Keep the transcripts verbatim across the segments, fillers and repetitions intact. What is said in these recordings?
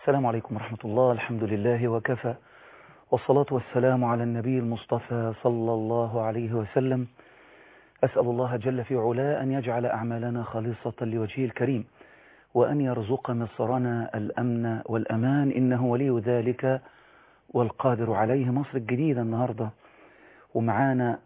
السلام عليكم ورحمة الله. الحمد لله وكفى، والصلاة والسلام على النبي المصطفى صلى الله عليه وسلم. أسأل الله جل في علاه أن يجعل أعمالنا خالصة لوجهه الكريم، وأن يرزق مصرنا الأمن والأمان، إنه ولي ذلك والقادر عليه. مصر الجديدة النهاردة ومعانا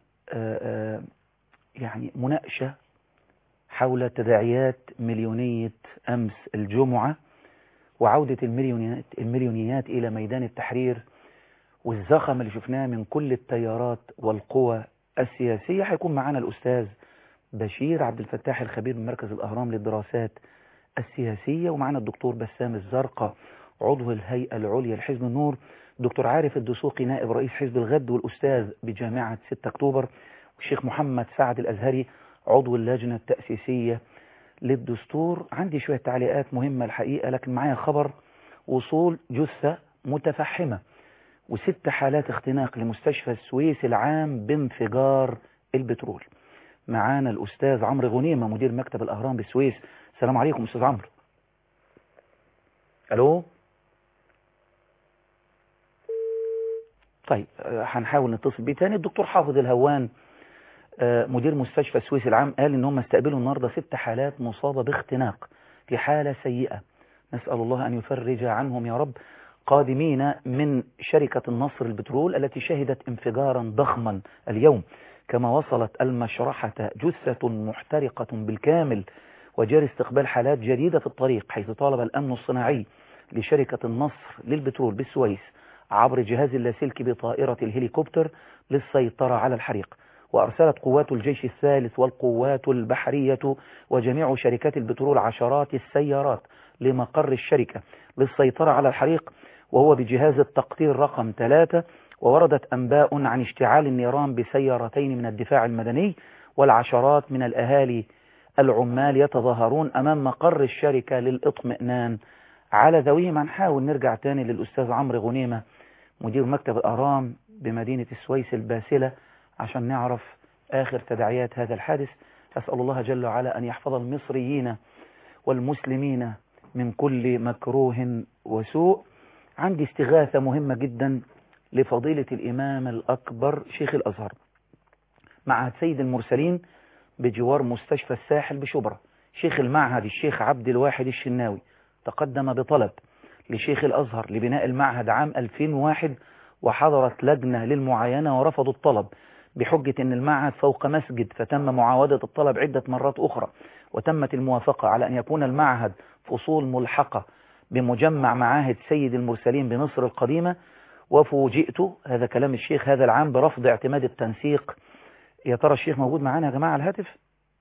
يعني مناقشة حول تداعيات مليونية أمس الجمعة وعودة المليونيات, المليونيات إلى ميدان التحرير، والزخم اللي شفناه من كل التيارات والقوى السياسية. هيكون معانا الأستاذ بشير عبد الفتاح الخبير من مركز الأهرام للدراسات السياسية، ومعانا الدكتور بسام الزرقاء عضو الهيئة العليا لحزب النور، دكتور عارف الدسوقي نائب رئيس حزب الغد والأستاذ بجامعة ستة أكتوبر، والشيخ محمد سعد الأزهري عضو اللجنة التأسيسية للدستور. عندي شوية تعليقات مهمة الحقيقة، لكن معايا خبر وصول جثة متفحمة وست حالات اختناق لمستشفى السويس العام بانفجار البترول. معانا الأستاذ عمرو غنيمة مدير مكتب الأهرام بالسويس. السلام عليكم أستاذ عمرو. ألو. طيب هنحاول نتصل بيه تاني. الدكتور حافظ الهوان مدير مستشفى السويس العام قال ان هم استقبلوا النهارده ست حالات مصابة باختناق في حالة سيئة، نسأل الله ان يفرج عنهم يا رب، قادمين من شركة النصر البترول التي شهدت انفجارا ضخما اليوم. كما وصلت المشرحة جثة محترقة بالكامل، وجاري استقبال حالات جديدة في الطريق، حيث طالب الأمن الصناعي لشركة النصر للبترول بالسويس عبر جهاز اللاسلكي بطائرة الهليكوبتر للسيطرة على الحريق. وأرسلت قوات الجيش الثالث والقوات البحرية وجميع شركات البترول عشرات السيارات لمقر الشركة للسيطرة على الحريق، وهو بجهاز التقطير رقم ثلاثة. ووردت أنباء عن اشتعال النيران بسيارتين من الدفاع المدني، والعشرات من الأهالي العمال يتظاهرون أمام مقر الشركة للإطمئنان على ذويهم. هنحاول نرجع تاني للأستاذ عمرو غنيمة مدير مكتب الأهرام بمدينة السويس الباسلة عشان نعرف آخر تداعيات هذا الحادث. أسأل الله جل وعلا أن يحفظ المصريين والمسلمين من كل مكروه وسوء. عندي استغاثة مهمة جدا لفضيلة الإمام الأكبر شيخ الأزهر معهد سيد المرسلين بجوار مستشفى الساحل بشبرا. شيخ المعهد الشيخ عبد الواحد الشناوي تقدم بطلب لشيخ الأزهر لبناء المعهد عام ألفين وواحد، وحضرت لجنة للمعاينة ورفضوا الطلب بحجة أن المعهد فوق مسجد، فتم معاودة الطلب عدة مرات أخرى، وتمت الموافقة على أن يكون المعهد فصول ملحقة بمجمع معاهد سيد المرسلين بمصر القديمة. وفوجئت، هذا كلام الشيخ، هذا العام برفض اعتماد التنسيق. يا ترى الشيخ موجود معانا يا جماعة على الهاتف؟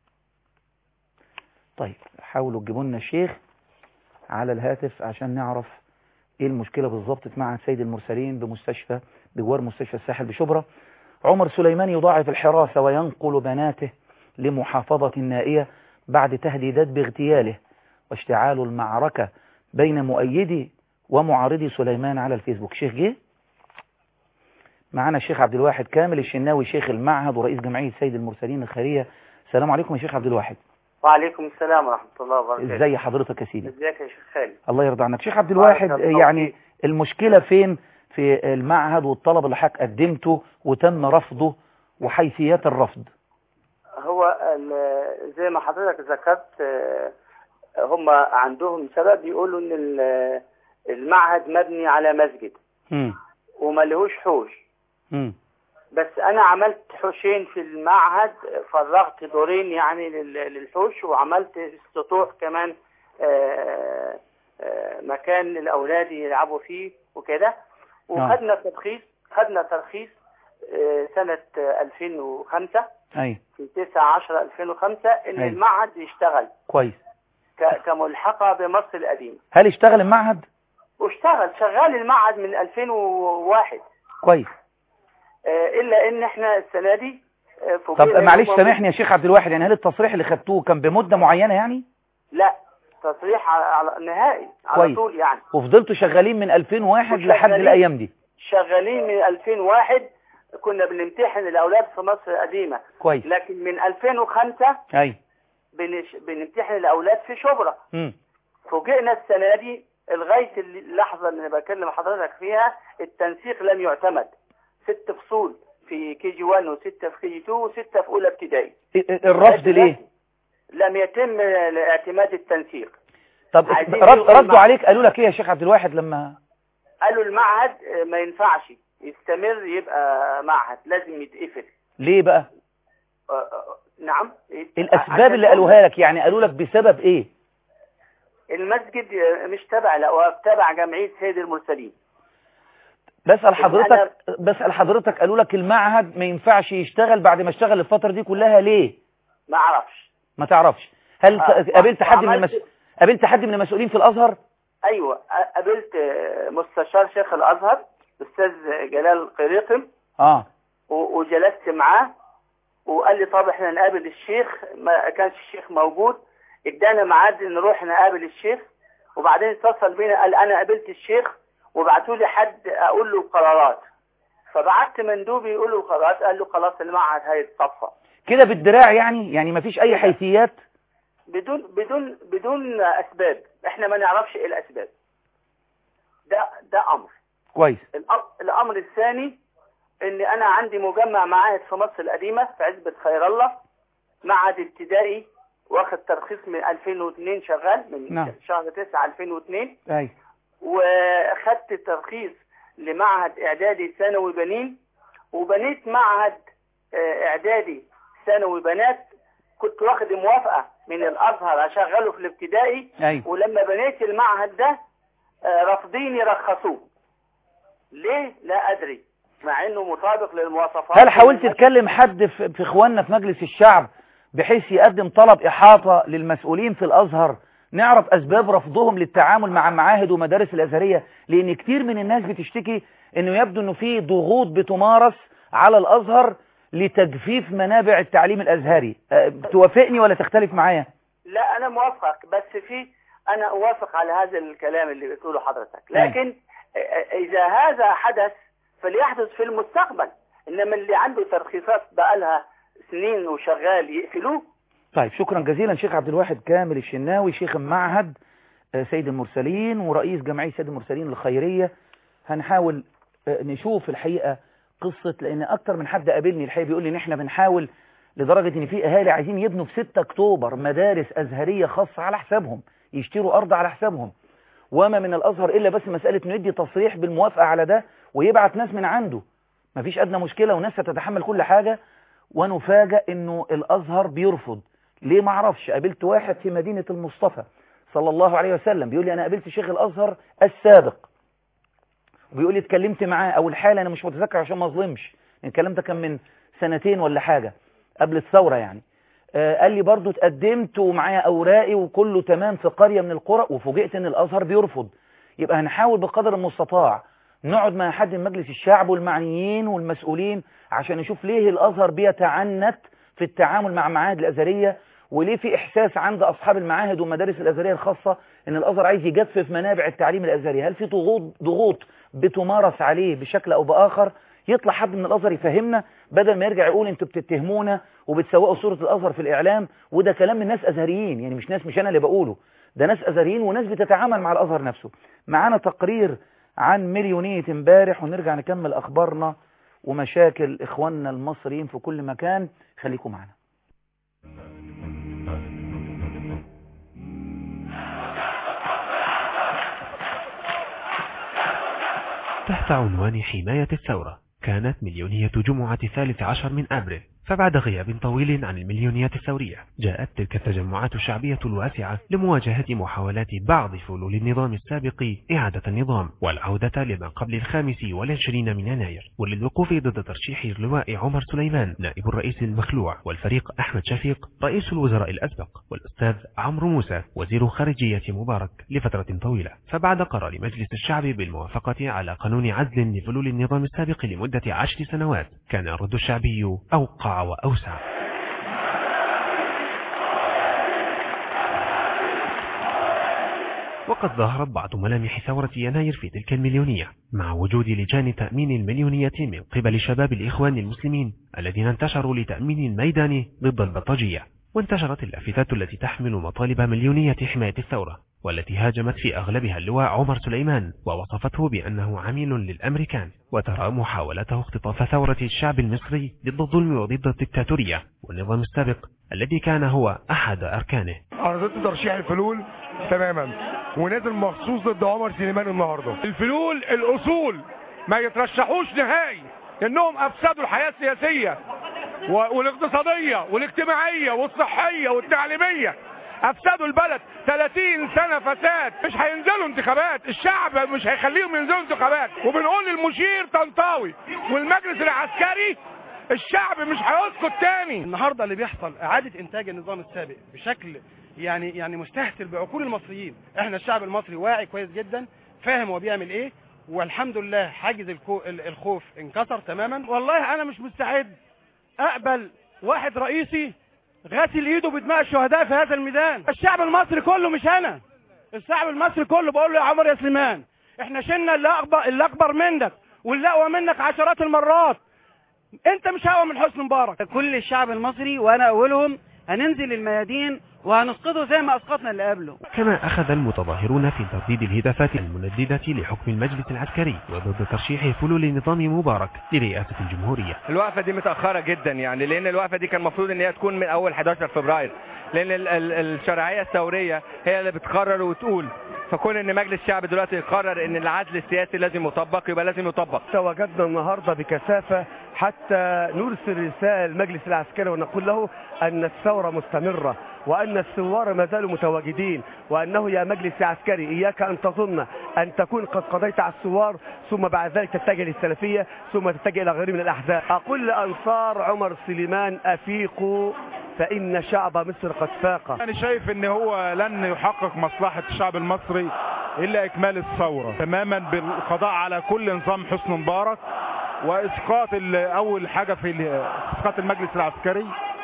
طيب حاولوا تجيبوا لنا الشيخ على الهاتف عشان نعرف ايه المشكلة بالظبط في معهد سيد المرسلين بمستشفى بجوار مستشفى الساحل بشبرا. عمر سليمان يضاعف الحراسة وينقل بناته لمحافظة النائية بعد تهديدات باغتياله، واشتعال المعركة بين مؤيدي ومعارضي سليمان على الفيسبوك. شيخ جه معنا الشيخ عبد الواحد كامل الشناوي شيخ المعهد ورئيس جمعية سيد المرسلين الخيرية. السلام عليكم يا شيخ عبد الواحد. وعليكم السلام ورحمة الله وبركاته. ازاي حضرتك يا سيدي؟ ازيك يا شيخ خالد؟ الله يرضى عنك. شيخ عبد الواحد، يعني المشكلة فين في المعهد والطلب اللي حضرتك قدمته وتم رفضه وحيثيات الرفض؟ هو زي ما حضرتك ذكرت، هم عندهم سبب يقولوا ان المعهد مبني على مسجد م. وما لهوش حوش م. بس انا عملت حوشين في المعهد، فرغت دورين يعني للحوش، وعملت سطوح كمان آآ آآ مكان للاولاد يلعبوا فيه وكده. وخدنا ترخيص خدنا ترخيص سنة ألفين وخمسة أي. في تسعة عشرة ألفين وخمسة ان أي. المعهد يشتغل كويس كملحقة بمصر القديمة. هل اشتغل المعهد؟ واشتغل شغال المعهد من ألفين وواحد. كويس. الا ان احنا السنة دي طب معلش سامحني يا شيخ عبد الواحد، يعني هل التصريح اللي خدتوه كان بمدة معينة يعني؟ لا، تصريح على نهائي على كويس. طول يعني. وفضلتوا شغالين من ألفين وواحد لحد الايام دي؟ شغالين من ألفين وواحد، كنا بنمتحن الاولاد في مصر القديمة. كويس. لكن من ألفين وخمسة اي بنش... بنمتحن الاولاد في شبرا. امم فوجئنا السنة دي لغاية اللحظة اللي أنا بكلم حضرتك فيها التنسيق لم يعتمد. ست فصول في كي جي واحد وستة في كي جي اتنين وستة في أولى ابتدائي. الرفض ليه؟ لم يتم اعتماد التنسيق. طب رد ردوا عليك قالوا لك ايه يا شيخ عبد الواحد لما قالوا المعهد ما ينفعش يستمر يبقى معهد، لازم يتقفل؟ ليه بقى؟ آه نعم. الاسباب اللي قالوها لك يعني قالوا لك بسبب ايه؟ المسجد مش تبع، لا هو تبع جمعية سيد المرسلين. بسأل حضرتك بسأل حضرتك قالوا لك المعهد ما ينفعش يشتغل بعد ما اشتغل الفترة دي كلها ليه؟ ما اعرفش. ما تعرفش. هل آه. قابلت حد من المس... قابلت حد من المسؤولين في الازهر؟ ايوه قابلت مستشار شيخ الازهر استاذ جلال قريقم. اه وجلست معاه وقال لي طب احنا نقابل الشيخ، ما كانش الشيخ موجود، ادانا ميعاد نروح نقابل الشيخ، وبعدين اتصل بينا قال انا قابلت الشيخ وبعتوا لي حد اقول له القرارات، فبعت مندوبي يقول له القرارات، قال له خلاص المعهد هيتصفى كده بالدراع يعني يعني ما فيش اي حيثيات، بدون بدون بدون اسباب، احنا ما نعرفش ايه الاسباب. ده ده امر كويس. الامر الثاني ان انا عندي مجمع معاهد في مصر القديمه في عزبة خير الله، معهد ابتدائي واخد ترخيص من ألفين واثنين شغال من نعم. شهر تسعة ألفين واثنين. اي وخدت ترخيص لمعهد اعدادي ثانوي بنين، وبنيت معهد اعدادي ثانوي بنات، كنت واخد موافقه من الازهر اشغله في الابتدائي. أي. ولما بنيت المعهد ده رافضين يرخصوه. ليه؟ لا ادري، مع انه مطابق للمواصفات. هل حاولت تتكلم حد في اخواننا في مجلس الشعب بحيث يقدم طلب احاطه للمسؤولين في الازهر نعرف اسباب رفضهم للتعامل مع المعاهد ومدارس الازهريه؟ لان كتير من الناس بتشتكي انه يبدو انه في ضغوط بتمارس على الازهر لتجفيف منابع التعليم الازهري. أه توافقني ولا تختلف معايا؟ لا انا موافق، بس في انا اوافق على هذا الكلام اللي بتقوله حضرتك، لكن اذا هذا حدث فليحدث في المستقبل، انما اللي عنده ترخيصات بقالها سنين وشغال يقفلوه. طيب شكرا جزيلا شيخ عبد الواحد كامل الشناوي، شيخ معهد سيد المرسلين ورئيس جمعية سيد المرسلين الخيرية. هنحاول نشوف الحقيقة قصة، لان اكتر من حد قابلني الحقيقة بيقول لي ان احنا بنحاول لدرجة ان في اهالي عايزين يبنوا في ستة اكتوبر مدارس ازهرية خاصة على حسابهم، يشتروا ارض على حسابهم، وما من الازهر الا بس مسألة انه يدي تصريح بالموافقة على ده ويبعت ناس من عنده، مفيش ادنى مشكلة وناس تتحمل كل حاجة. ونفاجأ انه الازهر بيرفض. ليه؟ ما اعرفش. قابلت واحد في مدينة المصطفى صلى الله عليه وسلم بيقول لي انا قابلت شيخ الازهر السابق، وبيقول لي اتكلمت معاه، او الحالة انا مش متذكر عشان ما اظلمش، الكلام ده كان من سنتين ولا حاجة قبل الثورة يعني. آه قال لي برضو اتقدمت ومعايا اوراقي وكله تمام في قرية من القرى، وفوجئت ان الازهر بيرفض. يبقى هنحاول بقدر المستطاع نقعد مع حد من مجلس الشعب والمعنيين والمسؤولين عشان نشوف ليه الازهر بيتعنت في التعامل مع معاهد الازهرية، وليه في احساس عند اصحاب المعاهد والمدارس الازهرية الخاصة ان الازهر عايز يجفف منابع التعليم الازهري. هل في ضغوط ضغوط بتمارس عليه بشكل او باخر؟ يطلع حد من الازهر يفهمنا، بدل ما يرجع يقول انتوا بتتهمونا وبتسوقوا صورة الازهر في الاعلام، وده كلام من ناس ازهريين، يعني مش ناس مش انا اللي بقوله، ده ناس ازهريين وناس بتتعامل مع الازهر نفسه. معانا تقرير عن مليونية امبارح ونرجع نكمل اخبارنا ومشاكل اخواننا المصريين في كل مكان. خليكم معنا. تحت عنوان حماية الثورة كانت مليونية جمعة الثالث عشر من أبريل، فبعد غياب طويل عن المليونيات الثورية جاءت تلك التجمعات الشعبية الواسعة لمواجهة محاولات بعض فلول النظام السابق إعادة النظام والعودة لما قبل الخامس والعشرين من يناير، وللوقوف ضد ترشيح اللواء عمر سليمان نائب الرئيس المخلوع، والفريق أحمد شفيق رئيس الوزراء الأسبق، والأستاذ عمرو موسى وزير خارجية مبارك لفترة طويلة. فبعد قرار مجلس الشعب بالموافقة على قانون عزل لفلول النظام السابق لمدة عشر سنوات، كان الرد الشعبي أوقع وأوسع. وقد ظهرت بعض ملامح ثورة يناير في تلك المليونية مع وجود لجان تأمين المليونية من قبل شباب الإخوان المسلمين الذين انتشروا لتأمين الميدان ضد البلطجية. وانتشرت اللافتات التي تحمل مطالب مليونية حماية الثورة، والتي هاجمت في أغلبها اللواء عمر سليمان ووصفته بأنه عميل للأمريكان، وترى محاولته اختطاف ثورة الشعب المصري ضد الظلم وضد الدكتاتورية والنظام السابق الذي كان هو أحد أركانه. أنا ضد ترشيح الفلول تماما، ونازل مخصوص ضد عمر سليمان النهارده. الفلول الأصول ما يترشحوش نهائي، لأنهم أفسدوا الحياة السياسية والاقتصادية والاجتماعية والصحية والتعليمية، افسدوا البلد ثلاثين سنة فساد. مش هينزلوا انتخابات، الشعب مش هيخليهم ينزلوا انتخابات، وبنقول للمشير طنطاوي والمجلس العسكري الشعب مش هيسكت تاني. النهارده اللي بيحصل اعادة انتاج النظام السابق بشكل يعني يعني مستهتر بعقول المصريين. احنا الشعب المصري واعي كويس جدا، فاهم هو بيعمل ايه، والحمد لله حاجز الخوف انكسر تماما. والله انا مش مستعد اقبل واحد رئيسي غاسل ايده بدماء الشهداء في هذا الميدان. الشعب المصري كله، مش انا، الشعب المصري كله بقول له يا عمر يا سليمان، احنا شلنا اللي اكبر اللي اكبر منك واللي اقوى منك عشرات المرات، انت مش اقوى من حسني مبارك. كل الشعب المصري وانا اولهم هننزل الميادين وهنسقطه زي ما اسقطنا اللي قبله. كما اخذ المتظاهرون في ترديد الهتافات المنددة لحكم المجلس العسكري وضد ترشيح فلول نظام مبارك لرئاسة الجمهورية. الوقفة دي متأخرة جدا يعني، لان الوقفة دي كان المفروض ان هي تكون من اول أحد عشر فبراير، لان ال ال الشرعية الثورية هي اللي بتقرر وتقول، فكون ان مجلس الشعب دلوقتي يقرر ان العدل السياسي لازم يطبق يبقى لازم يطبق. تواجدنا النهارده بكثافه حتى نرسل رساله للمجلس العسكري ونقول له ان الثوره مستمره، وان الثوار ما زالوا متواجدين، وانه يا مجلس عسكري اياك ان تظن ان تكون قد قضيت على الثوار ثم بعد ذلك تتجه للسلفيه ثم تتجه الى غيره من الاحزاب. اقول لانصار عمر سليمان افيقوا فإن شعب مصر قد فاق. أنا شايف إن هو لن يحقق مصلحة الشعب المصري إلا إكمال الثورة تماما بالقضاء على كل نظام حسني مبارك، وإسقاط أول حاجة في إسقاط المجلس العسكري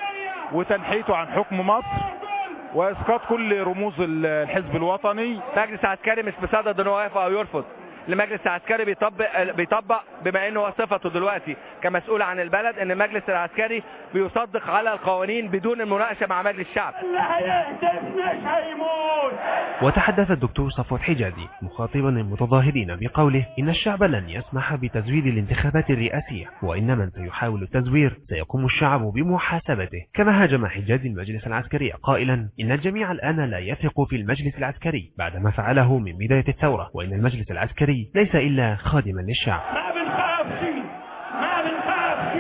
وتنحيته عن حكم مصر، وإسقاط كل رموز الحزب الوطني. مجلس عسكري مش بصدد إنه يوافق أو يرفض، المجلس العسكري بيطبق بيطبق بما انه صفته دلوقتي كمسؤول عن البلد ان المجلس العسكري بيصدق على القوانين بدون المناقشه مع مجلس الشعب. اللي هيهتف مش هيموت. وتحدث الدكتور صفوت حجازي مخاطبا المتظاهرين بقوله ان الشعب لن يسمح بتزوير الانتخابات الرئاسيه، وان من سيحاول التزوير سيقوم الشعب بمحاسبته. كما هاجم حجازي المجلس العسكري قائلا ان الجميع الان لا يثق في المجلس العسكري بعد ما فعله من بدايه الثوره، وان المجلس العسكري ليس إلا خادما للشعب. ما بنخافش ما بنخافش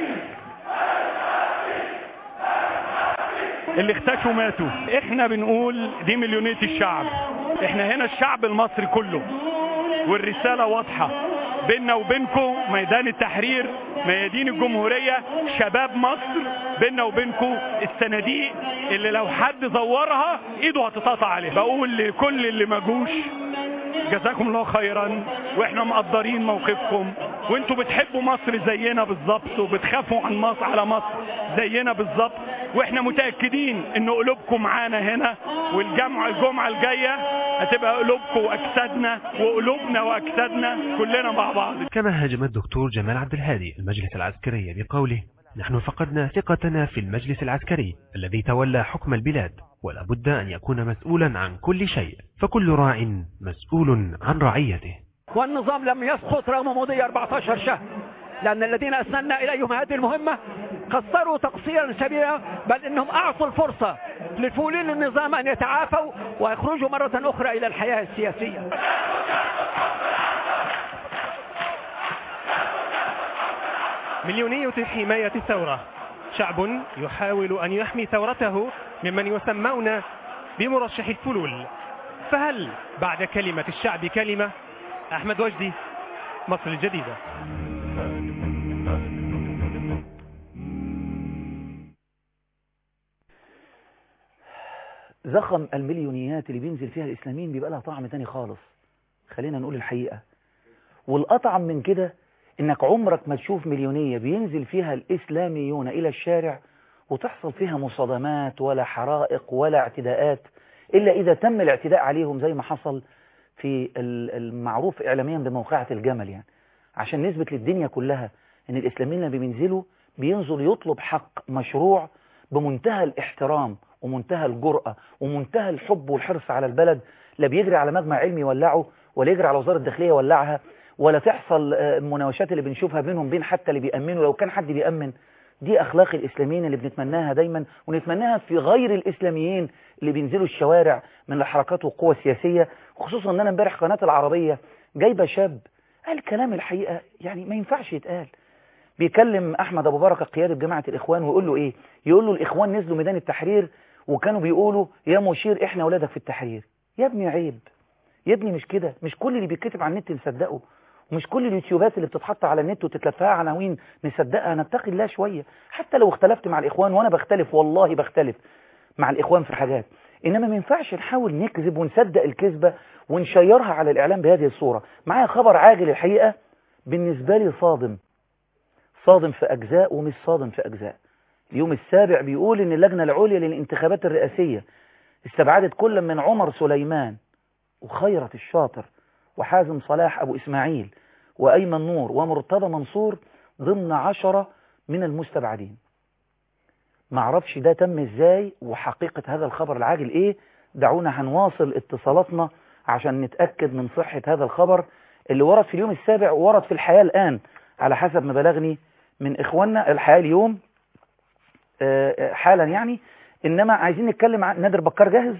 اللي اختشوا ماتوا. احنا بنقول دي مليونية الشعب، احنا هنا الشعب المصري كله، والرسالة واضحة بيننا وبينكم ميدان التحرير، ميادين الجمهورية، شباب مصر، بيننا وبينكم الصناديق اللي لو حد زورها ايده هتتقطع عليه. بقول لكل اللي ما جوش جزاكم الله خيرا، واحنا مقدرين موقفكم، وانتوا بتحبوا مصر زينا بالظبط وبتخافوا عن مصر على مصر زينا بالظبط، واحنا متأكدين ان قلوبكم معانا هنا، والجمعة الجمعة الجاية هتبقى قلوبكم واجسادنا وقلوبنا واجسادنا كلنا مع بعض. كما هاجم الدكتور جمال عبد الهادي المجلس العسكري بقوله نحن فقدنا ثقتنا في المجلس العسكري الذي تولى حكم البلاد، ولا بد أن يكون مسؤولا عن كل شيء، فكل راع مسؤول عن رعيته. والنظام لم يسقط رغم مضي أربعة عشر شهر، لأن الذين أسندنا إليهم هذه المهمة قصروا تقصيرا شديدا، بل إنهم أعطوا الفرصة لفولين النظام أن يتعافوا ويخرجوا مرة أخرى إلى الحياة السياسية. مليونية حماية الثورة، شعب يحاول أن يحمي ثورته ممن يسمون بمرشح الفلول. فهل بعد كلمة الشعب كلمة؟ أحمد وجدي، مصر الجديدة. زخم المليونيات اللي بينزل فيها الإسلاميين بيبقى لها طعم تاني خالص، خلينا نقول الحقيقة. والأطعم من كده إنك عمرك ما تشوف مليونية بينزل فيها الإسلاميون إلى الشارع وتحصل فيها مصادمات ولا حرائق ولا اعتداءات، إلا إذا تم الاعتداء عليهم زي ما حصل في المعروف إعلاميا بموقعة الجمل، يعني عشان نثبت للدنيا كلها إن الإسلاميين لما بينزلوا بينزل يطلب حق مشروع بمنتهى الاحترام ومنتهى الجرأة ومنتهى الحب والحرص على البلد، لا بيجري على مجمع علمي يولعه، ولا يجري على وزارة الداخلية يولعها، ولا تحصل المناوشات اللي بنشوفها بينهم بين حتى اللي بيأمنوا لو كان حد بيأمن. دي أخلاق الإسلاميين اللي بنتمناها دايما، ونتمناها في غير الإسلاميين اللي بينزلوا الشوارع من الحركات والقوى السياسية. خصوصا أن أنا امبارح قناة العربية جايبة شاب قال كلام الحقيقة يعني ما ينفعش يتقال. بيكلم أحمد أبو بركة قيادة جماعة الإخوان ويقول له إيه؟ يقول له الإخوان نزلوا ميدان التحرير وكانوا بيقولوا يا مشير إحنا أولادك في التحرير. يا ابني عيب يا ابني، مش كده، مش كل اللي بيتكتب على النت نصدقه، ومش كل اليوتيوبات اللي بتتحط على النت وتتلفها عناوين نصدقها. نتقي الله شوية. حتى لو اختلفت مع الإخوان، وأنا بختلف والله بختلف مع الإخوان في حاجات، إنما ما ينفعش نحاول نكذب ونصدق الكذبة ونشيرها على الإعلام بهذه الصورة. معايا خبر عاجل الحقيقة بالنسبة لي صادم، صادم في أجزاء ومش صادم في أجزاء. اليوم السابع بيقول إن اللجنة العليا للانتخابات الرئاسية استبعدت كل من عمر سليمان وخيرت الشاطر وحازم صلاح أبو إسماعيل وأيمن نور ومرتضى منصور ضمن عشرة من المستبعدين. معرفش ده تم إزاي وحقيقة هذا الخبر العاجل إيه. دعونا هنواصل اتصالاتنا عشان نتأكد من صحة هذا الخبر اللي ورد في اليوم السابع وورد في الحياة الآن على حسب ما بلغني من إخواننا. الحياة اليوم حالا يعني. إنما عايزين نتكلم عن نادر بكار. جاهز؟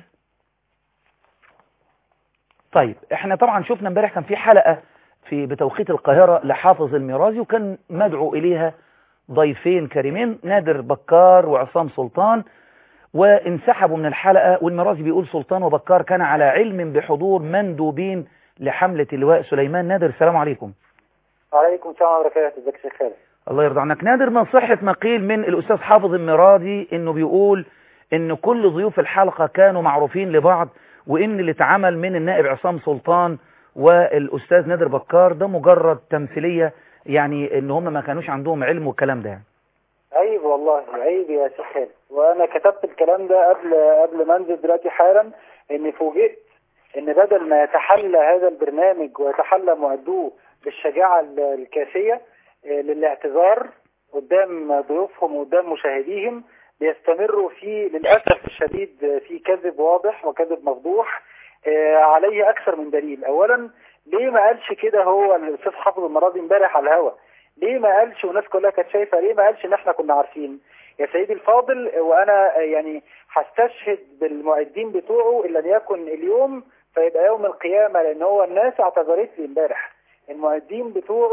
طيب احنا طبعا شفنا امبارح كان في حلقة في بتوقيت القاهرة لحافظ الميرازي، وكان مدعو إليها ضيفين كريمين نادر بكار وعصام سلطان، وانسحبوا من الحلقة. والميرازي بيقول سلطان وبكار كان على علم بحضور مندوبين لحملة اللواء سليمان. نادر السلام عليكم. وعليكم السلام ورحمة الله وبركاته. ازيك يا شيخ خالد؟ الله يرضى عنك. نادر، من صحة ما قيل من الأستاذ حافظ الميرازي إنه بيقول إن كل ضيوف الحلقة كانوا معروفين لبعض، وإن اللي اتعمل من النائب عصام سلطان والأستاذ نادر بكار ده مجرد تمثيلية، يعني إن هم ما كانوش عندهم علم والكلام ده يعني. عيب والله، عيب يا شيخ خالد. وأنا كتبت الكلام ده قبل قبل ما أنزل دلوقتي حالا، إني فوجئت إن بدل ما يتحلى هذا البرنامج ويتحلى مؤدوه بالشجاعة الكافية للاعتذار قدام ضيوفهم وقدام مشاهديهم، بيستمروا في للأسف الشديد في كذب واضح وكذب مفضوح عليه أكثر من دليل. أولا، ليه ما قالش كده هو الأستاذ حافظ الميرازي امبارح على الهوا؟ ليه ما قالش والناس كلها كانت شايفة؟ ليه ما قالش إن إحنا كنا عارفين؟ يا سيدي الفاضل، وأنا يعني هستشهد بالمعدين بتوعه إن لم يكن اليوم فيبقى يوم القيامة، لأن هو الناس اعتذرت لي امبارح. المعدين بتوعه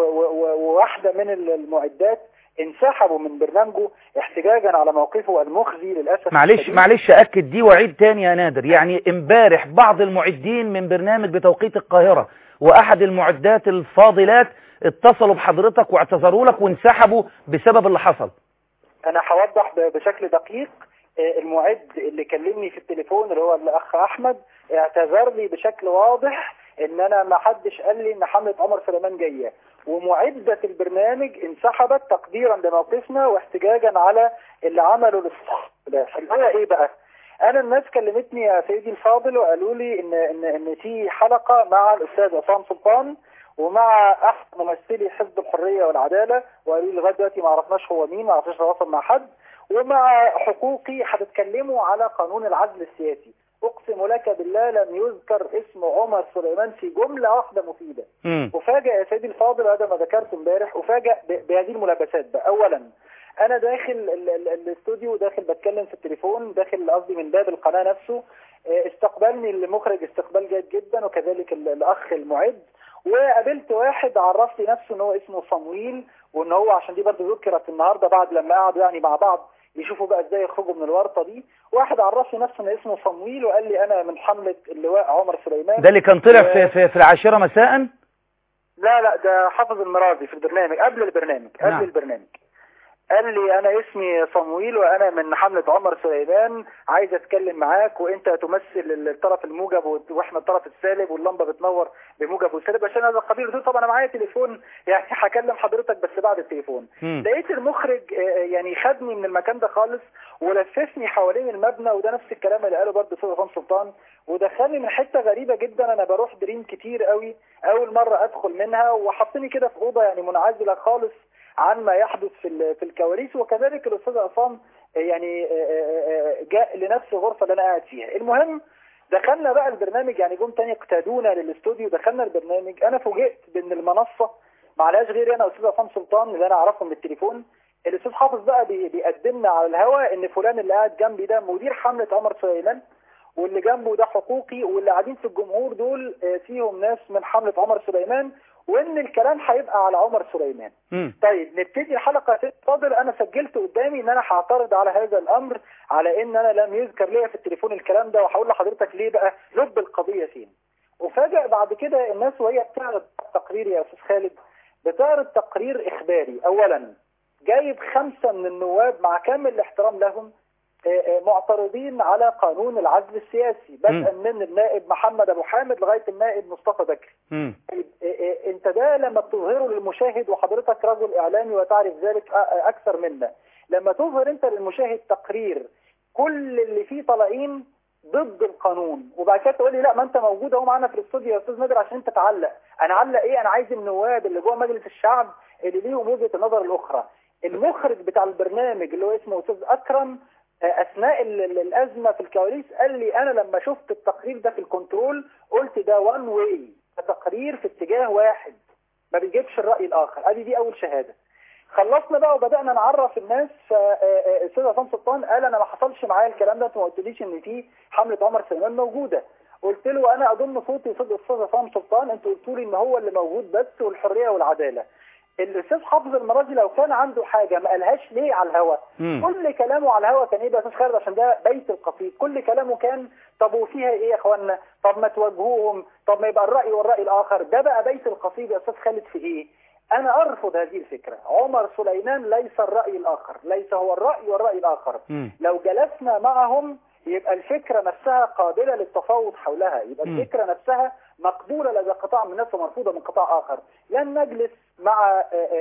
وواحدة من المعدات انسحبوا من برنامجه احتجاجا على موقفه المخزي للأسف. معلش معلش أكد دي وعيد تاني يا نادر. يعني امبارح بعض المعدين من برنامج بتوقيت القاهرة وأحد المعدات الفاضلات اتصلوا بحضرتك واعتذروا لك وانسحبوا بسبب اللي حصل. أنا هوضح بشكل دقيق. المعد اللي كلمني في التليفون اللي هو الأخ أحمد اعتذر لي بشكل واضح ان انا ما حدش قال لي ان حملة عمر سليمان جاية، ومعدة البرنامج انسحبت تقديرا لموقفنا واحتجاجا على اللي عمله للصح. هو ايه بقى؟ انا الناس كلمتني يا سيدي الفاضل وقالوا لي ان ان ان في حلقة مع الاستاذ عصام سلطان ومع احد ممثلي حزب الحرية والعدالة، وقالوا لي لغايه دلوقتي ما عرفناش هو مين، ما عرفناش نتواصل مع حد، ومع حقوقي هتتكلموا على قانون العزل السياسي. اقسم لك بالله لم يذكر اسم عمر سليمان في جملة واحدة مفيدة. وفاجأ يا سيدي الفاضل هذا ما ذكرت امبارح، وفاجأ بهذه الملابسات بقى. اولا، انا داخل الاستوديو، داخل بتكلم في التليفون، داخل قصدي من باب القناة نفسه، استقبلني المخرج استقبال جيد جدا، وكذلك الاخ المعد. وقابلت واحد عرف لي نفسه ان هو اسمه صمويل، وان هو عشان دي برضه ذكرت النهارده بعد لما قعدوا يعني مع بعض يشوفوا بقى ازاي يخرجوا من الورطه دي. واحد عرف لي نفسه ان اسمه صمويل وقال لي انا من حمله اللواء عمر سليمان. ده اللي كان طلع و... في, في في العاشره مساء؟ لا لا، ده حافظ الميرازي في البرنامج قبل البرنامج قبل نعم. البرنامج قال لي انا اسمي صمويل وانا من حملة عمر سليمان، عايز اتكلم معاك وانت تمثل الطرف الموجب واحنا الطرف السالب، واللمبه بتنور بموجب وسالب عشان هذا القبيل. قلت طبعا انا معايا تليفون يعني هكلم حضرتك بس بعد التليفون. م. لقيت المخرج يعني خدني من المكان ده خالص ولففني حوالين المبنى، وده نفس الكلام اللي قاله برضه استاذ عصام سلطان، ودخلني من حته غريبه جدا. انا بروح دريم كتير قوي، اول مره ادخل منها، وحطني كده في اوضه يعني منعزله خالص عن ما يحدث في في الكواليس. وكذلك الاستاذ عصام يعني جاء لنفس الغرفة اللي أنا قاعد فيها. المهم دخلنا بقى البرنامج، يعني جم تاني اقتادونا للاستوديو، دخلنا البرنامج. أنا فوجئت بأن المنصة معلهاش غير أنا وأستاذ عصام سلطان اللي أنا أعرفه من التليفون. الأستاذ حافظ بقى بيقدمنا على الهواء إن فلان اللي قاعد جنبي ده مدير حملة عمر سليمان، واللي جنبه ده حقوقي، واللي قاعدين في الجمهور دول فيهم ناس من حملة عمر سليمان، وان الكلام هيبقى على عمر سليمان. م. طيب نبتدي الحلقة. اتفضل. انا سجلت قدامي ان انا هعترض على هذا الامر، على ان انا لم يذكر ليا في التليفون الكلام ده، وهقول لحضرتك ليه بقى لب القضية فين. وفاجأ بعد كده الناس وهي بتعرض تقرير يا استاذ خالد، بتعرض تقرير اخباري. اولا جايب خمسة من النواب مع كامل الاحترام لهم معترضين على قانون العزل السياسي، بدءا من النائب محمد ابو حامد لغايه النائب مصطفى بكري. انت ده لما بتظهره للمشاهد، وحضرتك رجل اعلامي وتعرف ذلك اكثر منا، لما تظهر انت للمشاهد تقرير كل اللي فيه طالعين ضد القانون، وبعد كده تقول لي لا ما انت موجود اهو معانا في الاستوديو يا استاذ نادر عشان انت تعلق. انا علق ايه؟ انا عايز النواب اللي جوه مجلس الشعب اللي ليهم وجهه النظر الاخرى. المخرج بتاع البرنامج اللي هو اسمه استاذ اكرم اثناء الازمه في الكواليس قال لي انا لما شفت التقرير ده في الكنترول قلت ده وان واي، تقرير في اتجاه واحد ما بيجيبش الراي الاخر. ادي دي اول شهاده. خلصنا بقى وبدانا نعرف الناس. فالاستاذ عصام سلطان قال انا ما حصلش معايا الكلام ده، انتوا ما قلتليش ان في حمله عمر سليمان موجوده. قلت له انا اضم صوتي صوت الاستاذ عصام سلطان، انتوا قلتوا لي ان هو اللي موجود بس، والحريه والعداله. الاستاذ حافظ المرازي لو كان عنده حاجه ما قالهاش ليه على الهوا؟ كل كلامه على الهوا كان ايه يا استاذ خالد؟ عشان ده بيت القصيد. كل كلامه كان طب وفيها ايه يا اخوانا؟ طب ما تواجهوهم، طب ما يبقى الراي والراي الاخر. ده بقى بيت القصيد يا استاذ خالد في ايه؟ انا ارفض هذه الفكره. عمر سليمان ليس الراي الاخر، ليس هو الراي والراي الاخر. م. لو جلسنا معهم يبقى الفكره نفسها قابله للتفاوض حولها، يبقى م. الفكره نفسها مقبوله لدى قطاع من الناس ومرفوضه من قطاع اخر. لن نجلس مع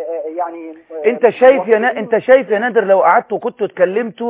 يعني انت شايف يا نا... انت شايف يا نادر لو قعدتوا وكنتوا اتكلمتوا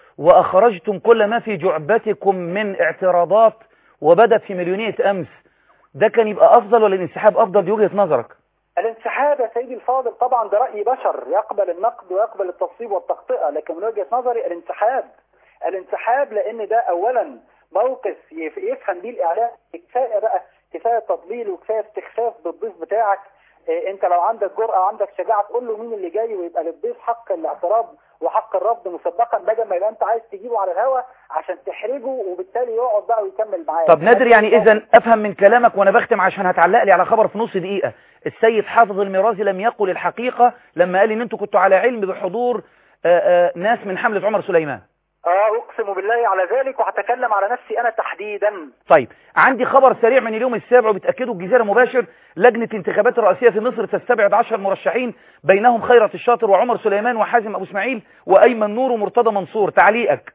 واخرجتم كل ما في جعبتكم من اعتراضات وبدت في مليونيه امس، ده كان يبقى افضل ولا الانسحاب افضل؟ دي وجهه نظرك. الانسحاب يا سيدي الفاضل طبعا ده راي بشر، يقبل النقد ويقبل التصويب والتخطئه، لكن من وجهه نظري الانسحاب الانسحاب لان ده اولا موقف يفهم بيه الاعلام. كفايه بقى، كفايه تضليل وكفايه استخفاف بالضيف بتاعك. إيه انت لو عندك جرأة وعندك شجاعة تقول له مين اللي جاي، ويبقى للضيف حق الاعتراض وحق الرفض مسبقا، بدل ما يبقى انت عايز تجيبه على الهوا عشان تحرجه وبالتالي يقعد بقى ويكمل معاك. طب نادر، يعني اذا افهم من كلامك وانا بختم عشان هتعلق لي على خبر في نص دقيقة، السيد حافظ المرازي لم يقل الحقيقة لما قال ان انتوا كنتوا على علم بحضور آآ آآ ناس من حملة عمر سليمان؟ اه اقسم بالله على ذلك، وهتكلم على نفسي انا تحديدا. طيب عندي خبر سريع من اليوم السابع وبتأكده الجزيرة مباشر. لجنة الانتخابات الرئاسية في مصر تستبعد عشر مرشحين بينهم خيرت الشاطر وعمر سليمان وحازم ابو اسماعيل وايمن نور ومرتضى منصور. تعليقك؟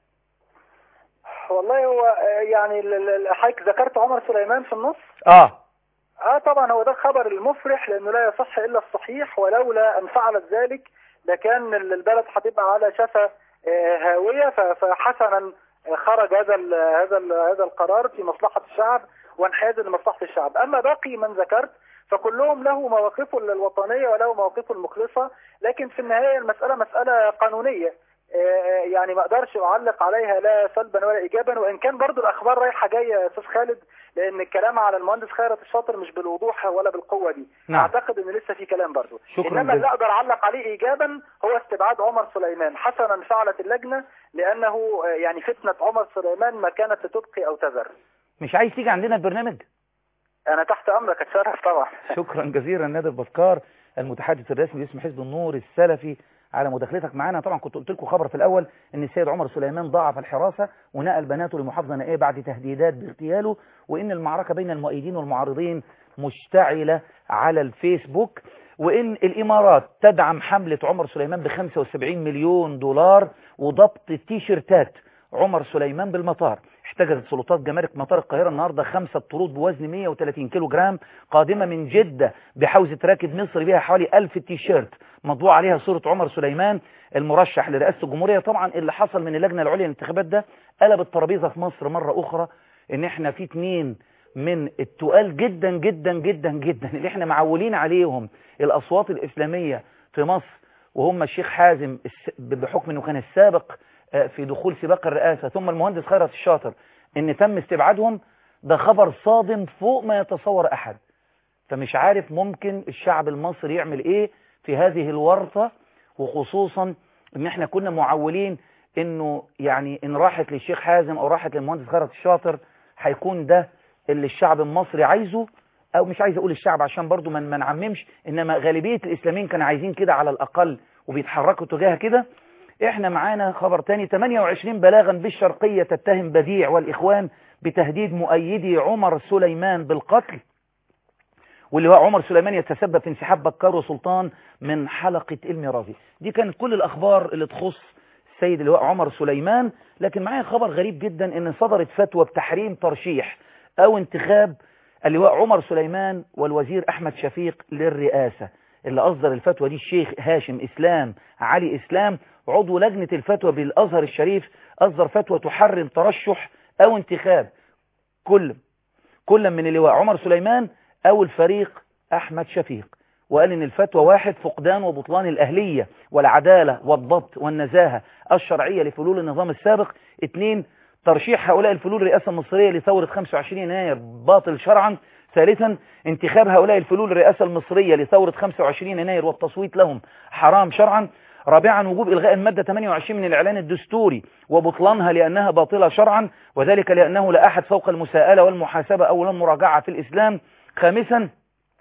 والله هو يعني حضرتك ذكرت عمر سليمان في النص. اه اه طبعا هو ده الخبر المفرح، لانه لا يصح الا الصحيح، ولولا ان فعلت ذلك لكان البلد هتبقى على شفا هاوية. فحسنا خرج هذا ال هذا ال هذا القرار في مصلحة الشعب وانحياز لمصلحة الشعب. أما باقي من ذكرت فكلهم له مواقفه الوطنية وله مواقفه المخلصة، لكن في النهاية المسألة مسألة قانونية، يعني ما اقدرش اعلق عليها لا سلبا ولا ايجابا، وان كان برضو الاخبار رايحه جايه يا استاذ خالد، لان الكلام على المهندس خيرت الشاطر مش بالوضوح ولا بالقوه دي. نعم. اعتقد ان لسه في كلام برضو. انما اللي اقدر اعلق عليه ايجابا هو استبعاد عمر سليمان. حسنا فعلت اللجنه، لانه يعني فتنه عمر سليمان ما كانت تبقي او تذر. مش عايز تيجي عندنا البرنامج؟ انا تحت امرك، اتشرف طبعا. شكرا جزيلا نادر بكار المتحدث الرسمي باسم حزب النور السلفي على مداخلتك معانا. طبعا كنت قلت لكم خبر في الأول ان السيد عمر سليمان ضاعف الحراسة ونقل بناته لمحافظة نائية بعد تهديدات باغتياله، وان المعركة بين المؤيدين والمعارضين مشتعلة على الفيسبوك، وان الامارات تدعم حملة عمر سليمان ب خمسة وسبعين مليون دولار وضبط تيشيرتات عمر سليمان بالمطار. احتجزت سلطات جمارك مطار القاهرة النهاردة خمسة طرود بوزن مئة وثلاثين كيلو جرام قادمة من جدة بحوزة راكب مصري بها حوالي ألف تيشيرت مطبوع عليها صورة عمر سليمان المرشح لرئاسة الجمهورية. طبعا اللي حصل من اللجنة العليا للانتخابات ده قلب الترابيزة في مصر مرة أخرى، ان احنا في اتنين من التقال جدا جدا جدا جدا اللي احنا معولين عليهم الأصوات الإسلامية في مصر وهم الشيخ حازم بحكم أنه كان السابق في دخول سباق الرئاسة ثم المهندس خيرت الشاطر أن تم استبعادهم، ده خبر صادم فوق ما يتصور أحد. فمش عارف ممكن الشعب المصري يعمل إيه في هذه الورطة، وخصوصا أن احنا كنا معولين أنه يعني إن راحت للشيخ حازم أو راحت للمهندس خيرت الشاطر هيكون ده اللي الشعب المصري عايزه، أو مش عايز أقول الشعب عشان برضو ما نعممش، إنما غالبية الإسلاميين كانوا عايزين كده على الأقل وبيتحركوا تجاه كده. إحنا معانا خبر تاني، ثمانية وعشرين بلاغا بالشرقية تتهم بديع والإخوان بتهديد مؤيدي عمر سليمان بالقتل، واللي هو عمر سليمان يتسبب في انسحاب بكار وسلطان من حلقة الميراثي. دي كانت كل الأخبار اللي تخص السيد اللي هو عمر سليمان. لكن معايا خبر غريب جدا، إن صدرت فتوى بتحريم ترشيح أو انتخاب اللواء عمر سليمان والوزير أحمد شفيق للرئاسة. اللي أصدر الفتوى دي الشيخ هاشم إسلام علي إسلام، عضو لجنة الفتوى بالأزهر الشريف، أصدر فتوى تحرم ترشح أو انتخاب كل كل من اللواء عمر سليمان أو الفريق أحمد شفيق، وقال إن الفتوى واحد فقدان وبطلان الأهلية والعدالة والضبط والنزاهة الشرعية لفلول النظام السابق. اثنين ترشيح هؤلاء الفلول الرئاسة المصرية لثورة خمسة وعشرين يناير باطل شرعا. ثالثا انتخاب هؤلاء الفلول الرئاسة المصرية لثورة خمسة وعشرين يناير والتصويت لهم حرام شرعا. رابعا وجوب إلغاء المادة ثمانية وعشرين من الإعلان الدستوري وبطلانها لأنها باطلة شرعا، وذلك لأنه لا أحد فوق المساءلة والمحاسبة أو المراجعة في الإسلام. خامسا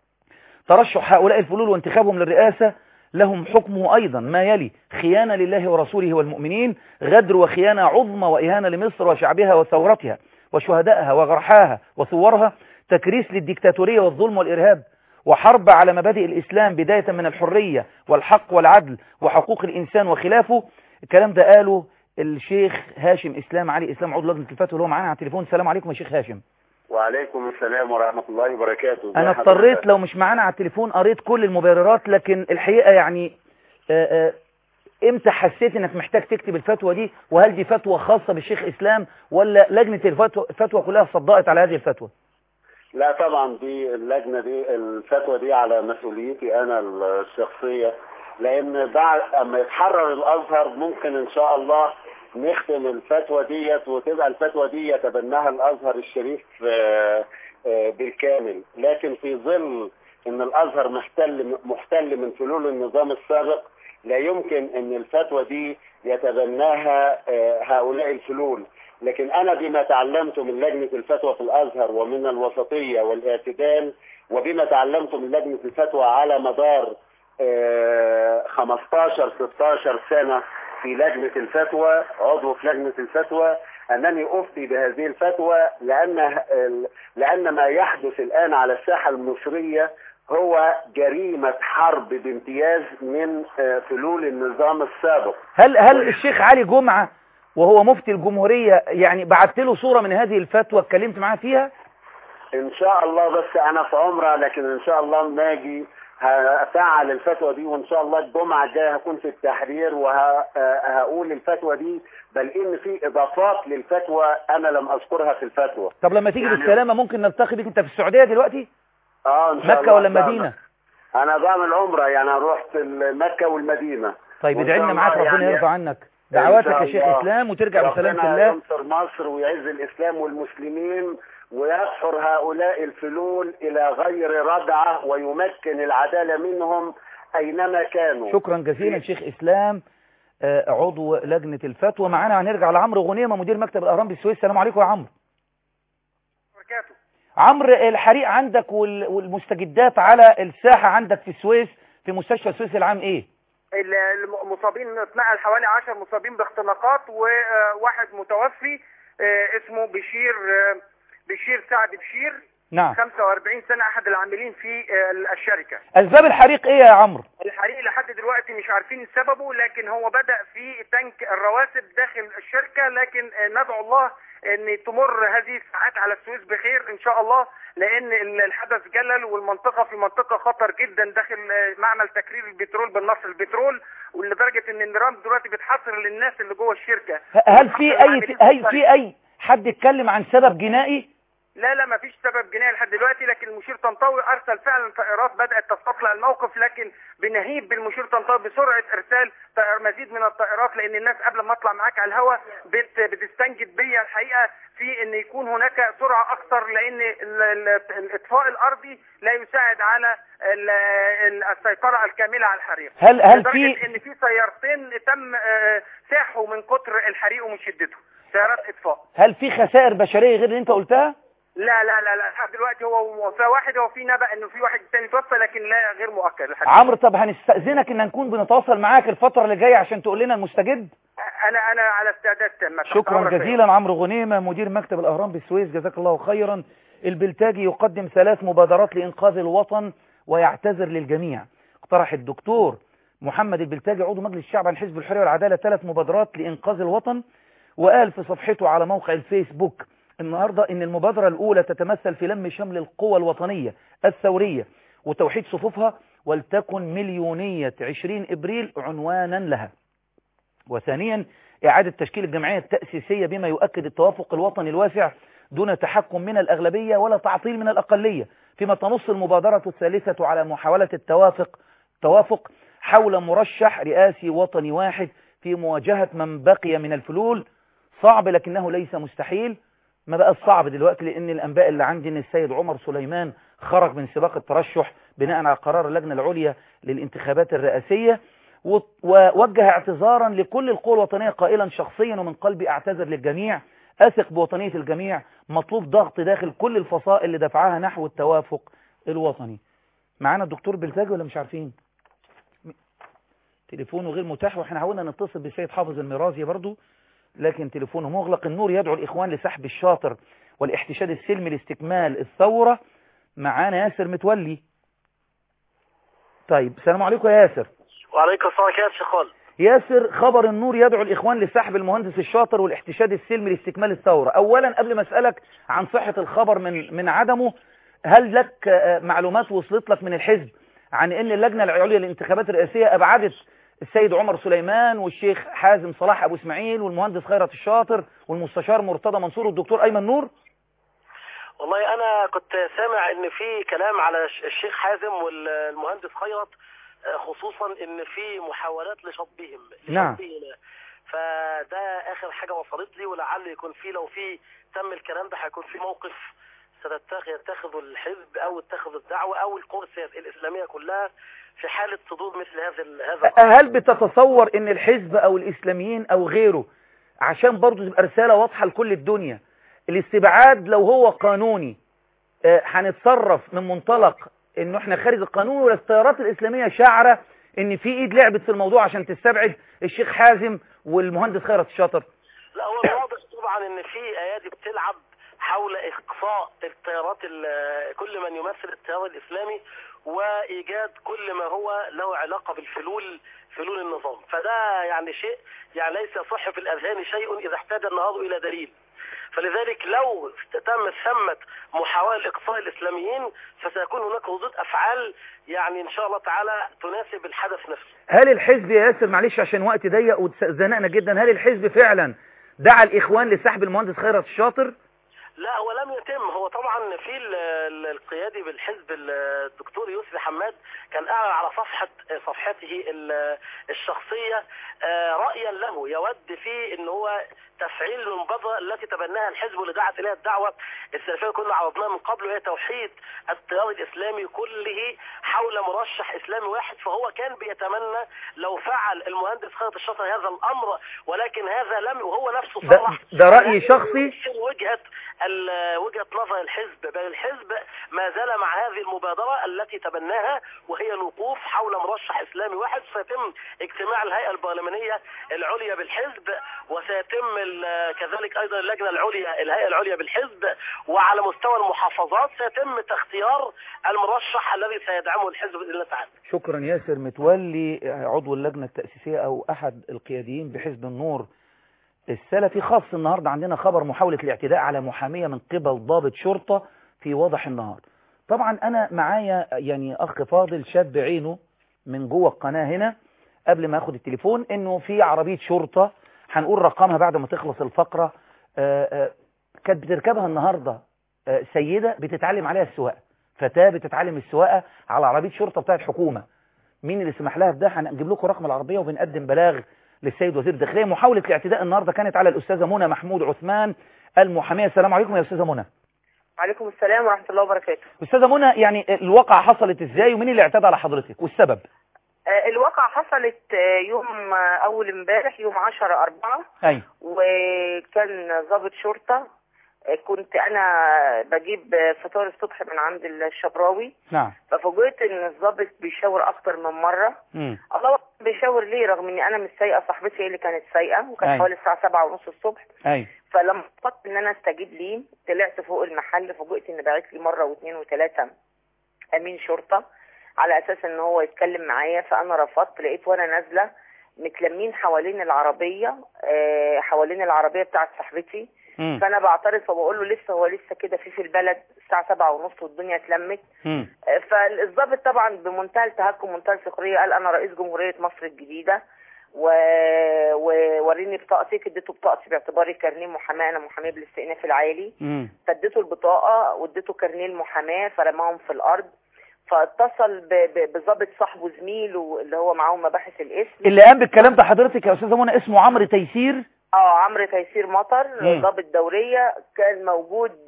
ترشح هؤلاء الفلول وانتخابهم للرئاسة لهم حكمه أيضا ما يلي: خيانة لله ورسوله والمؤمنين، غدر وخيانة عظمى وإهانة لمصر وشعبها وثورتها وشهدائها وجرحاها وثورها، تكريس للديكتاتورية والظلم والإرهاب، وحرب على مبادئ الإسلام بداية من الحرية والحق والعدل وحقوق الإنسان وخلافه. الكلام ده قاله الشيخ هاشم إسلام علي إسلام عضو لجنة الفتوى اللي هو معانا على التليفون. السلام عليكم يا شيخ هاشم. وعليكم السلام ورحمة الله وبركاته. أنا اضطريت لو مش معانا على التليفون قريت كل المبررات، لكن الحقيقة يعني آآ آآ امتى حسيت انك محتاج تكتب الفتوى دي؟ وهل دي فتوى خاصة بالشيخ إسلام ولا لجنة الفتوى الفتوى كلها صدقت على هذه الفتوى؟ لا طبعا دي اللجنة دي الفتوى دي على مسؤوليتي أنا الشخصية، لأن بعد أما يتحرر الأزهر ممكن إن شاء الله نختم الفتوى ديت وتبقى الفتوى دي يتبناها الأزهر الشريف بالكامل. لكن في ظل ان الازهر محتل محتل من فلول النظام السابق لا يمكن ان الفتوى دي يتبناها هؤلاء الفلول. لكن انا بما تعلمت من لجنة الفتوى في الازهر ومن الوسطية والاعتدال، وبما تعلمت من لجنة الفتوى على مدار خمستاشر ستاشر سنة في لجنة الفتوى، عضو في لجنة الفتوى، أنني أفتي بهذه الفتوى لأن لأن ما يحدث الآن على الساحة المصرية هو جريمة حرب بامتياز من فلول النظام السابق. هل هل الشيخ علي جمعة وهو مفتي الجمهورية يعني بعت له صورة من هذه الفتوى اتكلمت معاه فيها؟ إن شاء الله، بس أنا في عمرة، لكن إن شاء الله ناجي هفعل الفتوى دي، وإن شاء الله الجمعة الجاية هكون في التحرير وهقول الفتوى دي، بل إن في إضافات للفتوى أنا لم أذكرها في الفتوى. طب لما تيجي يعني بالسلامة ممكن نلتقي بك. أنت في السعودية دلوقتي؟ آه إن شاء مكة ولا المدينة؟ أنا بعمل عمرة، يعني رحت مكة والمدينة. طيب ادعي لنا معاك ربنا يعني يرضى عنك. دعواتك يا شيخ إسلام وترجع بسلامة الله. ربنا ينصر مصر ويعز الإسلام والمسلمين ويسحر هؤلاء الفلول إلى غير ردعة ويمكن العدالة منهم أينما كانوا. شكرا جزيلا شيخ إسلام عضو لجنة الفتوى. معانا هنرجع لعمرو غنيمة مدير مكتب الأهرام بالسويس. السلام عليكم يا عمرو. بركاته. عمرو الحريق عندك والمستجدات على الساحة عندك في السويس في مستشفى السويس العام ايه؟ المصابين اتنقل حوالي عشر مصابين باختناقات وواحد متوفي اسمه بشير بشير سعد بشير. نعم. خمسة وأربعين سنة أحد العاملين في الشركة. أسباب الحريق إيه يا عمرو؟ الحريق لحد دلوقتي مش عارفين سببه، لكن هو بدأ في تانك الرواسب داخل الشركة، لكن ندعو الله أن تمر هذه الساعات على السويس بخير إن شاء الله، لأن الحدث جلل والمنطقة في منطقة خطر جدا داخل معمل تكرير البترول بالنصر البترول، ولدرجة أن النيران دلوقتي بتحصر للناس اللي جوه الشركة. هل في أي هل في أي حد اتكلم عن سبب جنائي؟ لا لا ما فيش سبب جنائي لحد دلوقتي، لكن المشير طنطاوي ارسل فعلا طائرات بدات تستطلع الموقف، لكن بنهيب بالمشير طنطاوي بسرعه ارسال طائر مزيد من الطائرات، لان الناس قبل ما اطلع معاك على الهواء بت بتستنجد بيا الحقيقه في ان يكون هناك سرعه اكثر، لان الاطفاء الارضي لا يساعد على السيطره الكامله على الحريق. هل هل في ان في سيارتين تم ساحوا من كتر الحريق ومن شدته، سيارات اطفاء. هل في خسائر بشريه غير اللي انت قلتها؟ لا لا لا لا لحد دلوقتي هو في واحد، هو في نبأ انه في واحد ثاني توفى، لكن لا غير مؤكد لحد عمرو. طب هنستأذنك ان نكون بنتواصل معاك الفترة اللي جاية عشان تقول لنا المستجد. انا انا على استعداد تام. شكرا جزيلا عمرو غنيمة مدير مكتب الاهرام بالسويس، جزاك الله خيرا. البلتاجي يقدم ثلاث مبادرات لإنقاذ الوطن ويعتذر للجميع. اقترح الدكتور محمد البلتاجي عضو مجلس الشعب عن حزب الحرية والعدالة ثلاث مبادرات لإنقاذ الوطن، وقال في صفحته على موقع الفيسبوك النهاردة إن المبادرة الأولى تتمثل في لم شمل القوى الوطنية الثورية وتوحيد صفوفها، ولتكن مليونية عشرين إبريل عنوانا لها. وثانيا إعادة تشكيل الجمعية التأسيسية بما يؤكد التوافق الوطني الواسع دون تحكم من الأغلبية ولا تعطيل من الأقلية، فيما تنص المبادرة الثالثة على محاولة التوافق توافق حول مرشح رئاسي وطني واحد في مواجهة من بقي من الفلول. صعب لكنه ليس مستحيل. ما بقى الصعب دلوقتي لأن الأنباء اللي عندي أن السيد عمر سليمان خرج من سباق الترشح بناء على قرار اللجنة العليا للانتخابات الرئاسية، ووجه اعتذارا لكل القوى الوطنية قائلا شخصيا ومن قلبي اعتذر للجميع، أثق بوطنية الجميع، مطلوب ضغط داخل كل الفصائل اللي دفعها نحو التوافق الوطني. معانا الدكتور بلتاجي ولا مش عارفين؟ تليفونه غير متاح، واحنا حاولنا نتصل بالسيد حافظ الميرازي برضو لكن تليفونه مغلق. النور يدعو الإخوان لسحب الشاطر والاحتشاد السلمي لاستكمال الثورة. معانا ياسر متولي. طيب السلام عليكم يا ياسر. وعليكم السلام يا شيخ خالد. ياسر، خبر النور يدعو الإخوان لسحب المهندس الشاطر والاحتشاد السلمي لاستكمال الثورة. أولا قبل ما أسألك عن صحة الخبر من من عدمه، هل لك معلومات وصلت لك من الحزب عن أن اللجنة العليا للانتخابات الرئاسية أبعدت السيد عمر سليمان والشيخ حازم صلاح أبو اسماعيل والمهندس خيرت الشاطر والمستشار مرتضى منصور والدكتور أيمن نور؟ والله أنا كنت سامع أن في كلام على الشيخ حازم والمهندس خيرت، خصوصا أن في محاولات لشطبهم. نعم. فده آخر حاجة وصلت لي، ولعل يكون في لو في تم الكلام ده هيكون في موقف سيتخذ الحزب أو اتخذ الدعوة أو القوى الإسلامية كلها في حالة صدور مثل هذا هذا. هل بتتصور ان الحزب او الاسلاميين او غيره عشان برضو تبقى رسالة واضحة لكل الدنيا، الاستبعاد لو هو قانوني هنتصرف من منطلق انه احنا خارج القانون، ولا التيارات الاسلامية شاعرة ان في ايد لعبت في الموضوع عشان تستبعد الشيخ حازم والمهندس خيرت الشاطر؟ لا هو واضح طبعا ان في ايادي بتلعب حول اقصاء التيارات كل من يمثل التيار الاسلامي وايجاد كل ما هو له علاقة بالفلول فلول النظام. فده يعني شيء يعني ليس يصح في الاذهان شيء اذا احتاج النهار الى دليل. فلذلك لو تم ثمة محاولة لإقصاء الإسلاميين فسيكون هناك ردود أفعال يعني إن شاء الله تعالى تناسب الحدث نفسه. هل الحزب يا ياسر معلش عشان وقت ضيق وزنقنا جدا، هل الحزب فعلا دعا الإخوان لسحب المهندس خيرت الشاطر؟ لا هو لم يتم. هو طبعا في القيادي بالحزب الدكتور يوسف حماد كان اعلن على صفحة صفحته الشخصية رأيا له يود فيه ان هو تفعيل المبادرة التي تبناها الحزب واللي دعت اليها الدعوة السلفية كنا عرضناها من قبل، وهي توحيد التيار الاسلامي كله حول مرشح اسلامي واحد. فهو كان بيتمنى لو فعل المهندس خيرت الشاطر هذا الامر، ولكن هذا لم، وهو نفسه صرح ده, ده رأي شخصي وجهة وجهة نظر الحزب، بل الحزب ما زال مع هذه المبادرة التي تبناها وهي الوقوف حول مرشح إسلامي واحد. سيتم اجتماع الهيئة البرلمانية العليا بالحزب، وسيتم كذلك أيضا اللجنة العليا الهيئة العليا بالحزب، وعلى مستوى المحافظات سيتم اختيار المرشح الذي سيدعمه الحزب بإذن الله تعالى. شكرا ياسر متولي عضو اللجنة التأسيسية أو أحد القياديين بحزب النور السلفي. خاص النهاردة عندنا خبر محاولة الاعتداء على محامية من قبل ضابط شرطة في وضح النهار. طبعا أنا معايا يعني أخ فاضل شاب بعينه من جوه القناة هنا قبل ما أخد التليفون إنه في عربية شرطة هنقول رقمها بعد ما تخلص الفقرة كانت بتركبها النهاردة سيدة بتتعلم عليها السواقة، فتاة بتتعلم السواقة على عربية شرطة بتاعت حكومة. مين اللي سمح لها بده؟ هنجيب لكم رقم العربية وبنقدم بلاغ للسيد وزير الداخلية. محاولة الاعتداء النهاردة كانت على الأستاذة منى محمود عثمان المحامية. السلام عليكم يا أستاذة منى. وعليكم السلام ورحمة الله وبركاته. أستاذة منى، يعني الواقعة حصلت إزاي ومين اللي اعتدى على حضرتك والسبب؟ الواقعة حصلت يوم أول امبارح يوم عشرة أربعة. أي. وكان ضابط شرطة، كنت أنا بجيب فطار الصبح من عند الشبراوي. نعم. ففوجئت إن الضابط بيشاور أكتر من مرة. مم. الله بيشاور ليه رغم إني أنا مش سايقة، صاحبتي هي اللي كانت سايقة، وكان حوالي الساعة سبعة ونص الصبح. أي. فلما فكرت إن أنا استجيب ليه طلعت فوق المحل، فوجئت إن باعت لي مرة واثنين وثلاثة أمين شرطة على اساس ان هو يتكلم معايا. فانا رفضت، لقيت وانا نازله متلمين حوالين العربيه آه حوالين العربيه بتاعت صاحبتي. مم. فانا بعترض فبقول له لسه هو لسه كده في في البلد الساعه سبعة ونص والدنيا اتلمت. مم. آه فالضابط طبعا بمنتهى التهكم ومنتهى السخريه قال انا رئيس جمهوريه مصر الجديده ووريني و... بطاقتك. اديته بطاقتي باعتباري كارنيه محاماه، انا محاميه بالاستئناف العالي. فاديته البطاقه واديته كارنيه المحاماه، فرماهم في الارض. فاتصل بضابط صاحبه زميله اللي هو معاهم مباحث الاسم اللي قام بالكلام ده حضرتك يا استاذه منى اسمه عمرو تيسير. اه عمرو تيسير مطر، ضابط دوريه كان موجود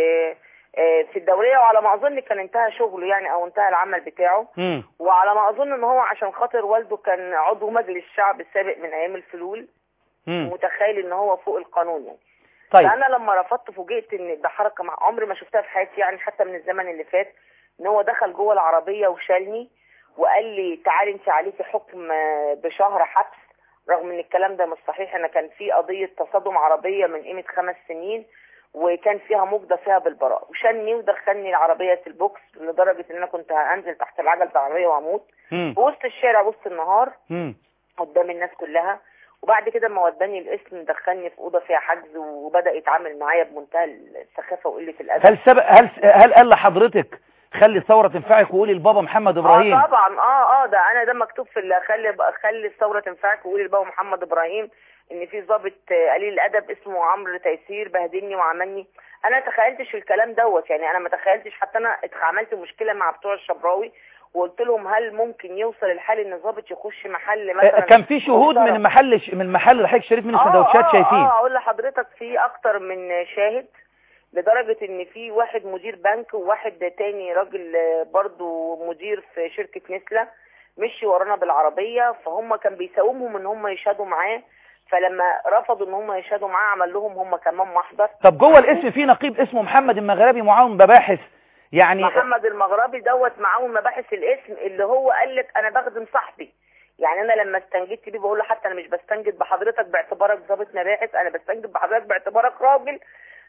في الدوريه، وعلى ما اظن كان انتهى شغله يعني او انتهى العمل بتاعه. مم. وعلى ما اظن ان هو عشان خاطر والده كان عضو مجلس الشعب السابق من ايام الفلول. مم. متخيل ان هو فوق القانون يعني. طيب. فانا لما رفضت فوجئت ان ده حركه مع عمري ما شفتها في حياتي يعني، حتى من الزمن اللي فات، ان هو دخل جوه العربيه وشالني وقال لي تعالي انت عليكي حكم بشهر حبس، رغم ان الكلام ده مش صحيح. انا كان في قضيه تصادم عربيه من قيمه خمس سنين وكان فيها مجدى فيها بالبراءه، وشالني ودخلني العربيه البوكس لدرجه ان انا كنت هنزل تحت العجل بتاع العربيه واموت في وسط الشارع وسط النهار مم. قدام الناس كلها. وبعد كده لما وداني القسم دخلني في اوضه فيها حجز وبدا يتعامل معايا بمنتهى السخافه وقله الادب. هل سبق هل هل قال لحضرتك خلي الثوره تنفعك وقولي لبابا محمد ابراهيم؟ اه طبعا اه اه ده انا ده مكتوب في اللي خلي خلي الثوره تنفعك وقولي لبابا محمد ابراهيم ان في ضابط قليل الادب اسمه عمرو تيسير بهدلني وعملني. انا تخيلتش الكلام دوت يعني، انا ما تخيلتش. حتى انا عملت مشكله مع بتوع الشبراوي وقلت لهم هل ممكن يوصل الحال ان الضابط يخش محل مثلا. كان في شهود من المحل من المحل اللي حضرتك شريت منه سندوتشات آه شايفين. اه اقول لحضرتك في اكتر من شاهد، لدرجة ان في واحد مدير بنك وواحد تاني راجل برضو مدير في شركة نسلة مشي ورانا بالعربية، فهم كان بيساومهم ان هم يشهدوا معاه، فلما رفضوا ان هم يشهدوا معاه عمل لهم هم كمان محضر. طب جوه الاسم في نقيب اسمه محمد المغربي معاون مباحث يعني. محمد المغربي دوت معاون مباحث الاسم اللي هو قال لك انا بخدم صاحبي يعني. انا لما استنجدت بيه بقول له حتى انا مش بستنجد بحضرتك باعتبارك ضابط مباحث، انا بستنجد بحضرتك باعتبارك راجل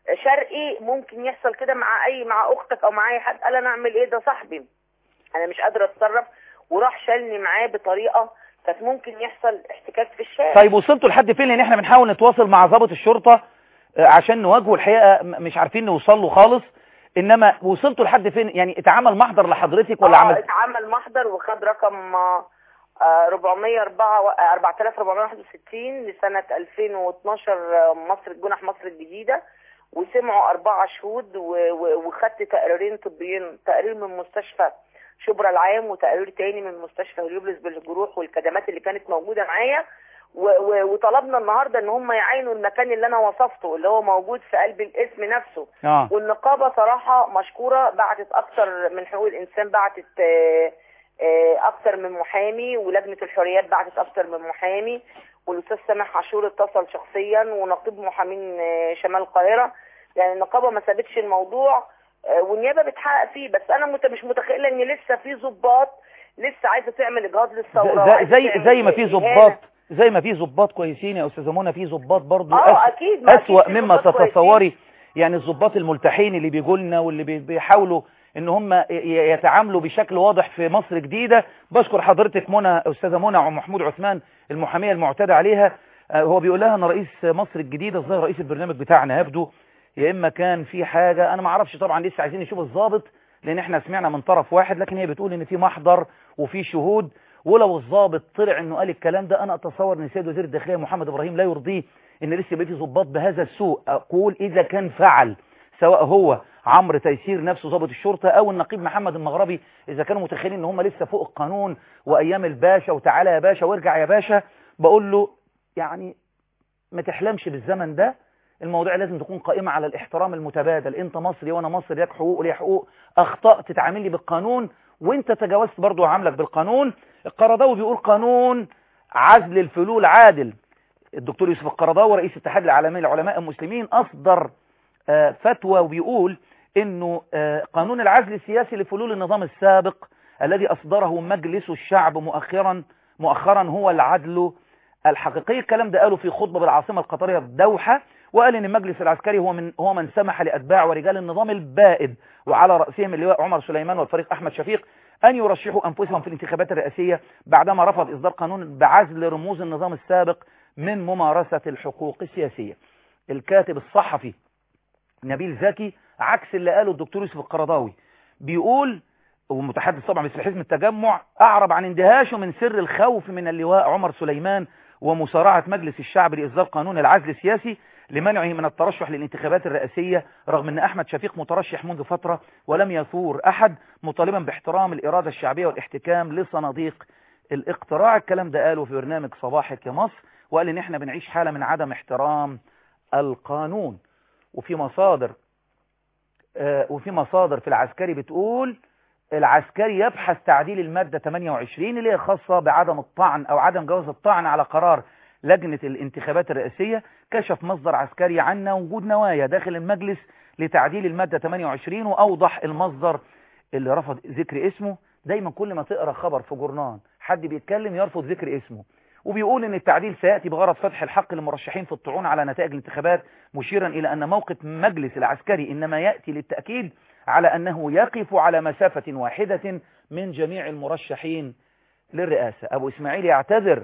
شرقي ممكن يحصل كده مع اي مع اختك او مع اي حد. قال انا اعمل ايه ده صاحبي انا مش قادره اتصرف، وراح شالني معاه بطريقه كانت ممكن يحصل احتكاك في الشارع. طيب وصلتوا لحد فين؟ لان احنا بنحاول نتواصل مع ضابط الشرطه عشان نواجهه، الحقيقه مش عارفين نوصل له خالص. انما وصلتوا لحد فين يعني؟ اتعمل محضر لحضرتك ولا آه عمل؟ اتعمل محضر وخد رقم أربعمية وأربعة أربعة آلاف وأربعمية وواحد وستين لسنه ألفين واثناشر مصر جنح مصر الجديده، وسمعوا أربعة شهود وخدت تقريرين طبيين، تقرير من مستشفى شبرا العام وتقرير تاني من مستشفى هليوبلس بالجروح والكدمات اللي كانت موجودة معايا. وطلبنا النهاردة ان هم يعينوا المكان اللي انا وصفته اللي هو موجود في قلب الاسم نفسه. آه. والنقابة صراحة مشكورة، بعتت اكتر من حقوق الانسان، بعتت اكتر من محامي، ولجنة الحريات بعتت اكتر من محامي، والاستاذ سامح عاشور اتصل شخصيا، ونقيب محامين شمال القاهره. يعني النقابه ما سابتش الموضوع والنيابه بتحقق فيه، بس انا مت مش متخيله ان لسه في ضباط لسه عايزه تعمل اجهاض للثوره. زي زي, زي ما في ضباط زي ما في ضباط كويسين يا استاذه منى، في ضباط برضه اه اكيد اسوأ مما تتصوري. يعني الضباط الملتحين اللي بيجوا لنا واللي بيحاولوا ان هم يتعاملوا بشكل واضح في مصر جديدة. بشكر حضرتك منى استاذه منى محمود عثمان المحاميه المعتدى عليها. هو بيقول لها انا رئيس مصر الجديدة، ظاهر رئيس البرنامج بتاعنا يبدو يا اما كان في حاجة انا ما اعرفش، طبعا لسه عايزين نشوف الضابط لان احنا سمعنا من طرف واحد، لكن هي بتقول ان في محضر وفي شهود. ولو الضابط طلع انه قال الكلام ده انا اتصور ان السيد وزير الداخليه محمد ابراهيم لا يرضيه ان لسه يبقى في ضباط بهذا السوء. اقول اذا كان فعل سواء هو عمرو تيسير نفسه ضابط الشرطة أو النقيب محمد المغربي إذا كانوا متخيلين إن هم لسه فوق القانون وأيام الباشا وتعالى يا باشا وارجع يا باشا، بقول له يعني ما تحلمش بالزمن ده. الموضوع لازم تكون قائمة على الاحترام المتبادل، انت مصري وانا مصري، ليك حقوق وليا حقوق، اخطأت تتعامل لي بالقانون وانت تجاوزت برضو عاملك بالقانون. القرضاوي بيقول قانون عزل الفلول عادل. الدكتور يوسف القرضاوي رئيس اتحاد العالمي للعلماء المسلمين اصدر آه فتوى وبيقول انه آه قانون العزل السياسي لفلول النظام السابق الذي اصدره مجلس الشعب مؤخرا مؤخرا هو العدل الحقيقي. الكلام ده قاله في خطبة بالعاصمة القطرية الدوحة، وقال ان المجلس العسكري هو من هو من سمح لاتباع ورجال النظام البائد وعلى رأسهم اللواء عمر سليمان والفريق احمد شفيق ان يرشحوا انفسهم في الانتخابات الرئاسية بعدما رفض اصدار قانون بعزل رموز النظام السابق من ممارسة الحقوق السياسية. الكاتب الصحفي نبيل زكي عكس اللي قاله الدكتور يوسف القرضاوي، بيقول ومتحدث طبعا باسم حزب التجمع اعرب عن اندهاشه من سر الخوف من اللواء عمر سليمان ومسارعة مجلس الشعب لإصدار قانون العزل السياسي لمنعه من الترشح للانتخابات الرئاسية، رغم أن أحمد شفيق مترشح منذ فترة ولم يثور أحد، مطالبا باحترام الإرادة الشعبية والاحتكام لصناديق الاقتراع. الكلام ده قاله في برنامج صباحك يا مصر، وقال إن إحنا بنعيش حالة من عدم احترام القانون. وفي مصادر آه وفي مصادر في العسكري بتقول العسكري يبحث تعديل المادة ثمانية وعشرين اللي هي خاصة بعدم الطعن أو عدم جواز الطعن على قرار لجنة الانتخابات الرئاسية. كشف مصدر عسكري عن وجود نوايا داخل المجلس لتعديل المادة ثمانية وعشرين، وأوضح المصدر اللي رفض ذكر اسمه. دايما كل ما تقرأ خبر في جورنال حد بيتكلم يرفض ذكر اسمه، وبيقول ان التعديل سيأتي بغرض فتح الحق للمرشحين في الطعون على نتائج الانتخابات، مشيرا إلى أن موقف مجلس العسكري إنما يأتي للتأكيد على أنه يقف على مسافة واحدة من جميع المرشحين للرئاسة. أبو إسماعيل يعتذر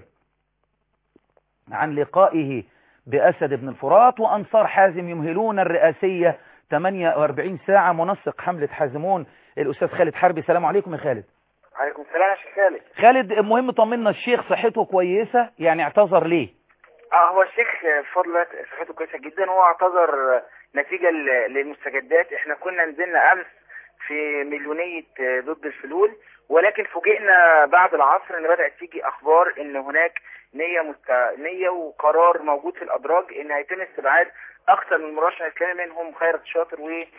عن لقائه بأسد بن الفرات، وأنصار حازم يمهلون الرئاسية ثمانية وأربعين ساعة. منسق حملة حازمون الأستاذ خالد حربي. السلام عليكم يا خالد. عليكم السلام يا شيخ خالد. خالد المهم طمنا، الشيخ صحته كويسة يعني اعتذر ليه؟ اه هو الشيخ بفضل صحته كويسة جدا، هو اعتذر نتيجة للمستجدات. احنا كنا نزلنا امس في مليونية ضد الفلول، ولكن فوجئنا بعد العصر ان بدأت تيجي اخبار ان هناك نية مست... نية وقرار موجود في الادراج ان هيتم استبعاد اكثر من مرشح اسلامي منهم خيرت شاطر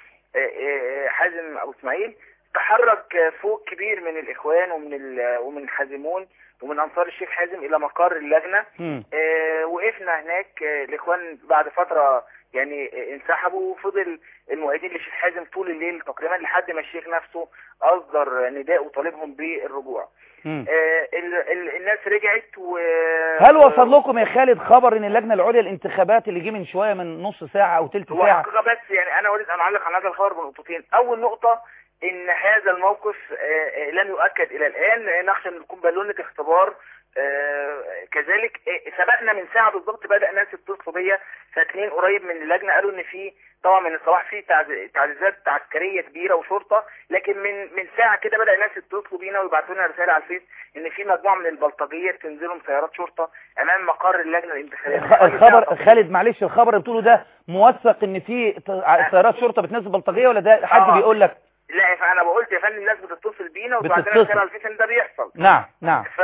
وحازم ابو اسماعيل. تحرك فوق كبير من الاخوان ومن ال... ومن الحازمون ومن انصار الشيخ حازم الى مقر اللجنة. اه وقفنا هناك. الاخوان بعد فترة يعني انسحبوا، وفضل المؤيدين للشيخ حازم طول الليل تقريبا لحد ما الشيخ نفسه اصدر نداء وطالبهم بالرجوع. آه ال ال الناس رجعت. و هل وصل لكم يا خالد خبر ان اللجنة العليا للانتخابات اللي جه من شوية من نص ساعة او تلت ساعة؟ هو بس يعني انا اريد ان اعلق على هذا الخبر بنقطتين. اول نقطة ان هذا الموقف آه لم يؤكد الى الان، نخشى ان يكون بالونة اختبار. آه كذلك آه سبقنا من ساعة بالضبط بدأ ناس يتصلوا بيا ساكنين قريب من اللجنة، قالوا ان في طبعا من الصباح في تعزيزات عسكرية كبيرة وشرطة، لكن من من ساعة كده بدأ ناس يتصلوا بينا ويبعتوا لنا رسالة على الفيس ان في مجموعة من البلطجية تنزلهم سيارات شرطة امام مقر اللجنة الانتخابية. الخبر خالد معلش، الخبر اللي بتقوله ده موثق ان في سيارات شرطة بتنزل بلطجية ولا ده حد آه. بيقول لك؟ لا فانا بقولت يا فندم الناس بتتصل بينا وبعدين رساله على الفيس ان ده بيحصل. نعم نعم. ف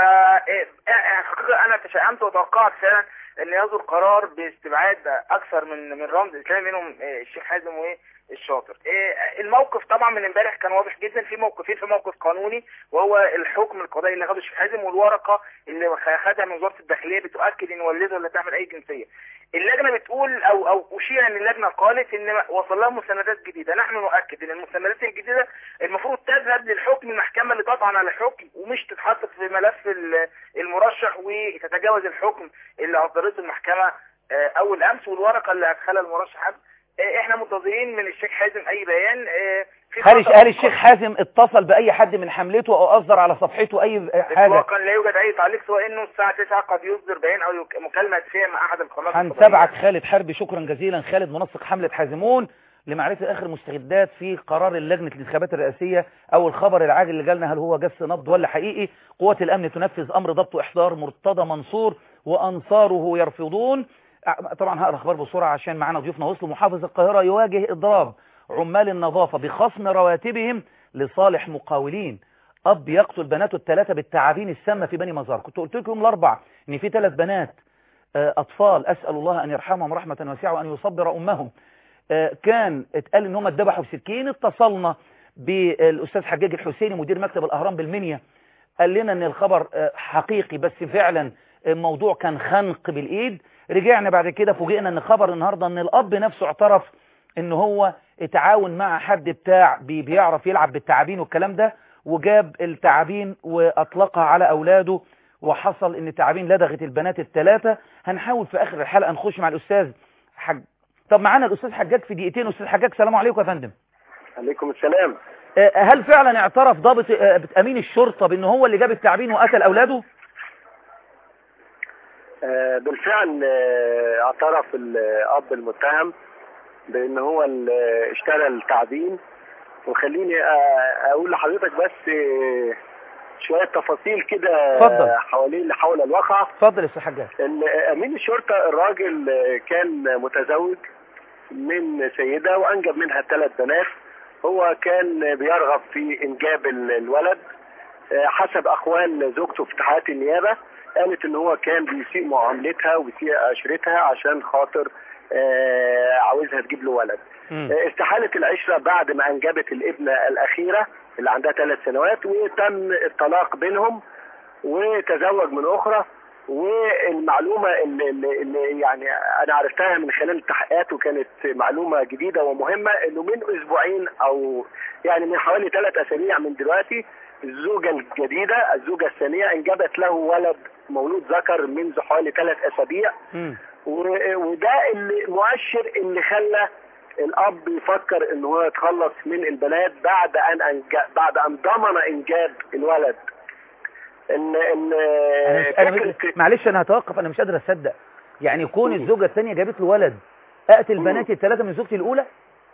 حقيقه انا تشائمت وتوقعت فعلا ان يصدر قرار باستبعاد اكثر من من رمز اسلامي منهم الشيخ حازم والشاطر. الموقف طبعا من امبارح كان واضح جدا. في موقفين، في موقف قانوني وهو الحكم القضائي اللي خده الشيخ حازم، والورقه اللي خدها من وزاره الداخليه بتؤكد ان والده لا تعمل اي جنسيه. اللجنه بتقول او او اشيع ان اللجنه قالت ان وصل لها مستندات جديده. نحن نؤكد ان المستندات الجديده المفروض تذهب للحكم المحكمه اللي تطعن على الحكم، ومش تتحط في ملف المرشح وتتجاوز الحكم اللي اصدرته المحكمه اول امس والورقه اللي ادخلها المرشح. احنا منتظرين من الشيخ حازم اي بيان. هل هل الشيخ حازم اتصل باي حد من حملته او اصدر على صفحته اي حاجه؟ اطلاقا لا يوجد اي تعليق، سواء انه الساعه تسعة قد يصدر بيان او مكالمه هاتفيه مع احد القنوات. هنتابعك خالد حربي، شكرا جزيلا. خالد منسق حمله حازمون لمعرفه اخر المستجدات في قرار اللجنه الانتخابات الرئاسيه او الخبر العاجل اللي جالنا هل هو جس نبض ولا حقيقي. قوات الامن تنفذ امر ضبط واحضار مرتضى منصور وانصاره يرفضون. طبعا هقرا اخبار بسرعه عشان معانا ضيوفنا وصلوا. محافظ القاهره يواجه اضراب عمال النظافة بخصم رواتبهم لصالح مقاولين. أب يقتل بناته الثلاثة بالتعابين السامة في بني مزار. كنت قلت لكم الأربع إن في ثلاث بنات أطفال أسأل الله أن يرحمهم رحمة واسعة وأن يصبر أمهم، كان اتقال إن هم اتذبحوا بسكين. اتصلنا بالأستاذ حجاج الحسيني مدير مكتب الأهرام بالمنيا، قال لنا إن الخبر حقيقي بس فعلا الموضوع كان خنق بالإيد. رجعنا بعد كده فوجئنا إن خبر النهاردة إن الأب نفسه اعترف إن هو اتعاون مع حد بتاع بيعرف يلعب بالتعابين والكلام ده، وجاب التعابين وأطلقها على أولاده، وحصل إن التعابين لدغت البنات الثلاثة. هنحاول في آخر الحلقة نخش مع الأستاذ حج. طب معانا الأستاذ حجاج في دقيقتين. أستاذ حجاج سلام عليكم يا فندم. عليكم السلام. هل فعلا اعترف ضابط أمين الشرطة بأنه هو اللي جاب التعابين وقتل أولاده؟ بالفعل اعترف الأب المتهم بأن هو اللي اشترى التعابين. وخليني أقول لحضرتك بس شوية تفاصيل كده حوالين حول الواقع. اتفضل يا استاذ حجاج. أمين الشرطة الراجل كان متزوج من سيدة وأنجب منها ثلاث بنات. هو كان بيرغب في إنجاب الولد. حسب أقوال زوجته في تحقيقات النيابة قالت إن هو كان بيسيء معاملتها وبيسيء عشرتها عشان خاطر عاوزها تجيب له ولد. استحالت العشرة بعد ما أنجبت الابنة الأخيرة اللي عندها ثلاث سنوات، وتم الطلاق بينهم وتزوج من أخرى. والمعلومة اللي, اللي يعني أنا عرفتها من خلال التحقيقات وكانت معلومة جديدة ومهمة، إنه من أسبوعين أو يعني من حوالي ثلاث أسابيع من دلوقتي الزوجة الجديدة الزوجة الثانية انجبت له ولد مولود ذكر منذ حوالي ثلاث أسابيع. وده اللي مؤشر اللي خلى الأب يفكر إن هو يتخلص من البنات بعد أن أنجاب بعد أن ضمن إنجاب الولد. ال ال أنا معلش أنا هتوقف، أنا مش قادر أصدق يعني كون الزوجة الثانية جابت له ولد أقتل بناتي الثلاثة من زوجتي الأولى.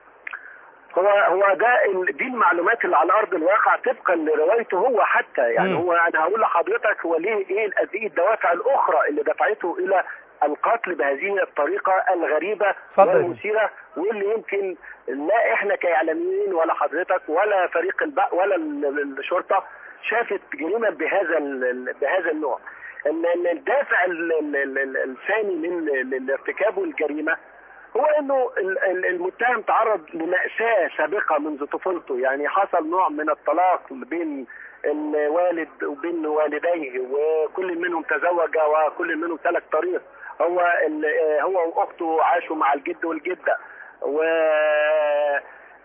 هو هو ده دي المعلومات اللي على أرض الواقع طبقا لروايته هو حتى يعني. مم. هو أنا هقول لحضرتك هو ليه إيه الدوافع الأخرى اللي دفعته إلى القتل بهذه الطريقة الغريبة والمثيرة، واللي يمكن لا احنا كاعلاميين ولا حضرتك ولا فريق البق ولا الشرطة شافت جريمة بهذا بهذا النوع. الدافع الثاني من ارتكابه الجريمة هو انه المتهم تعرض لمأساة سابقة منذ طفولته. يعني حصل نوع من الطلاق بين الوالد وبين والديه، وكل منهم تزوج وكل منهم سلك طريق. هو هو واخته عاشوا مع الجد والجده وعانى،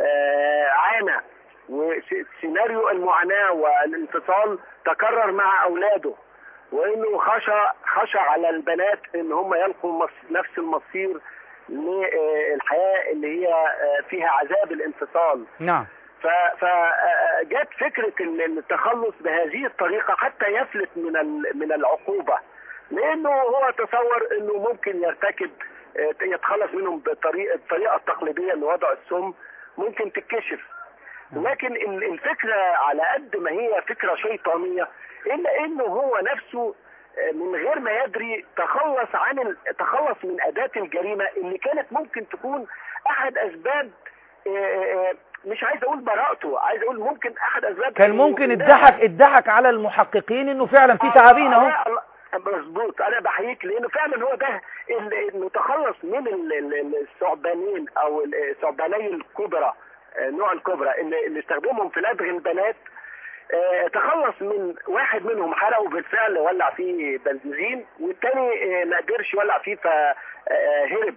وسيناريو المعاناه والانفصال تكرر مع اولاده، وانه خشى خشى على البنات ان هم يلقوا نفس المصير للحياه اللي هي فيها عذاب الانفصال. نعم. فجت فكره التخلص بهذه الطريقه حتى يفلت من من العقوبه، لانه هو تصور انه ممكن يرتكب يتخلص منهم بطريقه الطريقه التقليديه اللي وضع السم ممكن تتكشف. لكن الفكره على قد ما هي فكره شيطانيه الا انه هو نفسه من غير ما يدري تخلص عن تخلص من اداه الجريمه اللي كانت ممكن تكون احد اسباب، مش عايز اقول براءته، عايز اقول ممكن احد اسباب كان ممكن اتضحك اتضحك على المحققين انه فعلا في تعابين اهو. مظبوط، انا بحييك لانه فعلا هو ده المتخلص من الثعبانين او الثعباني الكبرى، نوع الكبرى اللي استخدمهم في لدغ البنات. تخلص من واحد منهم حرقه بالفعل ولع فيه بنزين، والتاني ما قدرش يولع فيه فهرب.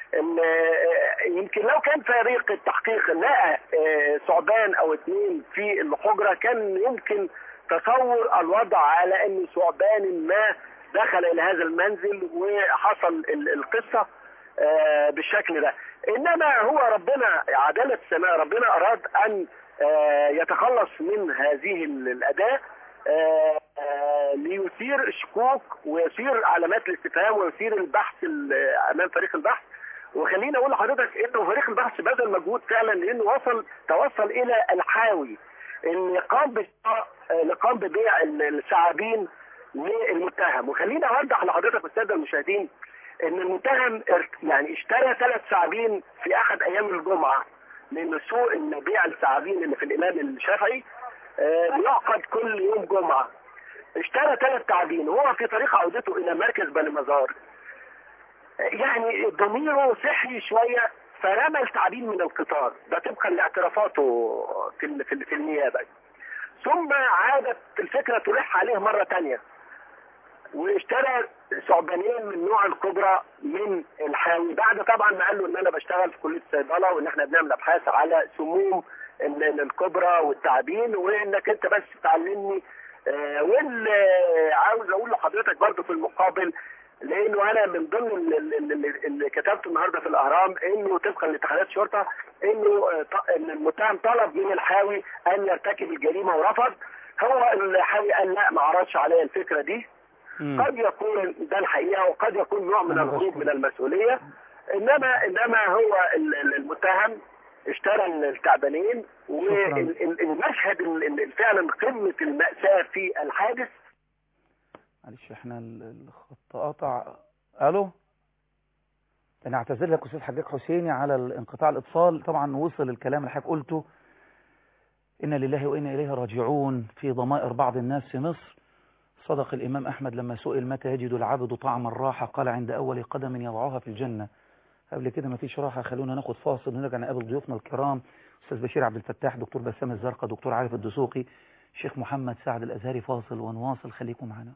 يمكن لو كان فريق التحقيق لقى ثعبان او اثنين في الحجرة كان يمكن تصور الوضع على ان ثعبان ما دخل الى هذا المنزل وحصل القصة بالشكل ده. انما هو ربنا عدالة السماء، ربنا اراد ان يتخلص من هذه الاداة ليثير الشكوك ويثير علامات الاستفهام ويثير البحث امام فريق البحث. وخليني اقول لحضرتك انه فريق البحث بذل مجهود فعلا، لانه وصل توصل الى الحاوي اللي قام اللي قام ببيع الثعابين للمتهم. وخليني اوضح لحضرتك والساده المشاهدين ان المتهم يعني اشترى ثلاث ثعابين في احد ايام الجمعه لان سوق بيع الثعابين اللي في الامام الشافعي آه، بيعقد كل يوم جمعه. اشترى ثلاث تعابين وهو في طريق عودته الى مركز بني مزار، يعني ضميره صحي شويه فرمى التعابين من القطار، ده طبقا لاعترافاته في في في النيابه. ثم عادت الفكره تلح عليه مره ثانيه واشترى ثعبانين من نوع الكبرى من الحاوي، بعد طبعا ما قال له ان انا بشتغل في كليه الصيدله وان احنا بنعمل ابحاث على سموم الكبرى والتعابين وانك انت بس تعلمني. آه واللي عاوز اقول لحضرتك برضه في المقابل، لانه انا من ضمن اللي كتبته النهارده في الاهرام انه طبقا لاتحادات الشرطه انه ان المتهم طلب من الحاوي ان يرتكب الجريمه ورفض. هو الحاوي قال لا ما عرضش عليا الفكره دي. مم. قد يكون ده الحقيقه وقد يكون نوع من الهروب من المسؤوليه، انما انما هو المتهم اشترى التعبانين. والمشهد اللي فعلا قمه الماساه في الحادث. معلش احنا الخط قطع. الو، انا اعتذر لك استاذ حجاج حسيني على انقطاع الاتصال. طبعا وصل الكلام اللي حضرتك قلته، انا لله وانا اليه راجعون في ضمائر بعض الناس في مصر. صدق الامام احمد لما سئل متى يجد العبد طعم الراحه، قال عند اول قدم يضعها في الجنه. قبل كده ما فيش راحه، خلونا ناخد فاصل ونرجع نقابل ضيوفنا الكرام، استاذ بشير عبد الفتاح، دكتور بسام الزرقاء، دكتور عارف الدسوقي، شيخ محمد سعد الازهري. فاصل ونواصل، خليكم معنا.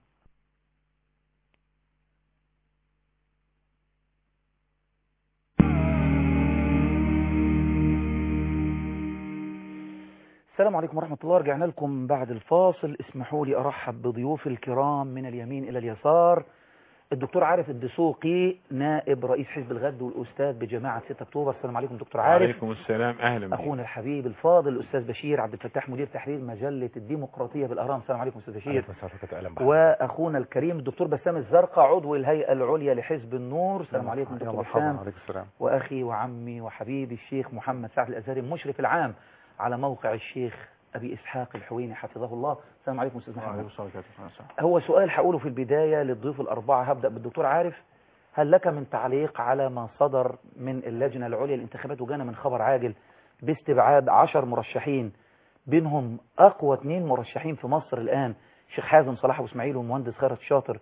السلام عليكم ورحمة الله. رجعنا لكم بعد الفاصل. اسمحوا لي أرحب بضيوف الكرام من اليمين إلى اليسار. الدكتور عارف الدسوقي، نائب رئيس حزب الغد والأستاذ بجماعة ستة أكتوبر. السلام عليكم دكتور عارف. وعليكم السلام، أهلا بك. أخونا الحبيب الفاضل الأستاذ بشير عبد الفتاح، مدير تحرير مجلة الديمقراطية بالأهرام. السلام عليكم أستاذ بشير. وأخونا الكريم الدكتور بسام الزرقاء، عضو الهيئة العليا لحزب النور. السلام عليكم دكتور بسام. وأخي وعمي وحبيبي الشيخ محمد سعد الأزهري، المشرف العام على موقع الشيخ أبي إسحاق الحويني حفظه الله. السلام عليكم أستاذ محمد. هو سؤال هقوله في البداية للضيوف الأربعة، هبدأ بالدكتور عارف. هل لك من تعليق على ما صدر من اللجنة العليا للانتخابات وجانا من خبر عاجل باستبعاد عشر مرشحين، بينهم أقوى اثنين مرشحين في مصر الآن، الشيخ حازم صلاح أبو إسماعيل والمهندس خيرت شاطر،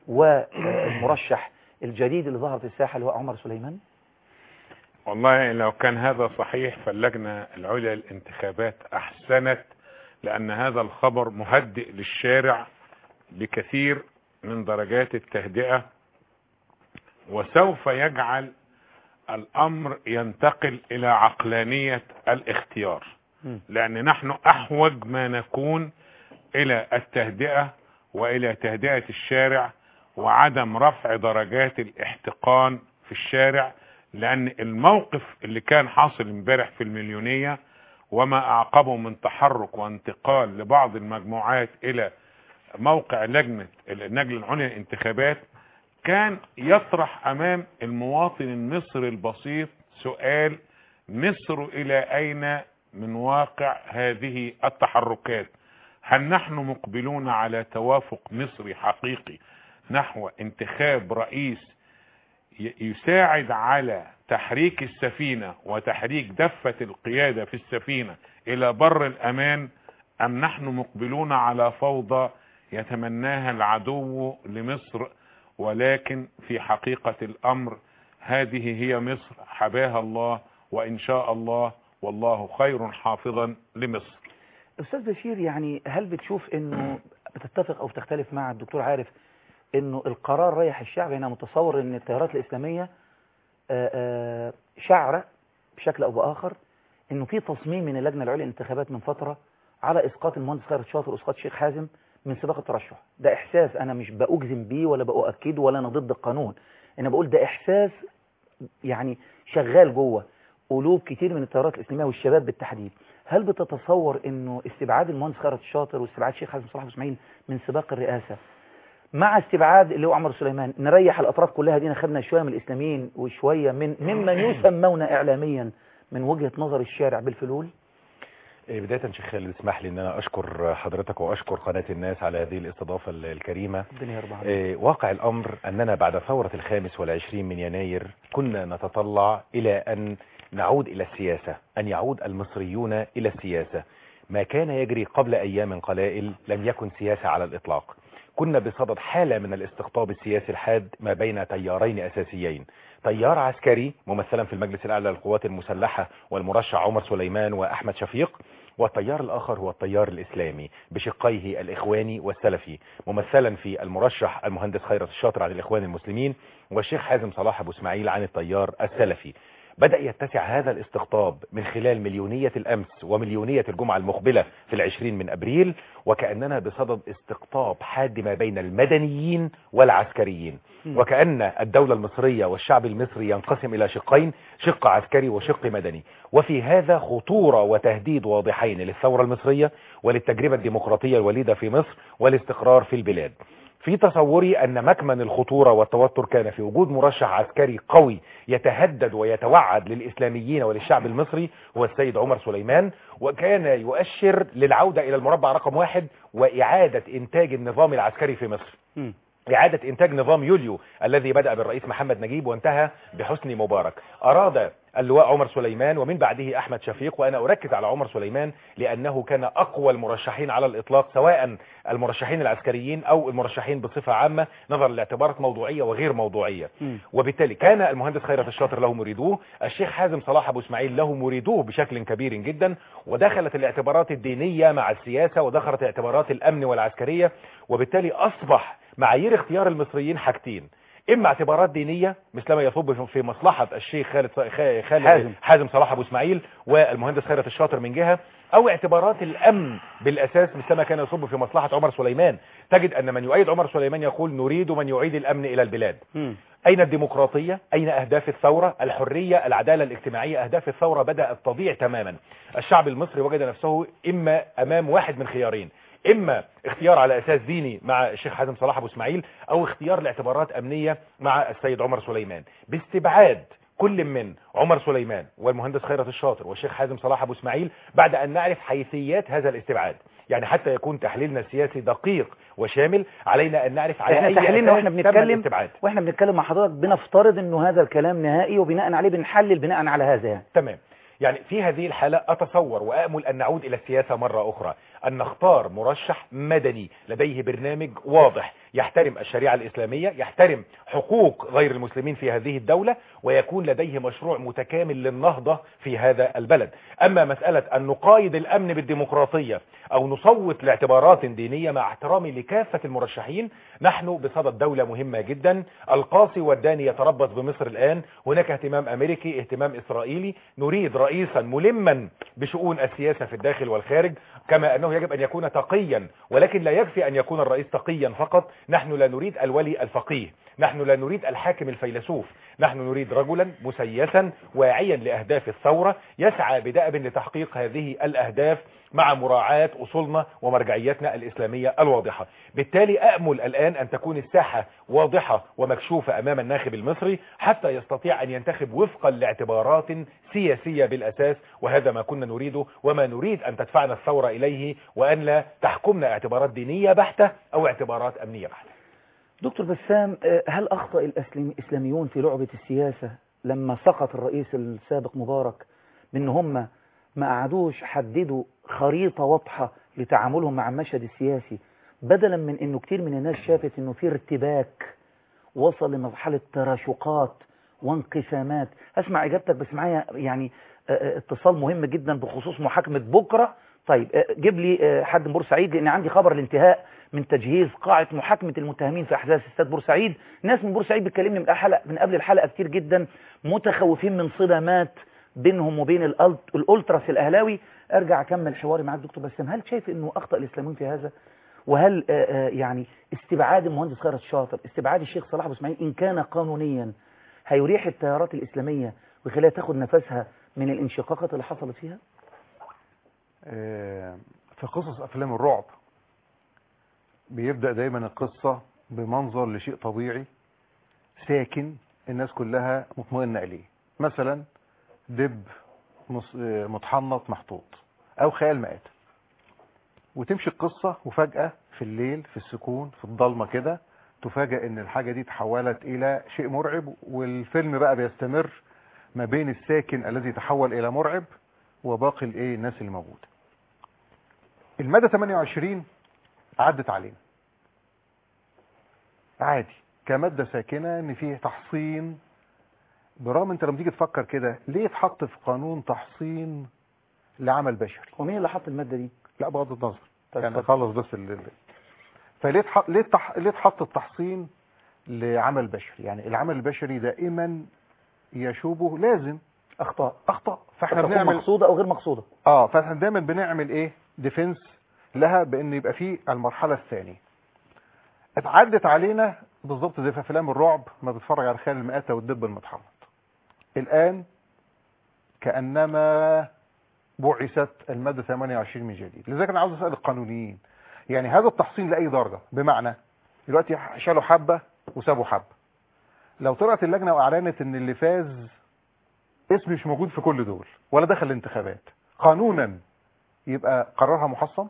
والمرشح الجديد اللي ظهر في الساحة اللي هو عمر سليمان؟ والله لو كان هذا صحيح فاللجنة العليا للانتخابات أحسنت، لأن هذا الخبر مهدئ للشارع بكثير من درجات التهدئة، وسوف يجعل الأمر ينتقل إلى عقلانية الاختيار، لأن نحن أحوج ما نكون إلى التهدئة وإلى تهدئة الشارع وعدم رفع درجات الاحتقان في الشارع، لأن الموقف اللي كان حاصل امبارح في المليونية وما أعقبه من تحرك وانتقال لبعض المجموعات إلى موقع لجنة اللجنة العليا للانتخابات كان يطرح أمام المواطن المصري البسيط سؤال: مصر إلى أين من واقع هذه التحركات؟ هل نحن مقبلون على توافق مصري حقيقي نحو انتخاب رئيس يساعد على تحريك السفينة وتحريك دفة القيادة في السفينة إلى بر الأمان، أم نحن مقبلون على فوضى يتمناها العدو لمصر؟ ولكن في حقيقة الأمر هذه هي مصر حباها الله، وإن شاء الله والله خير حافظا لمصر. أستاذ بشير، يعني هل بتشوف أنه بتتفق أو تختلف مع الدكتور عارف أنه القرار ريح الشعب؟ هنا متصور أن التيارات الإسلامية شعر بشكل أو بآخر أنه في تصميم من اللجنة العليا للانتخابات من فترة على إسقاط المهندس خيرت شاطر وإسقاط الشيخ حازم من سباق الترشح. ده إحساس أنا مش بأجزم بيه ولا بأؤكده ولا أنا ضد القانون، أنا بقول ده إحساس يعني شغال جوه قلوب كتير من التيارات الإسلامية والشباب بالتحديد. هل بتتصور أنه استبعاد المهندس خيرت شاطر واستبعاد الشيخ حازم صلاح أبو إسماعيل من سباق الرئاسة مع استبعاد اللي هو عمر سليمان نريح الأطراف كلها دي، خدنا شوية من الإسلاميين وشوية من ممن يسمون إعلاميا من وجهة نظر الشارع بالفلول؟ بداية شيخ خالد اسمح لي ان انا اشكر حضرتك واشكر قناة الناس على هذه الاستضافة الكريمة. واقع الامر اننا بعد ثورة الخامس والعشرين من يناير كنا نتطلع الى ان نعود الى السياسة، ان يعود المصريون الى السياسة. ما كان يجري قبل ايام قلائل لم يكن سياسة على الاطلاق. كنا بصدد حالة من الاستقطاب السياسي الحاد ما بين تيارين اساسيين، تيار عسكري ممثلا في المجلس الاعلى للقوات المسلحة والمرشح عمر سليمان واحمد شفيق، والتيار الاخر هو التيار الاسلامي بشقيه الاخواني والسلفي ممثلا في المرشح المهندس خيرت الشاطر عن الاخوان المسلمين والشيخ حازم صلاح ابو اسماعيل عن التيار السلفي. بدأ يتسع هذا الاستقطاب من خلال مليونية الأمس ومليونية الجمعة المقبلة في العشرين من أبريل، وكأننا بصدد استقطاب حاد ما بين المدنيين والعسكريين، وكأن الدولة المصرية والشعب المصري ينقسم إلى شقين، شق عسكري وشق مدني. وفي هذا خطورة وتهديد واضحين للثورة المصرية وللتجربة الديمقراطية الوليدة في مصر والاستقرار في البلاد. في تصوري أن مكمن الخطورة والتوتر كان في وجود مرشح عسكري قوي يتهدد ويتوعد للإسلاميين وللشعب المصري هو السيد عمر سليمان، وكان يؤشر للعودة إلى المربع رقم واحد وإعادة إنتاج النظام العسكري في مصر. م. إعادة إنتاج نظام يوليو الذي بدأ بالرئيس محمد نجيب وانتهى بحسني مبارك. أراد اللواء عمر سليمان ومن بعده أحمد شفيق، وأنا أركز على عمر سليمان لأنه كان أقوى المرشحين على الإطلاق، سواء المرشحين العسكريين أو المرشحين بصفة عامة نظرا لاعتبارات موضوعية وغير موضوعية. م. وبالتالي كان المهندس خيرت الشاطر له مريدوه، الشيخ حازم صلاح أبو اسماعيل له مريدوه بشكل كبير جدا، ودخلت الاعتبارات الدينية مع السياسة ودخلت اعتبارات الأمن والعسكرية، وبالتالي أصبح معايير اختيار المصريين حاجتين: اما اعتبارات دينية مثلما يصب في مصلحة الشيخ خالد خالد حازم, حازم صلاح ابو اسماعيل والمهندس خيرت الشاطر من جهة، او اعتبارات الامن بالاساس مثلما كان يصب في مصلحة عمر سليمان. تجد ان من يؤيد عمر سليمان يقول نريد من يعيد الامن الى البلاد. م. اين الديمقراطية؟ اين اهداف الثورة؟ الحرية، العدالة الاجتماعية. اهداف الثورة بدأت تضيع تماما. الشعب المصري وجد نفسه اما امام واحد من خيارين: اما اختيار على اساس ديني مع الشيخ حازم صلاح ابو اسماعيل، او اختيار لاعتبارات امنية مع السيد عمر سليمان، باستبعاد كل من عمر سليمان والمهندس خيرت الشاطر والشيخ حازم صلاح ابو اسماعيل بعد ان نعرف حيثيات هذا الاستبعاد. يعني حتى يكون تحليلنا السياسي دقيق وشامل علينا ان نعرف على اي تحليلنا واحنا بنتكلم الاستبعاد. واحنا بنتكلم مع حضرتك بنفترض انه هذا الكلام نهائي وبناء عليه بنحلل بناء على هذا. يعني تمام. يعني في هذه الحالة أتصور وأأمل أن نعود إلى السياسة مرة أخرى، أن نختار مرشح مدني لديه برنامج واضح يحترم الشريعة الإسلامية، يحترم حقوق غير المسلمين في هذه الدولة، ويكون لديه مشروع متكامل للنهضة في هذا البلد. أما مسألة أن نقايد الأمن بالديمقراطية أو نصوت لاعتبارات دينية، مع احترامي لكافة المرشحين، نحن بصدد دولة مهمة جدا. القاصي والداني يتربص بمصر الآن، هناك اهتمام أمريكي، اهتمام إسرائيلي. نريد رئيسا ملما بشؤون السياسة في الداخل والخارج، كما أنه يجب أن يكون تقيا، ولكن لا يكفي أن يكون الرئيس تقيا فقط. نحن لا نريد الولي الفقيه، نحن لا نريد الحاكم الفيلسوف، نحن نريد رجلا مسيسا واعيا لأهداف الثورة، يسعى بدأب لتحقيق هذه الأهداف مع مراعاة أصولنا ومرجعيتنا الإسلامية الواضحة. بالتالي أأمل الآن أن تكون الساحة واضحة ومكشوفة أمام الناخب المصري حتى يستطيع أن ينتخب وفقا لاعتبارات سياسية بالأساس، وهذا ما كنا نريده وما نريد أن تدفعنا الثورة إليه، وأن لا تحكمنا اعتبارات دينية بحتة أو اعتبارات أمنية بحتة. دكتور بسام، هل أخطأ الإسلاميون في لعبة السياسة لما سقط الرئيس السابق مبارك بأن هم ما قعدوش حددوا خريطة واضحة لتعاملهم مع المشهد السياسي، بدلا من انه كتير من الناس شافت انه في ارتباك وصل لمرحلة تراشقات وانقسامات؟ اسمع اجابتك، بس معايا يعني اتصال مهم جدا بخصوص محاكمة بكرة. طيب جيب لي حد من بورسعيد، لان عندي خبر الانتهاء من تجهيز قاعة محاكمة المتهمين في احداث استاد بورسعيد. ناس من بورسعيد بتكلمني من الحلقة من قبل الحلقة كتير جدا، متخوفين من صدامات بينهم وبين الالتراس الاهلاوي. ارجع اكمل حواري معاك دكتور بسام. هل شايف انه اخطأ الاسلاميين في هذا؟ وهل يعني استبعاد المهندس خيرت الشاطر، استبعاد الشيخ صلاح ابو اسماعيل ان كان قانونيا، هيريح التيارات الاسلاميه ويخليها تاخد نفسها من الانشقاقات اللي حصلت فيها؟ في قصص افلام الرعب بيبدأ دايما القصة بمنظر لشيء طبيعي ساكن الناس كلها مطمئنة اليه، مثلا دب متحنط محطوط او خيال مآتة. وتمشي القصة وفجأة في الليل في السكون في الضلمة كده تفاجأ ان الحاجة دي تحولت الى شيء مرعب، والفيلم بقى بيستمر ما بين الساكن الذي تحول الى مرعب وباقي الايه الناس اللي موجودة. المادة ثمانية وعشرين عدت علينا عادي كمادة ساكنة ان فيه تحصين، برغم انت لما تيجي تفكر كده ليه اتحط في قانون تحصين لعمل بشري؟ ومين اللي حط المادة دي؟ لا بغض النظر طيب يعني اتفضل. خلص بس اللي فليه تح... ليه تح... ليه اتحط التحصين لعمل بشري؟ يعني العمل البشري دائما يشوبه لازم اخطاء اخطاء فاحنا تكون بنعمل مقصودة او غير مقصودة. اه فاحنا دايما بنعمل ايه ديفنس لها بان يبقى فيه المرحلة الثانية. اتعدت علينا بالظبط زي في افلام الرعب ما بتتفرج على خيال المآتة والدب المتحرط. الان كأنما بعثت المادة ثمانية وعشرين من جديد. لذلك انا عاوز اسال القانونيين يعني هذا التحصين لاي درجة؟ بمعنى دلوقتي شالوا حبة وسابوا حبة، لو طلعت اللجنة واعلنت ان اللي فاز اسم مش موجود في كل دول ولا دخل الانتخابات، قانونا يبقى قرارها محصن؟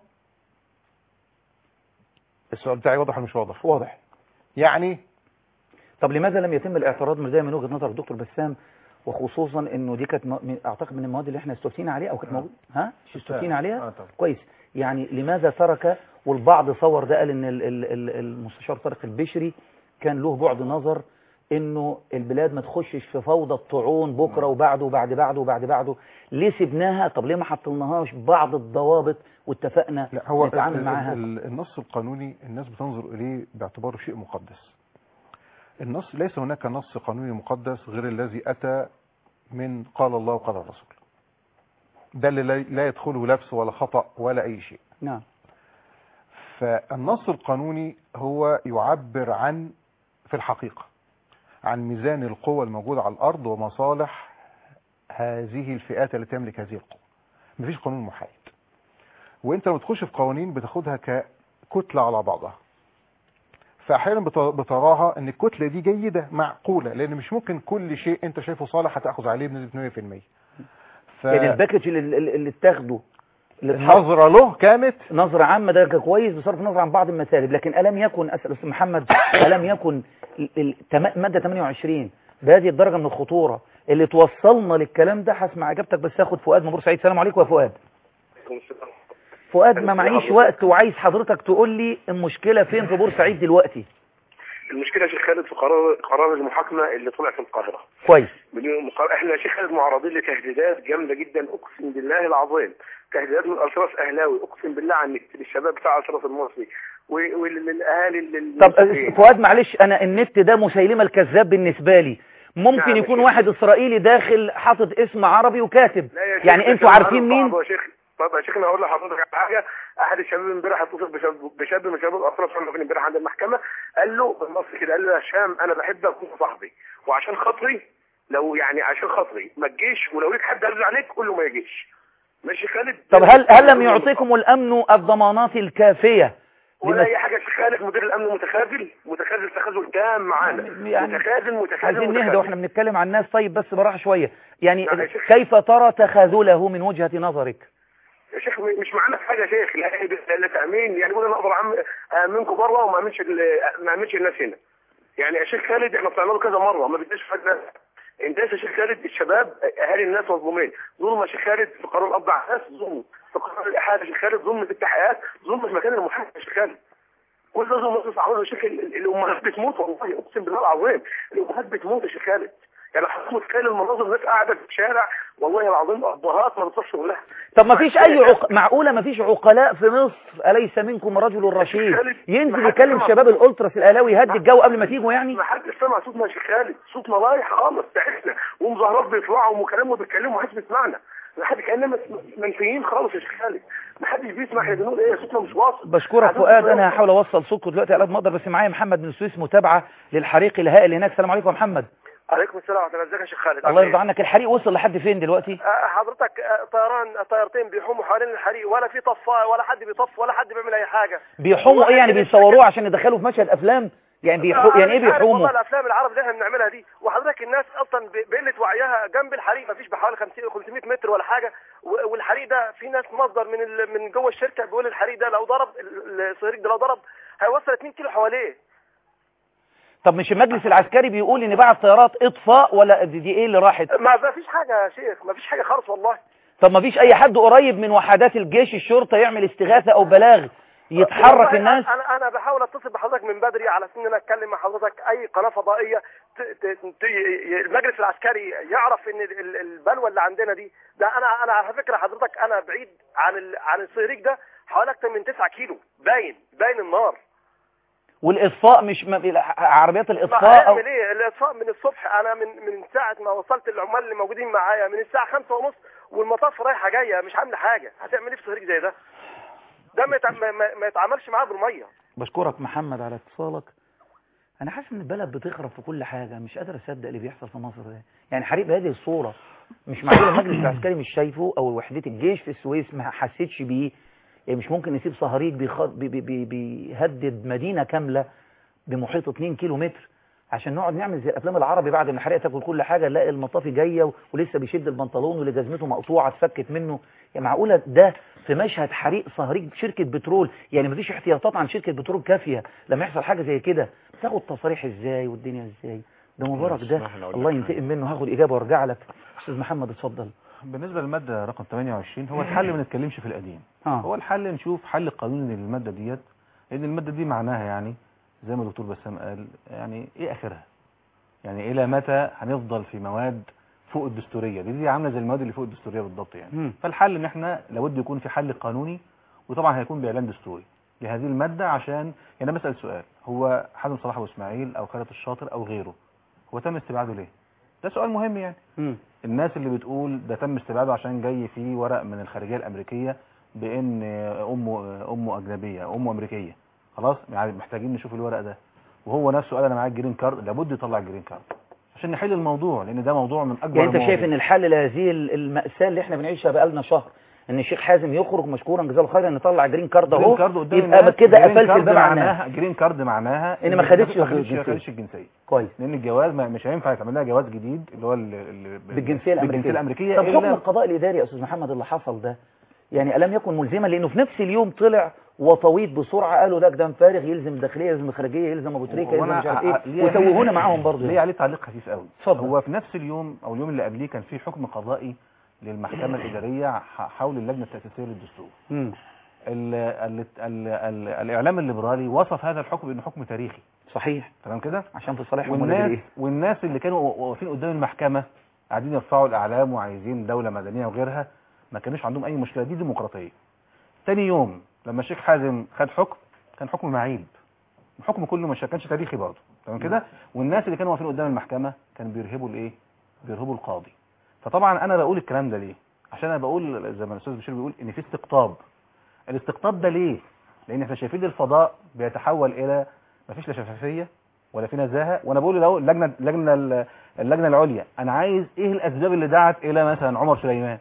السؤال بتاعي واضح ولا مش واضح؟ واضح. يعني طب لماذا لم يتم الاعتراض من زي من وجهة نظر الدكتور بسام، وخصوصا انه دي كانت م... اعتقد من المواد اللي احنا استفتينا عليها او كانت موجوده ها استفتينا عليها آه طبعا. كويس. يعني لماذا ترك، والبعض صور ده قال ان ال... ال... ال... المستشار طارق البشري كان له بعد نظر انه البلاد ما تخشش في فوضى الطاعون بكره وبعده وبعد بعده وبعد بعده. ليه سبناها؟ طب ليه ما حطلناهاش بعض الضوابط واتفقنا لا هو نتعامل ال... معاها؟ ال... النص القانوني الناس بتنظر اليه باعتباره شيء مقدس. النص ليس هناك نص قانوني مقدس غير الذي اتى من قال الله وقال الرسول. ده اللي لا يدخله لبس ولا خطأ ولا اي شيء. نعم. فالنص القانوني هو يعبر عن في الحقيقة عن ميزان القوى الموجودة على الارض ومصالح هذه الفئات التي تملك هذه القوى. مفيش قانون محايد، وانت لما تخش في قوانين بتاخدها ككتلة على بعضها، فاحيانا بتراها ان الكتلة دي جيدة معقولة، لان مش ممكن كل شيء انت شايفه صالح هتاخذ عليه بنسبة مية في المية. ف... يعني الباكج اللي, اللي اتاخده النظرة له كانت نظرة عامة، ده كويس بصرف النظر عن بعض المسالب، لكن ألم يكن أسأل أستاذ محمد ألم يكن مادة ثمانية وعشرين بهذه الدرجة من الخطورة اللي توصلنا للكلام ده؟ هسمع إجابتك بس اخد فؤاد من بورسعيد. السلام عليكم يا فؤاد. فؤاد ما معيش وقت وعايز حضرتك تقول لي المشكلة فين في بورسعيد دلوقتي. المشكله يا شيخ خالد في قرار قرار المحاكمه اللي طلع في القاهره. كويس. احنا يا شيخ خالد معرضين لتهديدات جامده جدا، اقسم بالله العظيم، تهديدات من الاشراف اهلاوي، اقسم بالله عن الشباب بتاع الاشراف المصري وللاهالي. طب فؤاد معلش، انا النت ده مسيلمه الكذاب بالنسبه لي. ممكن نعم يكون واحد اسرائيلي داخل حاطط اسم عربي وكاتب، يعني انتوا عارفين مين؟ طب يا شيخ انا اقول لحضرتك على حاجه. احد الشباب امبارح اتصل بشاب بشاب من شباب الاشراف احنا فين امبارح عند المحكمه، قال له بالنص كده، قال له يا هشام انا بحبك وانت صاحبي، وعشان خاطري لو يعني عشان خاطري ما تجيش، ولو ليك حد قال عليك قول له ما يجيش. ماشي خالد؟ طب هل هل لم يعطيكم الامن الضمانات الكافيه؟ ولا اي حاجه يا شيخ خالد؟ مدير الامن متخاذل متخاذل تخاذل تام معانا، يعني متخاذل متخاذل عايزين نهدى واحنا بنتكلم عن الناس. طيب بس براحه شويه، يعني كيف ترى تخاذله من وجهه نظرك؟ يا شيخ مش معانا في حاجه يا شيخ، لا لا تامين، يعني يقول انا اقدر امنكم بره وما امنش ما امنش الناس هنا. يعني يا شيخ خالد احنا طلعنا له كذا مره ما بديش حاجه. انت يا شيخ خالد الشباب اهالي الناس مظلومين، ظلم يا شيخ خالد في قرار القبض على الناس، ظلم في قرار الاحاله يا شيخ خالد، ظلم في التحقيقات، ظلم في مكان المحاكمه يا شيخ خالد. كل ده ظلم مصر عمله يا شيخ. الامهات بتموت والله اقسم بالله العظيم، الامهات بتموت يا شيخ خالد. يعني حضرتك متخيل المناظر، الناس قاعده في الشارع والله العظيم، ابهات ما بتصحش شغلها. طب ما فيش اي عق... معقوله ما فيش عقلاء في مصر؟ اليس منكم رجل رشيد ينزل يكلم شباب الالتراس الاهلاوي يهدي الجو قبل ما تيجوا؟ يعني ما حدش سمع صوتنا يا شيخ خالد، صوتنا رايح خالص بتاعتنا، ومظاهرات بيطلعوا وكلام بيتكلموا وحدش بيسمعنا، ما حد كاننا منفيين خالص يا شيخ خالد، ما حدش بيسمع احنا بنقول ايه، صوتنا مش واصل. بشكرك فؤاد، انا هحاول اوصل صوتكم دلوقتي على قد ما اقدر، بس معايا محمد من السويس متابعه للحريق الهائل هناك. السلام عليكم يا محمد. عليكم السلام ورحمه الله. ازيك يا شيخ خالد؟ الله يرضى عنك. الحريق وصل لحد فين دلوقتي؟ حضرتك طيران طيارتين بيحوموا حوالين الحريق، ولا في طفاء ولا حد بيطف ولا حد بيعمل اي حاجه. بيحوموا ايه يعني؟ بيصوروه عشان يدخلوه في مشهد افلام؟ يعني بيحو... يعني ايه بيحوموا؟ والله الافلام العرب اللي احنا بنعملها دي، وحضرتك الناس اصلا بقله وعيها جنب الحريق، ما فيش بحوالي خمسمية متر ولا حاجه، و- والحريق ده في ناس مصدر من ال- من جوه الشركه بيقول الحريق ده لو ضرب ال- الصهريج ده لو ضرب هيوصل اتنين كيلو حواليه. طب مش المجلس العسكري بيقول ان بعت طيارات اطفاء ولا دي, دي ايه اللي راحت؟ ما ما فيش حاجه يا شيخ، ما فيش حاجه خالص والله. طب ما فيش اي حد قريب من وحدات الجيش الشرطة يعمل استغاثة او بلاغ يتحرك والله الناس؟ انا انا بحاول اتصل بحضرتك من بدري على اساس ان انا اتكلم مع حضرتك اي قناه فضائيه ت... ت... ت... المجلس العسكري يعرف ان ال- ال- البلوه اللي عندنا دي، ده انا انا على فكره حضرتك انا بعيد عن ال... عن الصهريج ده حوالي اكتر من تسعة كيلو، باين باين النار. والاطفاء مش م... عربيات الاطفاء او هيعمل ايه الاطفاء من الصبح؟ انا من من ساعه ما وصلت العمال اللي موجودين معايا من الساعه خمسة ونص والمطاف رايحه جايه مش عامله حاجه. هتعمل ايه في صهريج زي ده؟ ده ما, يتع... ما... ما- ما يتعاملش معاه بالميه. بشكرك محمد على اتصالك. انا حاسس ان البلد بتخرب في كل حاجة، مش قادر اصدق اللي بيحصل في مصر ده. يعني حريق بهذه الصورة مش معقول المجلس العسكري مش شايفه او وحدة الجيش في السويس ما حسيتش بيه؟ يعني مش ممكن نسيب صهريج بيخ... بي... بي... بي... بيهدد مدينة كاملة بمحيط اتنين كيلو متر عشان نقعد نعمل زي الافلام العربي بعد ما الحريقه تاكل كل حاجه نلاقي المطافي جايه و... ولسه بيشد البنطلون واللي جزمته مقطوعه اتفكت منه. يعني معقوله ده في مشهد حريق صهريج شركه بترول؟ يعني مفيش احتياطات عن شركه بترول كافيه لما يحصل حاجه زي كده؟ تاخد تصاريح ازاي والدنيا ازاي؟ ده مبارك ده الله ينتقم منه. هاخد اجابه وارجع لك. استاذ محمد اتفضل. بالنسبة للمادة رقم ثمانية وعشرين هو الحل ما نتكلمش في القديم. آه. هو الحل نشوف حل قانوني للمادة ديت، لأن المادة دي معناها يعني زي ما الدكتور بسام قال يعني إيه آخرها؟ يعني إلى متى هنفضل في مواد فوق الدستورية؟ دي, دي عاملة زي المواد اللي فوق الدستورية بالضبط يعني. مم. فالحل إن إحنا لابد يكون في حل قانوني، وطبعا هيكون بإعلان دستوري لهذه المادة. عشان يعني أنا بسأل سؤال، هو حازم صلاح وإسماعيل أو خالد الشاطر أو غيره هو تم استبعاده ليه؟ ده سؤال مهم يعني. مم. الناس اللي بتقول ده تم استبعاده عشان جاي فيه ورق من الخارجيه الامريكيه بان امه امه اجنبيه امه امريكيه، خلاص يعني محتاجين نشوف الورق ده. وهو نفسه قال انا معايا الجرين كارد، لابد يطلع الجرين كارد عشان نحل الموضوع، لان ده موضوع من اكبر يعني انت المواضيع. شايف ان الحل لهذه المأساة اللي احنا بنعيشها بقالنا شهر ان الشيخ حازم يخرج مشكورا جزاه الله خيرا نطلع جرين كارد جرين اهو، كارد قدام يبقى الناس. كده جرين قفلت كارد الباب عنها. معناها جرين كارد معناها ان ما خدتش ما خدتش الجنسية. ما خدتش الجنسيه كويس. لان الجواز ما مش هينفع يتعمل لها جواز جديد اللي هو ال- ال- بالجنسية الامريكية. بالجنسيه الامريكيه. طب إلا- حكم القضاء الاداري يا استاذ محمد اللي حصل ده يعني ألم يكن ملزما؟ لانه في نفس اليوم طلع وطويت بسرعه قالوا ده كلام فارغ، يلزم الداخليه يلزم الخارجيه يلزم ابو تريكه يلزم مش عارف ايه، وتوهونا معاهم برضه. ليه عليه تعليق خفيف قوي. اتفضل. هو في نفس اليوم او اليوم اللي قبليه كان في حكم قضائي للمحكمه الاداريه ح- حول اللجنه التاسيسيه للدستور. امم ال ال ال ال الاعلام الليبرالي وصف هذا الحكم بانه حكم تاريخي. صحيح. تمام كده؟ عشان في صالحهم والناس ايه؟ والناس اللي كانوا واقفين قدام المحكمه قاعدين يرفعوا الاعلام وعايزين دوله مدنيه وغيرها ما كانوش عندهم اي مشكله، دي ديمقراطيه. تاني يوم لما الشيخ حازم خد حكم كان حكم معيب، الحكم كله مش كانش تاريخي برضه، تمام كده؟ والناس اللي كانوا واقفين قدام المحكمه كانوا بيرهبوا الايه؟ بيرهبوا القاضي. فطبعا انا بقول الكلام ده ليه؟ عشان انا بقول زي ما الاستاذ بشير بيقول ان في استقطاب. الاستقطاب ده ليه؟ لان احنا شايفين الفضاء بيتحول الى مفيش لا شفافيه ولا في نزاهه. وانا بقول له اللجنه اللجنه اللجنه العليا انا عايز ايه الاسباب اللي دعت الى مثلا عمر سليمان؟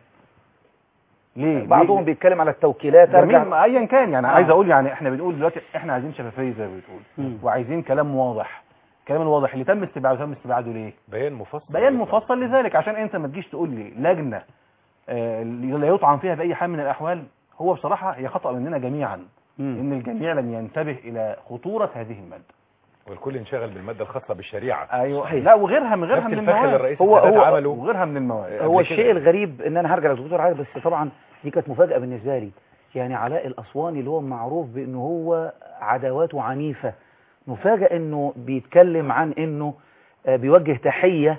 ليه؟ بعضهم ليه؟ بيتكلم على التوكيلات. ارجع ايا كان يعني. آه. عايز اقول يعني احنا بنقول دلوقتي احنا عايزين شفافيه زي ما بتقول، وعايزين كلام واضح. الكلام الواضح اللي تم استبعاده تم استبعاده ليه؟ بيان مفصل. بيان مفصل لذلك، عشان انت ما تجيش تقول لي لجنه آه لا يطعن فيها باي حال من الاحوال. هو بصراحه هي خطا مننا جميعا مم. ان الجميع لم ينتبه الى خطوره هذه الماده. والكل انشغل بالماده الخاصه بالشريعه. ايوه لا وغيرها من غيرها من المواد. هو هو عمله وغيرها من المواد. هو الشيء الغريب ان انا هرجع للدكتور عادل، بس طبعا دي كانت مفاجاه بالنسبه لي. يعني علاء الاسواني اللي هو معروف بانه هو عداواته عنيفه، مفاجاه انه بيتكلم عن انه بيوجه تحيه،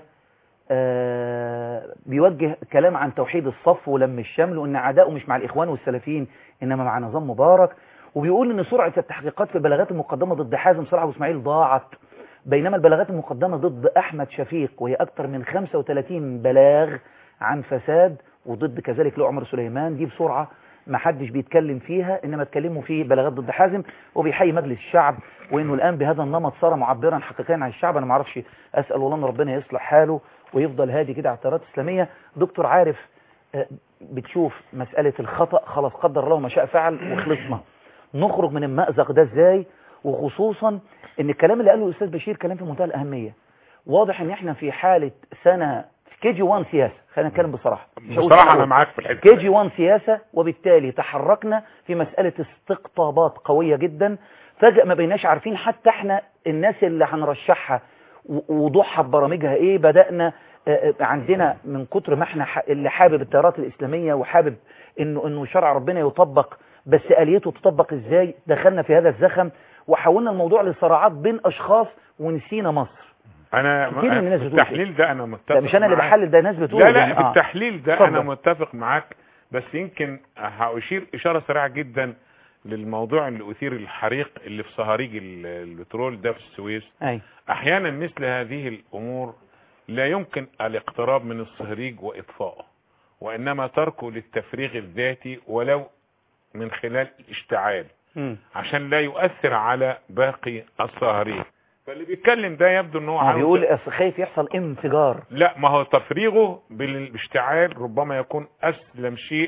بيوجه كلام عن توحيد الصف ولم الشمل، وان عداؤه مش مع الاخوان والسلفيين انما مع نظام مبارك، وبيقول ان سرعه التحقيقات في البلاغات المقدمه ضد حازم صلاح واسماعيل ضاعت، بينما البلاغات المقدمه ضد احمد شفيق وهي اكثر من خمسة وثلاثين بلاغ عن فساد، وضد كذلك لعمر سليمان دي بسرعه ما حدش بيتكلم فيها، انما اتكلموا في بلاغات ضد حازم. وبيحيي مجلس الشعب وانه الان بهذا النمط صار معبرا حقيقيا عن الشعب. انا ما اعرفش، اسال والله ان ربنا يصلح حاله ويفضل هادي كده على التيارات الاسلاميه. دكتور عارف، بتشوف مساله الخطا خلاص قدر الله ما شاء فعل وخلصنا، نخرج من المأزق ده ازاي؟ وخصوصا ان الكلام اللي قاله الاستاذ بشير كلام في منتهى الاهميه. واضح ان احنا في حاله سنه كي جي واحد سياسه، خلينا نتكلم بصراحه. بصراحه انا معاك في الحته كي جي واحد سياسه، وبالتالي تحركنا في مساله استقطابات قويه جدا. فجاه ما بقيناش عارفين حتى احنا الناس اللي هنرشحها وضوحها ببرامجها ايه. بدانا عندنا من كتر ما احنا اللي حابب التيارات الاسلاميه وحابب انه انه شرع ربنا يطبق، بس آليته تطبق ازاي، دخلنا في هذا الزخم وحولنا الموضوع لصراعات بين اشخاص ونسينا مصر. انا التحليل ده انا متفق. مش انا اللي بحلل، ده ناس بتقول. لا لا يعني بالتحليل ده صدق. انا متفق معاك، بس يمكن هاشير اشاره سريعه جدا للموضوع اللي اثير الحريق اللي في صهاريج البترول ده في السويس. أي. احيانا مثل هذه الامور لا يمكن الاقتراب من الصهريج واطفائه، وانما تركه للتفريغ الذاتي ولو من خلال اشتعال م. عشان لا يؤثر على باقي الصهريج. فاللي بيتكلم ده يبدو ان هو بيقول خايف يحصل انفجار. لا، ما هو تفريغه بالاشتعال ربما يكون اسلم شيء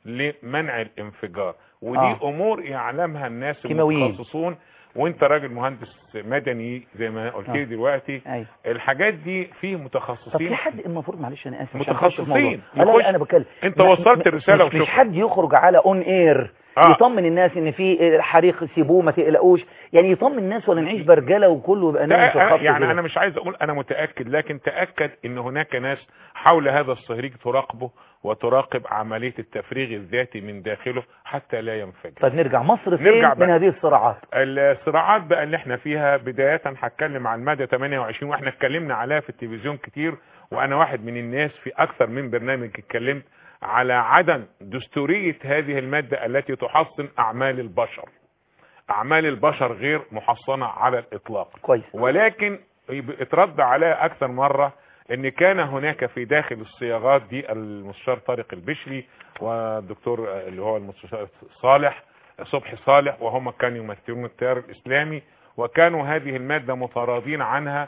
لمنع الانفجار، ودي آه. امور يعلمها الناس المتخصصون، وانت راجل مهندس مدني زي ما قلت لي آه. دلوقتي. أي. الحاجات دي فيه متخصصين. طب في حد المفروض، معلش انا اسف، متخصصين. لا لا انا بتكلم، انت وصلت الرساله وشوف. مش حد يخرج على اون اير آه. يطمن الناس ان في حريق، سيبوه ما تقلقوش، يعني يطمن الناس ولا نعيش برجله وكله يبقى نايم في الخط. يعني انا مش عايز اقول انا متاكد، لكن تاكد ان هناك ناس حول هذا الصهريج تراقبه وتراقب عمليه التفريغ الذاتي من داخله حتى لا ينفجر. طب نرجع مصر فين نرجع من هذه الصراعات؟ الصراعات بقى اللي احنا فيها بدايه هتكلم عن ماده ثمانية وعشرين، واحنا اتكلمنا عليها في التلفزيون كتير، وانا واحد من الناس في اكثر من برنامج اتكلمت على عدم دستورية هذه المادة التي تحصن أعمال البشر. أعمال البشر غير محصنة على الإطلاق. كويس. ولكن اترد عليها أكثر مرة أن كان هناك في داخل الصياغات دي المستشار طارق البشري والدكتور اللي هو المستشار صالح صبحي صالح، وهم كانوا يمثلون التيار الإسلامي، وكانوا هذه المادة متراضين عنها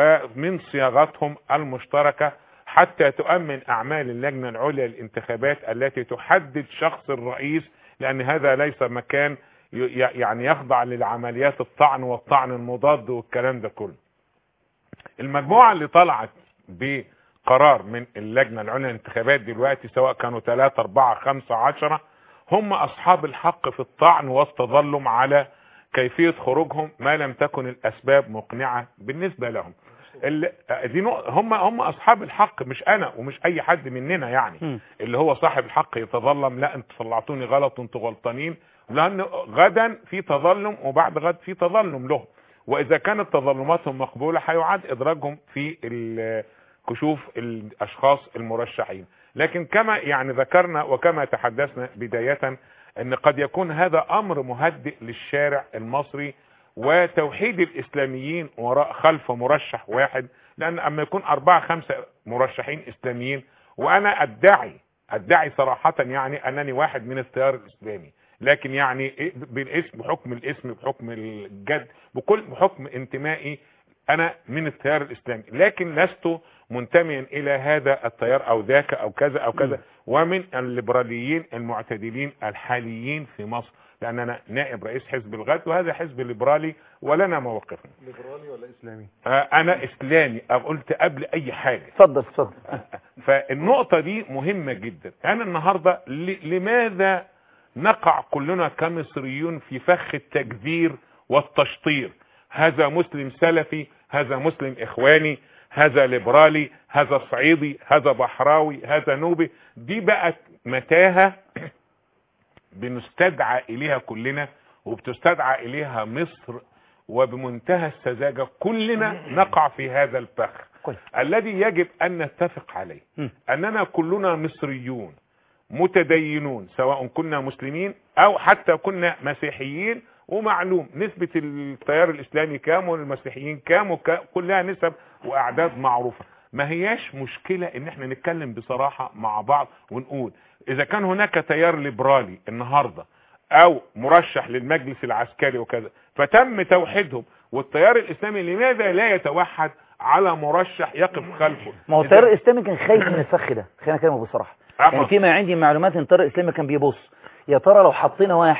ومن صياغتهم المشتركة حتى تؤمن أعمال اللجنة العليا للانتخابات التي تحدد شخص الرئيس، لأن هذا ليس مكان يعني يخضع للعمليات الطعن والطعن المضاد والكلام ده كله. المجموعة اللي طلعت بقرار من اللجنة العليا للانتخابات دلوقتي سواء كانوا ثلاثة أربعة خمسة عشرة هم أصحاب الحق في الطعن والتظلم على كيفية خروجهم ما لم تكن الأسباب مقنعة بالنسبة لهم. دي هم هم اصحاب الحق، مش انا ومش اي حد مننا يعني م. اللي هو صاحب الحق يتظلم، لا انتوا طلعتوني غلط وانتوا غلطانين، لان غدا في تظلم وبعد غد في تظلم لهم، واذا كانت تظلماتهم مقبوله هيعاد ادراجهم في كشوف الاشخاص المرشحين. لكن كما يعني ذكرنا وكما تحدثنا بدايه ان قد يكون هذا امر مهدئ للشارع المصري وتوحيد الاسلاميين وراء خلف مرشح واحد، لان اما يكون اربعة خمسة مرشحين اسلاميين، وانا ادعي ادعي صراحة يعني انني واحد من التيار الاسلامي، لكن يعني بالاسم بحكم الاسم بحكم الجد بكل بحكم انتمائي انا من التيار الاسلامي، لكن لست منتميا الى هذا التيار او ذاك او كذا او كذا، ومن الليبراليين المعتدلين الحاليين في مصر، لان انا نائب رئيس حزب الغد وهذا حزب ليبرالي ولنا موقفنا. ليبرالي ولا اسلامي؟ آه انا اسلامي، قلت قبل اي حاجه. اتفضل اتفضل. فالنقطه دي مهمه جدا. انا النهارده لماذا نقع كلنا كمصريون في فخ التكذير والتشطير؟ هذا مسلم سلفي، هذا مسلم اخواني، هذا ليبرالي، هذا صعيدي، هذا بحراوي، هذا نوبي. دي بقت متاهه بنستدعى اليها كلنا، وبتستدعى اليها مصر، وبمنتهى السذاجة كلنا نقع في هذا الفخ الذي يجب ان نتفق عليه، اننا كلنا مصريون متدينون سواء كنا مسلمين او حتى كنا مسيحيين، ومعلوم نسبة التيار الاسلامي كام والمسيحيين كام، كلها نسب واعداد معروفة. ما هياش مشكلة ان احنا نتكلم بصراحة مع بعض ونقول اذا كان هناك تيار ليبرالي النهاردة او مرشح للمجلس العسكري وكذا فتم توحيدهم، والتيار الاسلامي لماذا لا يتوحد على مرشح يقف خلفه؟ ما هو التيار الاسلامي كان خايف من الفخ ده، خلينا نتكلم بصراحة. يعني فيما عندي معلومات ان التيار الاسلامي كان بيبص يا ترى لو حطينا واحد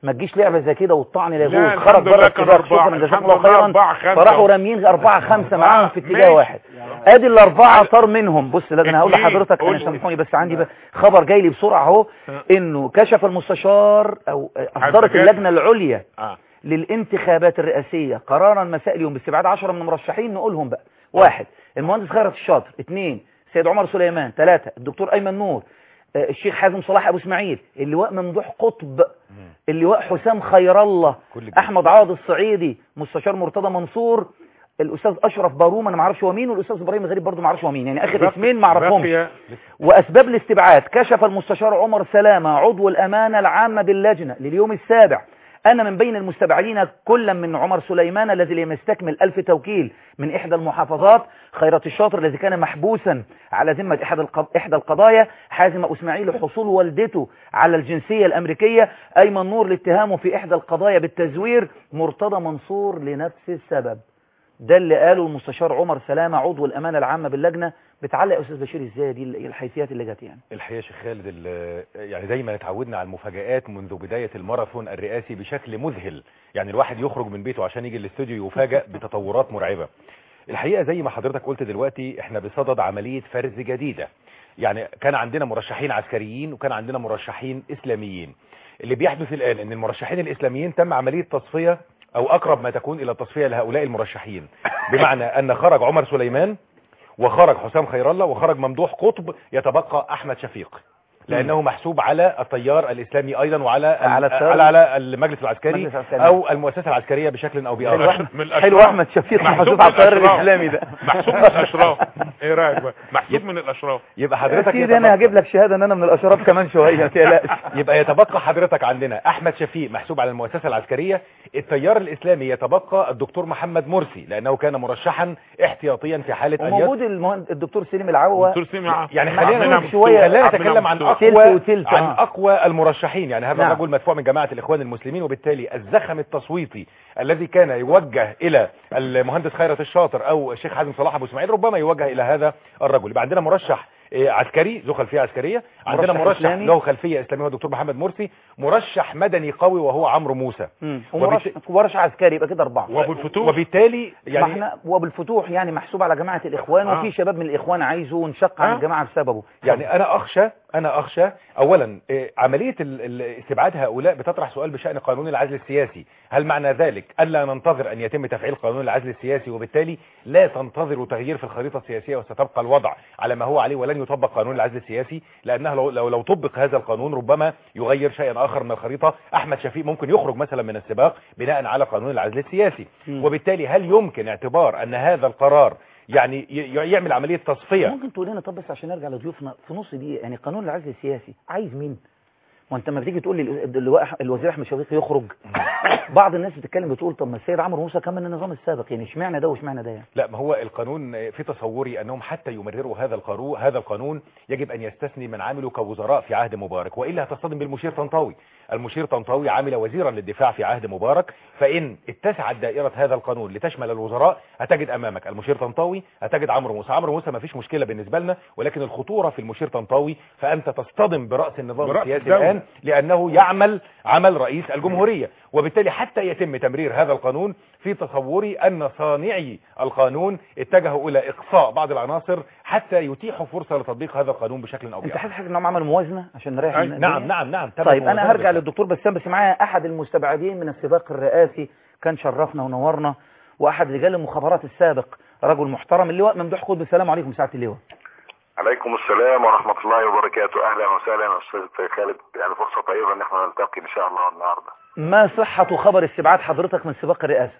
ما تجيش لعبه زي كده والطعن لا لا، يجوز. الحمد خرج لله بره كان السباق، أربعة. شكرا جزاكم الحمد الله لله خيرا. أربعة خمسة. فراحوا راميين أربعة خمسة معاهم في اتجاه ماشي. واحد. ادي الاربعه طار منهم. بص لا، ده انا هقول لحضرتك، انا سامحوني بس عندي بقى خبر جاي لي بسرعه اهو، انه كشف المستشار او اصدرت اللجنه العليا آه. للانتخابات الرئاسيه قرارا مساء اليوم باستبعاد عشرة من المرشحين. نقولهم بقى: واحد، المهندس خيرت الشاطر. اثنين، السيد عمر سليمان. ثلاثة، الدكتور ايمن نور. آه الشيخ حازم صلاح ابو اسماعيل. اللواء ممدوح قطب. اللواء حسام خير الله. احمد عوض الصعيدي. مستشار مرتضى منصور. الاستاذ اشرف باروم انا ما اعرفش هو مين، والاستاذ ابراهيم غريب برضه ما اعرفش هو مين، يعني اخر اسمين ما اعرفهمش. واسباب الاستبعاد: كشف المستشار عمر سلامه عضو الامانه العامه باللجنه لليوم السابع أن من بين المستبعدين كلا من عمر سليمان الذي لم يستكمل ألف توكيل من إحدى المحافظات، خيرت الشاطر الذي كان محبوسا على ذمة إحدى القضايا، حازم إسماعيل حصول والدته على الجنسية الأمريكية، أيمن نور لاتهامه في إحدى القضايا بالتزوير، مرتضى منصور لنفس السبب. ده اللي قاله المستشار عمر سلامة عضو الأمانة العامة باللجنة. بتعلق يا أستاذ بشير إزاي دي الحيثيات اللي جت؟ يعني الحقيقة يا شيخ خالد، يعني دايما اتعودنا على المفاجآت منذ بداية الماراثون الرئاسي بشكل مذهل، يعني الواحد يخرج من بيته عشان يجي الاستوديو يفاجأ بتطورات مرعبة. الحقيقة زي ما حضرتك قلت دلوقتي احنا بصدد عملية فرز جديدة، يعني كان عندنا مرشحين عسكريين وكان عندنا مرشحين إسلاميين. اللي بيحدث الآن ان المرشحين الإسلاميين تم عملية تصفية او اقرب ما تكون الى التصفية لهؤلاء المرشحين، بمعنى ان خرج عمر سليمان وخرج حسام خير الله وخرج ممدوح قطب، يتبقى احمد شفيق لانه محسوب على التيار الاسلامي ايضا وعلى على على, على المجلس العسكري او المؤسسه العسكريه بشكل او باخر. حلو احمد شفيق محسوب على التيار الاسلامي ده، محسوب من الاشراف. ايه رايك بقى؟ محسوب من الاشراف. يبقى حضرتك يا انا هجيب لك شهاده ان انا من الاشراف كمان شويه ما تقلقش. يبقى يتبقى حضرتك عندنا احمد شفيق محسوب على المؤسسه العسكريه، التيار الاسلامي يتبقى الدكتور محمد مرسي لانه كان مرشحا احتياطيا في حاله ان موجود المهندس الدكتور سليم العوة. الدكتور سليم العوة. يعني خلينا شويه خلينا نتكلم عن اقوى عن اقوى المرشحين. يعني هذا الرجل مدفوع من جماعه الاخوان المسلمين، وبالتالي الزخم التصويتي الذي كان يوجه الى المهندس خيرت الشاطر او الشيخ حازم صلاح ابو اسماعيل ربما يوجه الى هذا الرجل. يبقى عندنا مرشح عسكري ذو خلفيه عسكريه، عندنا مرشح له خلفيه اسلاميه هو الدكتور محمد مرسي، مرشح مدني قوي وهو عمرو موسى، ومرشح عسكري، يبقى كده اربعه. وابو الفتوح، وبالتالي يعني احنا وابو الفتوح يعني محسوب على جماعه الاخوان، آه. وفي شباب من الاخوان عايزه ونشق عن آه. الجماعه بسببه. يعني انا اخشى انا اخشى اولا عمليه استبعاد هؤلاء بتطرح سؤال بشان قانون العزل السياسي. هل معنى ذلك الا ننتظر ان يتم تفعيل قانون العزل السياسي وبالتالي لا تنتظر تغيير في الخريطه السياسيه وستبقى الوضع على ما هو عليه ولن يطبق قانون العزل السياسي؟ لانه لو لو, لو طبق هذا القانون ربما يغير شيئا اخر من الخريطه. احمد شفيق ممكن يخرج مثلا من السباق بناء على قانون العزل السياسي، م. وبالتالي هل يمكن اعتبار ان هذا القرار يعني يعمل عمليه تصفيه؟ ممكن تقول لنا طب بس عشان نرجع لضيوفنا في نص دقيقه، يعني قانون العزل السياسي عايز مين؟ وانت لما بتيجي تقول لي الوزير احمد شفيق يخرج، بعض الناس بتتكلم بتقول طب ما السيد عمرو موسى كان من النظام السابق، يعني اشمعنى ده واشمعنى ده؟ يعني لا، ما هو القانون في تصوري انهم حتى يمرروا هذا القانون هذا القانون يجب ان يستثني من عملوا كوزراء في عهد مبارك، والا هتصطدم بالمشير طنطاوي. المشير طنطاوي عمل وزيرا للدفاع في عهد مبارك، فان اتسعت دائره هذا القانون لتشمل الوزراء هتجد امامك المشير طنطاوي، هتجد عمرو موسى. عمرو موسى ما فيش مشكله بالنسبه لنا، ولكن الخطوره في المشير طنطاوي، فانت تصطدم براس النظام السياسي الان لانه يعمل عمل رئيس الجمهوريه، وبالتالي حتى يتم تمرير هذا القانون في تصوري ان صانعي القانون اتجهوا الى اقصاء بعض العناصر حتى يتيحوا فرصه لتطبيق هذا القانون بشكل او باخر. انت حاسس انهم عملوا موازنه عشان نريح؟ نعم نعم نعم. طيب انا هرجع للدكتور بسام، بس معايا احد المستبعدين من السباق الرئاسي، كان شرفنا ونورنا، واحد رجال المخابرات السابق، رجل محترم، اللواء ممدوح قطب. السلام عليكم سعاده اللواء. عليكم السلام ورحمة الله وبركاته. أهلا وسهلا أستاذ خالد، يعني فرصة طيبة إن احنا نلتقي إن شاء الله النهاردة. ما صحة خبر استبعاد حضرتك من سباق الرئاسة؟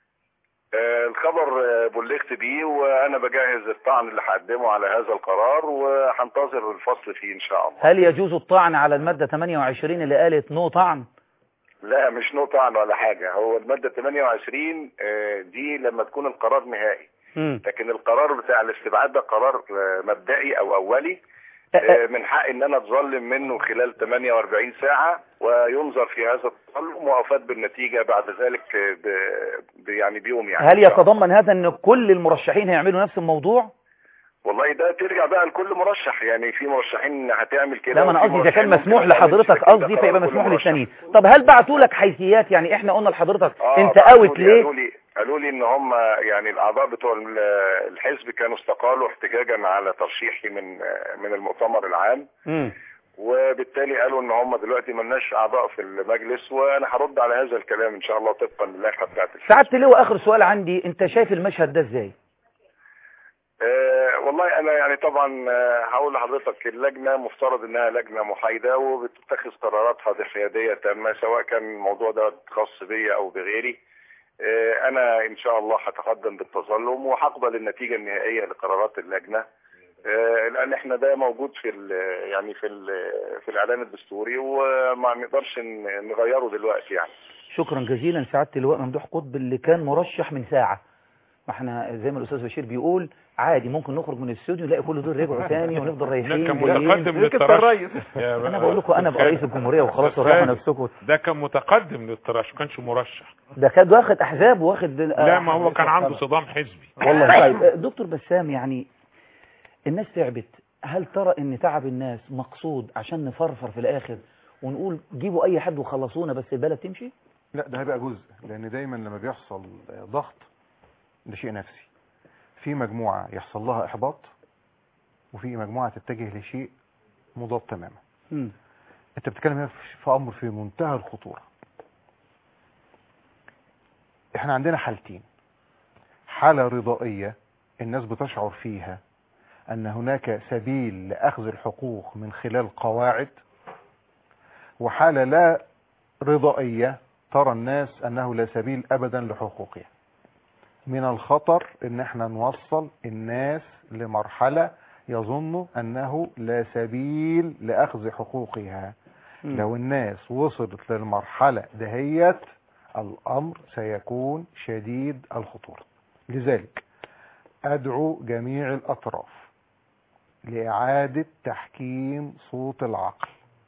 آه الخبر آه بلغت بيه، وأنا بجهز الطعن اللي هقدمه على هذا القرار، وهنتظر الفصل فيه إن شاء الله. هل يجوز الطعن على المادة ثمانية وعشرين اللي قالت نو طعن؟ لا، مش نو طعن ولا حاجة. هو المادة ثمانية وعشرين آه دي لما تكون القرار نهائي، لكن القرار بتاع الاستبعاد ده قرار مبدئي او اولي، من حق ان انا اتظلم منه خلال ثمانية وأربعين ساعة، وينظر في هذا التظلم وافاد بالنتيجة بعد ذلك ب... يعني بيوم. يعني هل يتضمن هذا ان كل المرشحين هيعملوا نفس الموضوع؟ والله ده ترجع بقى لكل مرشح، يعني في مرشحين هتعمل كده. لا ما انا وفي قصدي اذا كان مرشحين مسموح ممكن ما تعملش، لحضرتك لكن ده قصدي قرار فيبقى كل مسموح مرشح. للتانيين. طب هل بعتوا لك حيثيات؟ يعني احنا قلنا لحضرتك آه انت بعتوا اوت لي- ليه؟ قالوا لي قالوا لي ان هم يعني الاعضاء بتوع ال- الحزب كانوا استقالوا احتجاجا على ترشيحي من من المؤتمر العام، امم وبالتالي قالوا ان هم دلوقتي ملناش اعضاء في المجلس، وانا هرد على هذا الكلام ان شاء الله طبقا للائحه بتاعت الحزب. سعادة اللواء اخر سؤال عندي، انت شايف المشهد ده ازاي؟ أه والله انا يعني طبعا آه، هقول لحضرتك اللجنه مفترض انها لجنه محايده وبتتخذ قراراتها بحياديه تامه، سواء كان الموضوع ده خاص بيا او بغيري. أه انا ان شاء الله هتقدم بالتظلم وهقبل النتيجه النهائيه لقرارات اللجنه، أه لان احنا ده موجود في ال يعني في ال في الاعلان الدستوري وما نقدرش ن- نغيره دلوقتي يعني. شكرا جزيلا سعادة اللواء ممدوح قطب اللي كان مرشح من ساعة. ما احنا زي ما الاستاذ بشير بيقول عادي ممكن نخرج من الاستوديو نلاقي كل دول رجعوا تاني ونفضل رايحين كان جايين. متقدم للترشح. انا بقول لكم انا بقى رئيس الجمهوريه وخلاص وريحوا نفسكم. ده كان متقدم للترشح ما كانش مرشح. ده كان واخد احزاب واخد لا ما هو كان عنده صدام حزبي. والله. طيب دكتور بسام، يعني الناس تعبت، هل ترى ان تعب الناس مقصود عشان نفرفر في الاخر ونقول جيبوا اي حد وخلصونا بس البلد تمشي؟ لا ده هيبقى جزء، لان دايما لما بيحصل ضغط ده شيء نفسي. في مجموعة يحصل لها احباط وفي مجموعة تتجه لشيء مضاد تماما. م. انت بتتكلم هنا في امر في منتهى الخطورة. احنا عندنا حالتين، حالة رضائية الناس بتشعر فيها ان هناك سبيل لاخذ الحقوق من خلال قواعد، وحالة لا رضائية ترى الناس انه لا سبيل ابدا لحقوقها. من الخطر ان احنا نوصل الناس لمرحلة يظنوا انه لا سبيل لاخذ حقوقها. م. لو الناس وصلت للمرحلة دهيت الامر سيكون شديد الخطورة. لذلك ادعو جميع الاطراف لاعادة تحكيم صوت العقل،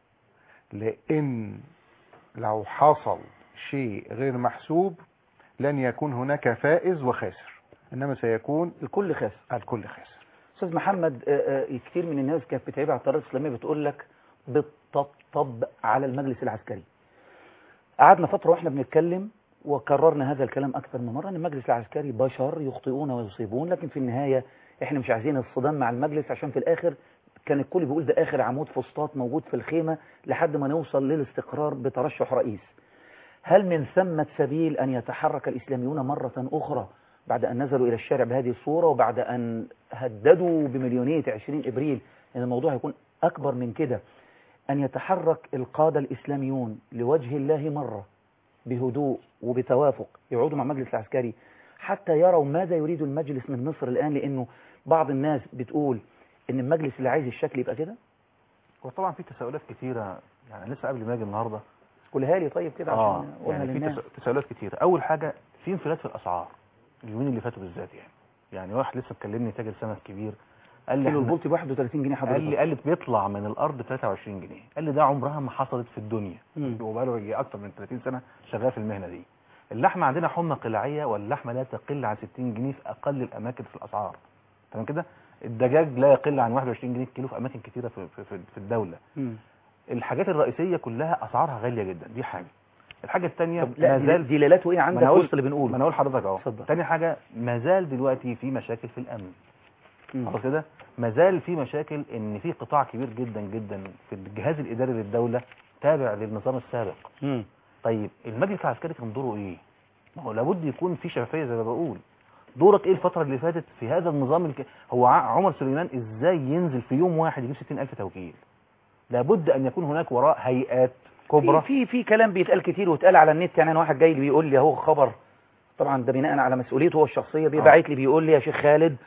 لان لو حصل شيء غير محسوب لن يكون هناك فائز وخاسر، انما سيكون الكل خاسر. الكل خاسر. استاذ محمد، كتير من الناس كانت بتعيب على التيارات الاسلاميه بتقول لك بتطبطب على المجلس العسكري. قعدنا فتره واحنا بنتكلم وكررنا هذا الكلام اكثر من مره ان المجلس العسكري بشر يخطئون ويصيبون، لكن في النهايه احنا مش عايزين الصدام مع المجلس عشان في الاخر كان الكل بيقول ده اخر عمود فسطاط موجود في الخيمه لحد ما نوصل للاستقرار بترشح رئيس. هل من ثمة سبيل أن يتحرك الإسلاميون مرة أخرى بعد أن نزلوا إلى الشارع بهذه الصورة وبعد أن هددوا بمليونية عشرين إبريل أن الموضوع هيكون أكبر من كده، أن يتحرك القادة الإسلاميون لوجه الله مرة بهدوء وبتوافق يقعدوا مع المجلس العسكري حتى يروا ماذا يريد المجلس من مصر الآن؟ لأنه بعض الناس بتقول أن المجلس اللي عايز الشكل يبقى كده. وطبعا في تساؤلات كتيرة، يعني لسه قبل ما اجي النهارده قولها لي طيب كده آه عشان اقولها يعني للناس. في تساؤلات كتيرة. اول حاجة في انفلات في الاسعار اليومين اللي فاتوا بالذات، يعني يعني واحد لسه مكلمني تاجر سمك كبير قال لي كيلو البلطي ب واحد وثلاثين جنيه حضرتك. قال لي قال لي بيطلع من الارض ب ثلاثة وعشرين جنيه، قال لي ده عمرها ما حصلت في الدنيا، وبقاله يجي اكتر من ثلاثين سنة شغال في المهنة دي. اللحمة عندنا حمى قلاعية واللحمة لا تقل عن ستين جنيه في اقل الاماكن في الاسعار، تمام كده؟ الدجاج لا يقل عن واحد وعشرين جنيه الكيلو في اماكن كتيرة في في في الدولة. م. الحاجات الرئيسية كلها اسعارها غالية جدا، دي حاجة. الحاجة الثانية ما زال دلالته ايه عندك وسط اللي بنقوله؟ ما انا اقول لحضرتك اهو. ثاني حاجة ما زال دلوقتي في مشاكل في الامن. خلاص كده؟ ما زال في مشاكل ان في قطاع كبير جدا جدا في الجهاز الاداري للدولة تابع للنظام السابق. م. طيب المجلس العسكري كان دوره ايه؟ ما هو لابد يكون في شفافية زي ما بقول. دورك ايه الفترة اللي فاتت في هذا النظام الك... هو عمر سليمان ازاي ينزل في يوم واحد يجيب ستين ألف توكيل؟ لابد ان يكون هناك وراء هيئات كبرى. في في كلام بيتقال كتير واتقال على النت، يعني انا واحد جاي لي بيقول لي اهو خبر، طبعا ده بناء على مسؤوليته هو الشخصيه، بيبعت لي بيقول لي يا شيخ خالد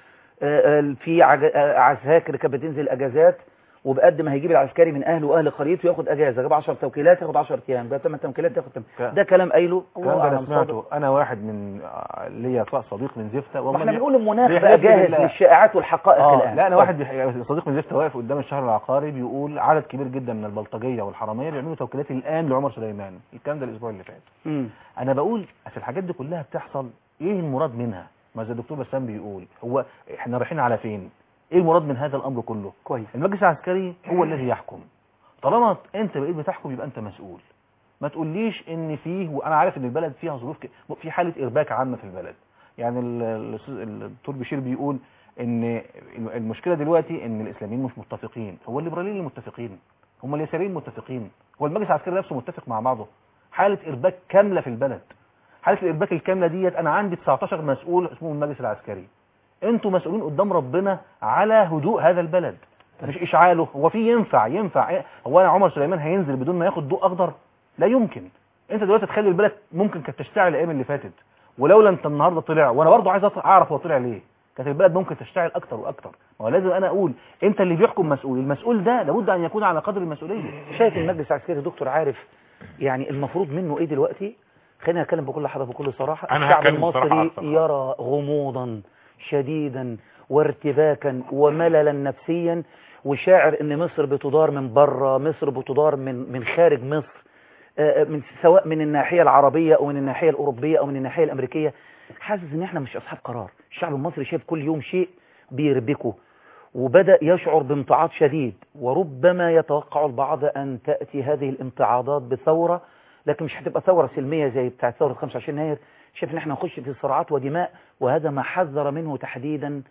في عساكر كانت بتنزل اجازات وبقد ما هيجيب العسكري من اهله واهل قريته ياخد اجازه، جاب عشر توكيلات ياخد عشر ايام، جاب ثمان توكيلات ياخد ثمانية. ده كلام قايله الله اعلم سمعته. انا واحد من ليا صديق من زفته، والله احنا بنقول المناخ بقى جاهز للشائعات والحقائق آه الان. لا انا واحد صديق من زفته واقف قدام الشهر العقاري بيقول عدد كبير جدا من البلطجيه والحراميه بيعملوا توكيلات الان لعمر سليمان، الكلام ده الاسبوع اللي فات. م. انا بقول في الحاجات دي كلها بتحصل ايه المراد منها؟ ما زي الدكتور بسام بيقول، هو احنا رايحين على فين؟ ايه المراد من هذا الامر كله؟ كويس. المجلس العسكري هو الذي يحكم. طالما انت بقيت بتحكم يبقى انت مسؤول. ما تقوليش ان فيه، وانا عارف ان البلد فيها ظروف ك... في حاله ارباك عامه في البلد. يعني الدكتور بشير بيقول ان المشكله دلوقتي ان الاسلاميين مش متفقين، هو الليبراليين اللي متفقين، هم اليساريين متفقين، هو المجلس العسكري نفسه متفق مع بعضه. حاله ارباك كامله في البلد. حاله الارباك الكامله ديت انا عندي تسعتاشر مسؤول اسمهم المجلس العسكري. انتوا مسؤولين قدام ربنا على هدوء هذا البلد، مش اشعاله. هو في ينفع ينفع هو انا عمر سليمان هينزل بدون ما ياخد ضوء اخضر؟ لا يمكن. انت دلوقتي تخلي البلد ممكن كانت تشتعل الايام اللي فاتت، ولولا انت النهارده طلع، وانا برضه عايز اعرف هو طلع ليه، كانت البلد ممكن تشتعل اكتر واكتر. ما هو لازم انا اقول انت اللي بيحكم مسؤول، المسؤول ده لابد ان يكون على قدر المسؤوليه. شايف المجلس العسكري دكتور عارف يعني المفروض منه ايه دلوقتي؟ خلينا نتكلم بكل حاجه بكل صراحه. الشعب المصري يرى غموضا شديدا وارتباكا ومللا نفسيا، وشاعر ان مصر بتدار من بره، مصر بتدار من من خارج مصر، من سواء من الناحيه العربيه او من الناحيه الاوروبيه او من الناحيه الامريكيه. حاسس ان احنا مش اصحاب قرار. الشعب المصري شايف كل يوم شيء بيربكه، وبدأ يشعر بامتعاض شديد، وربما يتوقع البعض ان تأتي هذه الامتعاضات بثورة، لكن مش هتبقى ثورة سلمية زي بتاعت ثورة خمسة وعشرين يناير. شايف ان احنا نخش في صراعات ودماء، وهذا ما حذر منه تحديدا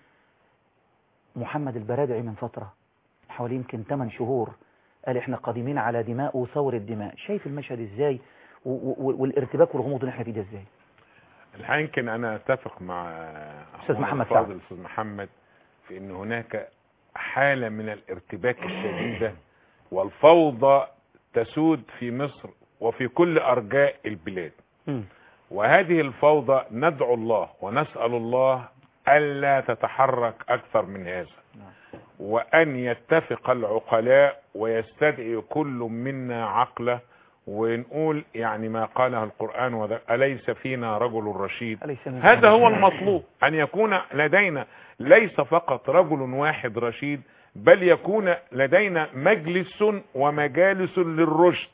محمد البرادعي من فترة حوالي يمكن ثمانية شهور، قال احنا قادمين على دماء وثورة دماء. شايف المشهد ازاي والارتباك والغموض اللي احنا فيه ده ازاي؟ الحقيقة يمكن انا اتفق مع استاذ محمد سعد الاستاذ محمد في ان هناك حالة من الارتباك الشديدة والفوضى تسود في مصر وفي كل ارجاء البلاد. م. وهذه الفوضى ندعو الله ونسأل الله ألا تتحرك أكثر من هذا، وأن يتفق العقلاء ويستدعي كل منا عقله، ونقول يعني ما قاله القرآن أليس فينا رجل رشيد. هذا هو المطلوب، أن يكون لدينا ليس فقط رجل واحد رشيد، بل يكون لدينا مجلس ومجالس للرشد.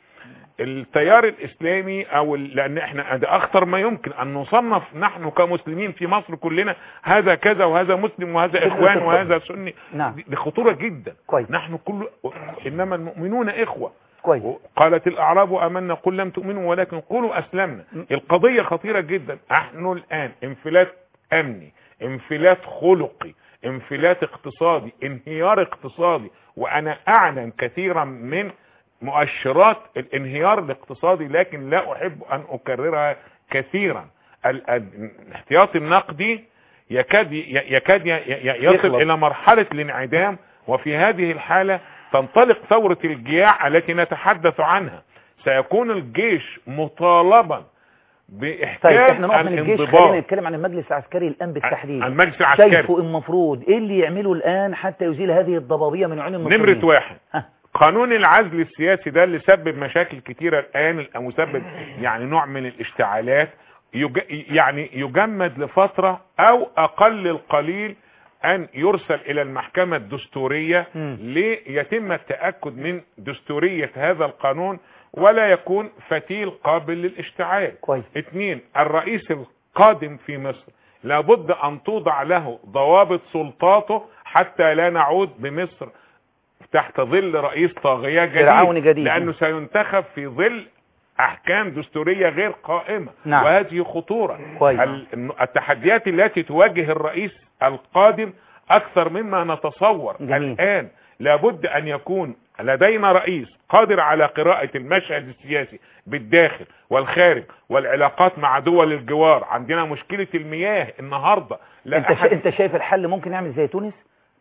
التيار الاسلامي او لان احنا ده اخطر ما يمكن ان نصنف نحن كمسلمين في مصر كلنا هذا كذا وهذا مسلم وهذا اخوان وهذا سني. نعم. دي خطورة جدا. كويس. نحن كل انما المؤمنون اخوة. كويس. قالت الاعراب امنا قل لم تؤمنوا ولكن قولوا اسلمنا. م. القضية خطيرة جدا. نحن الان انفلات امني، انفلات خلقي، انفلات اقتصادي، انهيار اقتصادي، وانا اعلن كثيرا من مؤشرات الانهيار الاقتصادي، لكن لا احب ان اكررها كثيرا. الاحتياطي النقدي يكاد يكاد يصل الى مرحلة الانعدام، وفي هذه الحالة تنطلق ثورة الجياع التي نتحدث عنها. سيكون الجيش مطالبا باحكام طيب احنا نقف من الجيش، خلينا نتكلم عن المجلس العسكري الان بالتحديد. المجلس العسكري شايفه المفروض ايه اللي يعمله الان حتى يزيل هذه الضبابية من عيون المصريين؟ نمرة واحد ها. قانون العزل السياسي ده اللي سبب مشاكل كتيرة الآن، مسبب يعني نوع من الاشتعالات، يج... يعني يجمد لفترة أو أقل القليل أن يرسل إلى المحكمة الدستورية م. ليتم التأكد من دستورية هذا القانون ولا يكون فتيل قابل للاشتعال. كويس. اثنين، الرئيس القادم في مصر لابد أن توضع له ضوابط سلطاته حتى لا نعود بمصر تحت ظل رئيس طاغية جديد, جديد لأنه سينتخب في ظل أحكام دستورية غير قائمة. نعم. وهذه خطورة. كويس. التحديات التي تواجه الرئيس القادم أكثر مما نتصور. جميل. الآن لابد أن يكون لدينا رئيس قادر على قراءة المشهد السياسي بالداخل والخارج والعلاقات مع دول الجوار. عندنا مشكلة المياه النهاردة. لا انت, أحد... انت شايف الحل ممكن يعمل زي تونس؟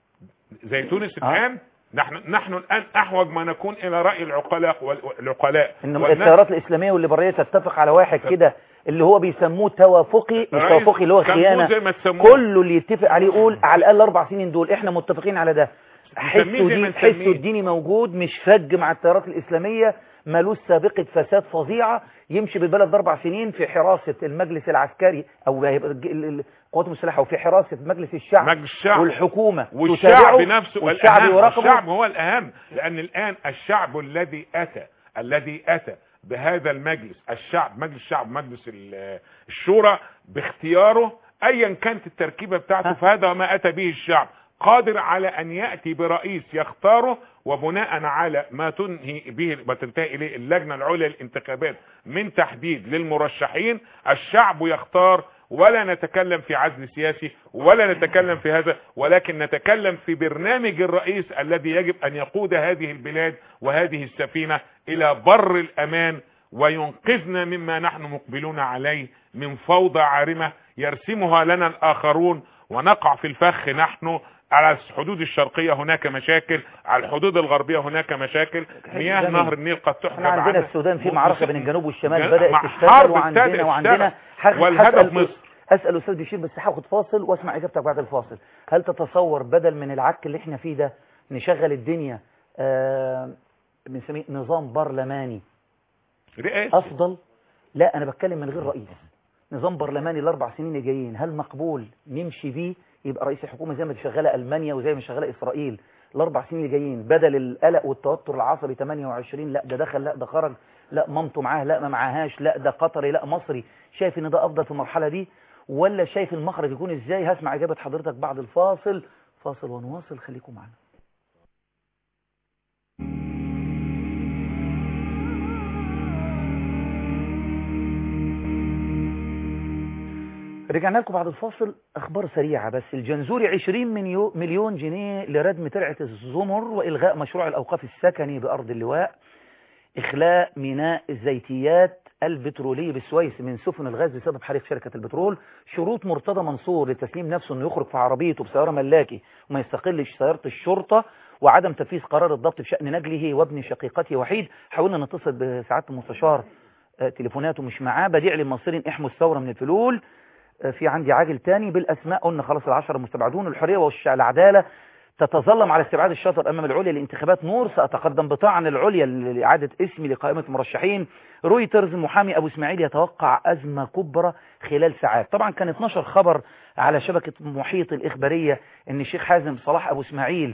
زي تونس الآن؟ آه. نحن نحن الآن أحوج ما نكون إلى رأي العقلاء والعقلاء إن التيارات الإسلامية والليبرالية تتفق على واحد كده اللي هو بيسموه توافقي، مش توافقي اللي هو خيانة، كله اللي يتفق عليه يقول على الأقل أربع سنين دول إحنا متفقين على ده. حسوا دين حسوا الديني موجود، مش فج مع التيارات الإسلامية، مالوش سابقة فساد فظيعة، يمشي بالبلد أربع سنين في حراسة المجلس العسكري أو القوات المسلحة وفي حراسة مجلس الشعب, مجلس الشعب والحكومة والشعب نفسه. والشعب الشعب هو الأهم، لأن الآن الشعب الذي أتى الذي أتى بهذا المجلس، الشعب مجلس الشعب مجلس الشورى باختياره أيا كانت التركيبة بتاعته، فهذا ما أتى به الشعب قادر على ان يأتي برئيس يختاره، وبناء على ما تنهي به وتنتهي اليه اللجنة العليا للانتخابات من تحديد للمرشحين، الشعب يختار. ولا نتكلم في عزل سياسي ولا نتكلم في هذا، ولكن نتكلم في برنامج الرئيس الذي يجب ان يقود هذه البلاد وهذه السفينة الى بر الامان، وينقذنا مما نحن مقبلون عليه من فوضى عارمة يرسمها لنا الاخرون، ونقع في الفخ نحن. على الحدود الشرقية هناك مشاكل، على الحدود الغربية هناك مشاكل، مياه جميل. نهر النيل قد تحجب عندنا عنها. السودان في معركة بين الجنوب والشمال جن... بدأت تشتغل، وعندنا وعندنا والهدف مصر. أسأل أستاذ بشير، بس هاخد فاصل واسمع إجابتك بعد الفاصل. هل تتصور بدل من العك اللي احنا فيه ده نشغل الدنيا آه بنسميه نظام برلماني رئاسي أفضل؟ لا، أنا بتكلم من غير رئيس، نظام برلماني الأربع سنين اللي جايين، هل مقبول نمشي بيه؟ يبقى رئيس الحكومة زي ما شغالة ألمانيا وزي ما شغالة إسرائيل الأربع سنين اللي جايين، بدل القلق والتوتر العصبي ثمانية وعشرين لا ده دخل لا ده خرج لا مامته معاه لا ما معاهاش لا ده قطري لا مصري. شايف ان ده افضل في المرحلة دي ولا شايف المخرج يكون ازاي؟ هسمع اجابة حضرتك بعد الفاصل. فاصل ونواصل، خليكم معنا. رجعنا لكم بعد الفاصل. اخبار سريعة بس. الجنزوري عشرين مليون جنيه لردم ترعة الزمر والغاء مشروع الاوقاف السكني بارض اللواء. اخلاء ميناء الزيتيات البترولي بالسويس من سفن الغاز بسبب حريق شركة البترول. شروط مرتضى منصور لتسليم نفسه انه يخرج في عربيته بسيارة ملاكي وما يستقلش سيارة الشرطة، وعدم تنفيذ قرار الضبط بشأن نجله وابن شقيقته وحيد. حاولنا نتصل بسعادة المستشار، تليفوناته مش معاه. بديع للمصريين احموا الثورة من الفلول. في عندي عاجل تاني بالاسماء، قلنا خلاص العشرة المستبعدون. الحرية والعدالة تتظلم على استبعاد الشاطر امام العليا لانتخابات نور. ساتقدم بطعن العليا لاعاده اسمي لقائمه المرشحين. رويترز محامي ابو اسماعيل يتوقع ازمه كبرى خلال ساعات. طبعا كان اتنشر خبر على شبكه محيط الاخباريه ان الشيخ حازم صلاح ابو اسماعيل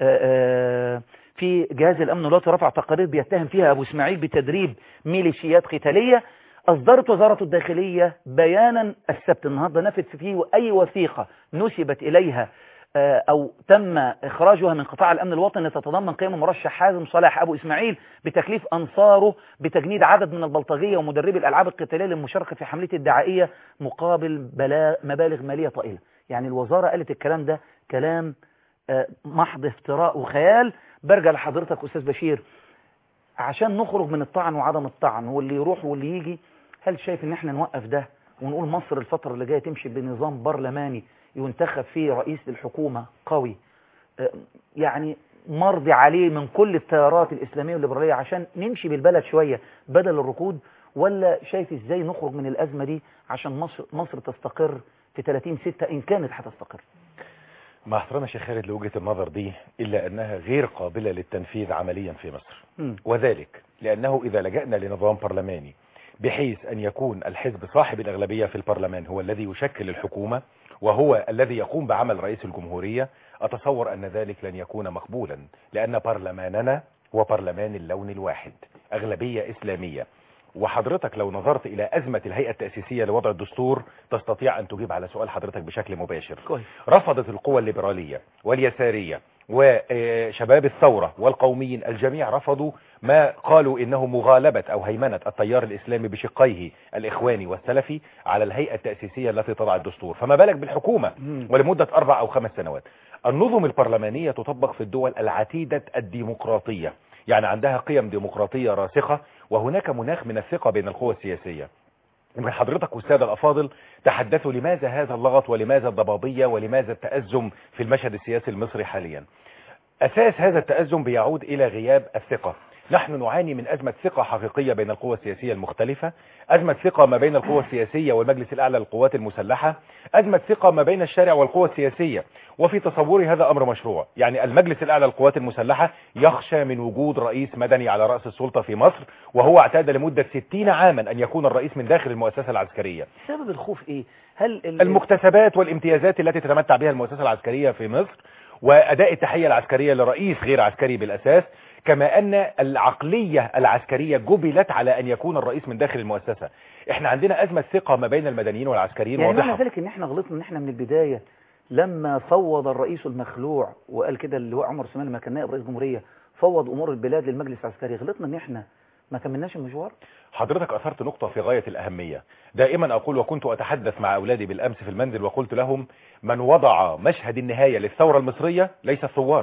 في جهاز الامن الوطني رفع تقارير بيتهم فيها ابو اسماعيل بتدريب ميليشيات قتاليه. أصدرت وزارة الداخلية بيانا السبت النهارده نفت فيه أي وثيقة نسبت إليها أو تم إخراجها من قطاع الأمن الوطني تتضمن قيام مرشح حازم صلاح أبو إسماعيل بتكليف أنصاره بتجنيد عدد من البلطجية ومدربي الألعاب القتالية للمشاركة في حملته الدعائية مقابل مبالغ مالية طائلة. يعني الوزارة قالت الكلام ده كلام محض افتراء وخيال. برجع لحضرتك أستاذ بشير عشان نخرج من الطعن وعدم الطعن واللي يروح واللي يجي. هل شايف ان احنا نوقف ده ونقول مصر الفترة اللي جاية تمشي بنظام برلماني ينتخب فيه رئيس للحكومة قوي يعني مرضي عليه من كل التيارات الإسلامية والليبرالية عشان نمشي بالبلد شوية بدل الركود؟ ولا شايف ازاي نخرج من الأزمة دي عشان مصر, مصر تستقر في ثلاثين ستة إن كانت هتستقر؟ مع احترامي يا شيخ خالد لوجهة النظر دي إلا أنها غير قابلة للتنفيذ عمليا في مصر. م. وذلك لأنه إذا لجأنا لنظام برلماني بحيث أن يكون الحزب صاحب الأغلبية في البرلمان هو الذي يشكل الحكومة وهو الذي يقوم بعمل رئيس الجمهورية، أتصور أن ذلك لن يكون مقبولا، لأن برلماننا هو برلمان اللون الواحد، أغلبية إسلامية. وحضرتك لو نظرت إلى أزمة الهيئة التأسيسية لوضع الدستور تستطيع أن تجيب على سؤال حضرتك بشكل مباشر. كوي. رفضت القوى الليبرالية واليسارية وشباب الثورة والقوميين الجميع رفضوا ما قالوا إنه مغالبة أو هيمنة التيار الإسلامي بشقيه الإخواني والسلفي على الهيئة التأسيسية التي تضع الدستور، فما بالك بالحكومة ولمدة أربع أو خمس سنوات. النظم البرلمانية تطبق في الدول العتيدة الديمقراطية، يعني عندها قيم ديمقراطية راسخة وهناك مناخ من الثقة بين القوى السياسية. يمكن حضرتك والسادة الأفاضل تحدثوا لماذا هذا اللغط ولماذا الضبابية ولماذا التأزم في المشهد السياسي المصري حاليا. أساس هذا التأزم بيعود إلى غياب الثقة. نحن نعاني من أزمة ثقة حقيقية بين القوى السياسية المختلفة، أزمة ثقة ما بين القوى السياسية والمجلس الأعلى للقوات المسلحة، أزمة ثقة ما بين الشارع والقوى السياسية. وفي تصوري هذا أمر مشروع، يعني المجلس الأعلى للقوات المسلحة يخشى من وجود رئيس مدني على رأس السلطة في مصر، وهو اعتاد لمدة ستين عاما أن يكون الرئيس من داخل المؤسسة العسكرية. سبب الخوف إيه؟ هل المكتسبات والامتيازات التي تتمتع بها المؤسسة العسكرية في مصر، وأداء التحية العسكرية لرئيس غير عسكري بالأساس، كما أن العقلية العسكرية جبلت على أن يكون الرئيس من داخل المؤسسة. احنا عندنا أزمة ثقة ما بين المدنيين والعسكريين يعني واضحة. معنى ذلك ان احنا غلطنا ان احنا من البداية لما فوض الرئيس المخلوع وقال كده اللي هو عمر سليمان لما كان نائب رئيس جمهورية فوض امور البلاد للمجلس العسكري، غلطنا ان احنا ما كملناش المشوار. حضرتك أثرت نقطة في غاية الأهمية. دائما أقول وكنت أتحدث مع أولادي بالأمس في المنزل وقلت لهم من وضع مشهد النهاية للثورة المصرية ليس الثوار.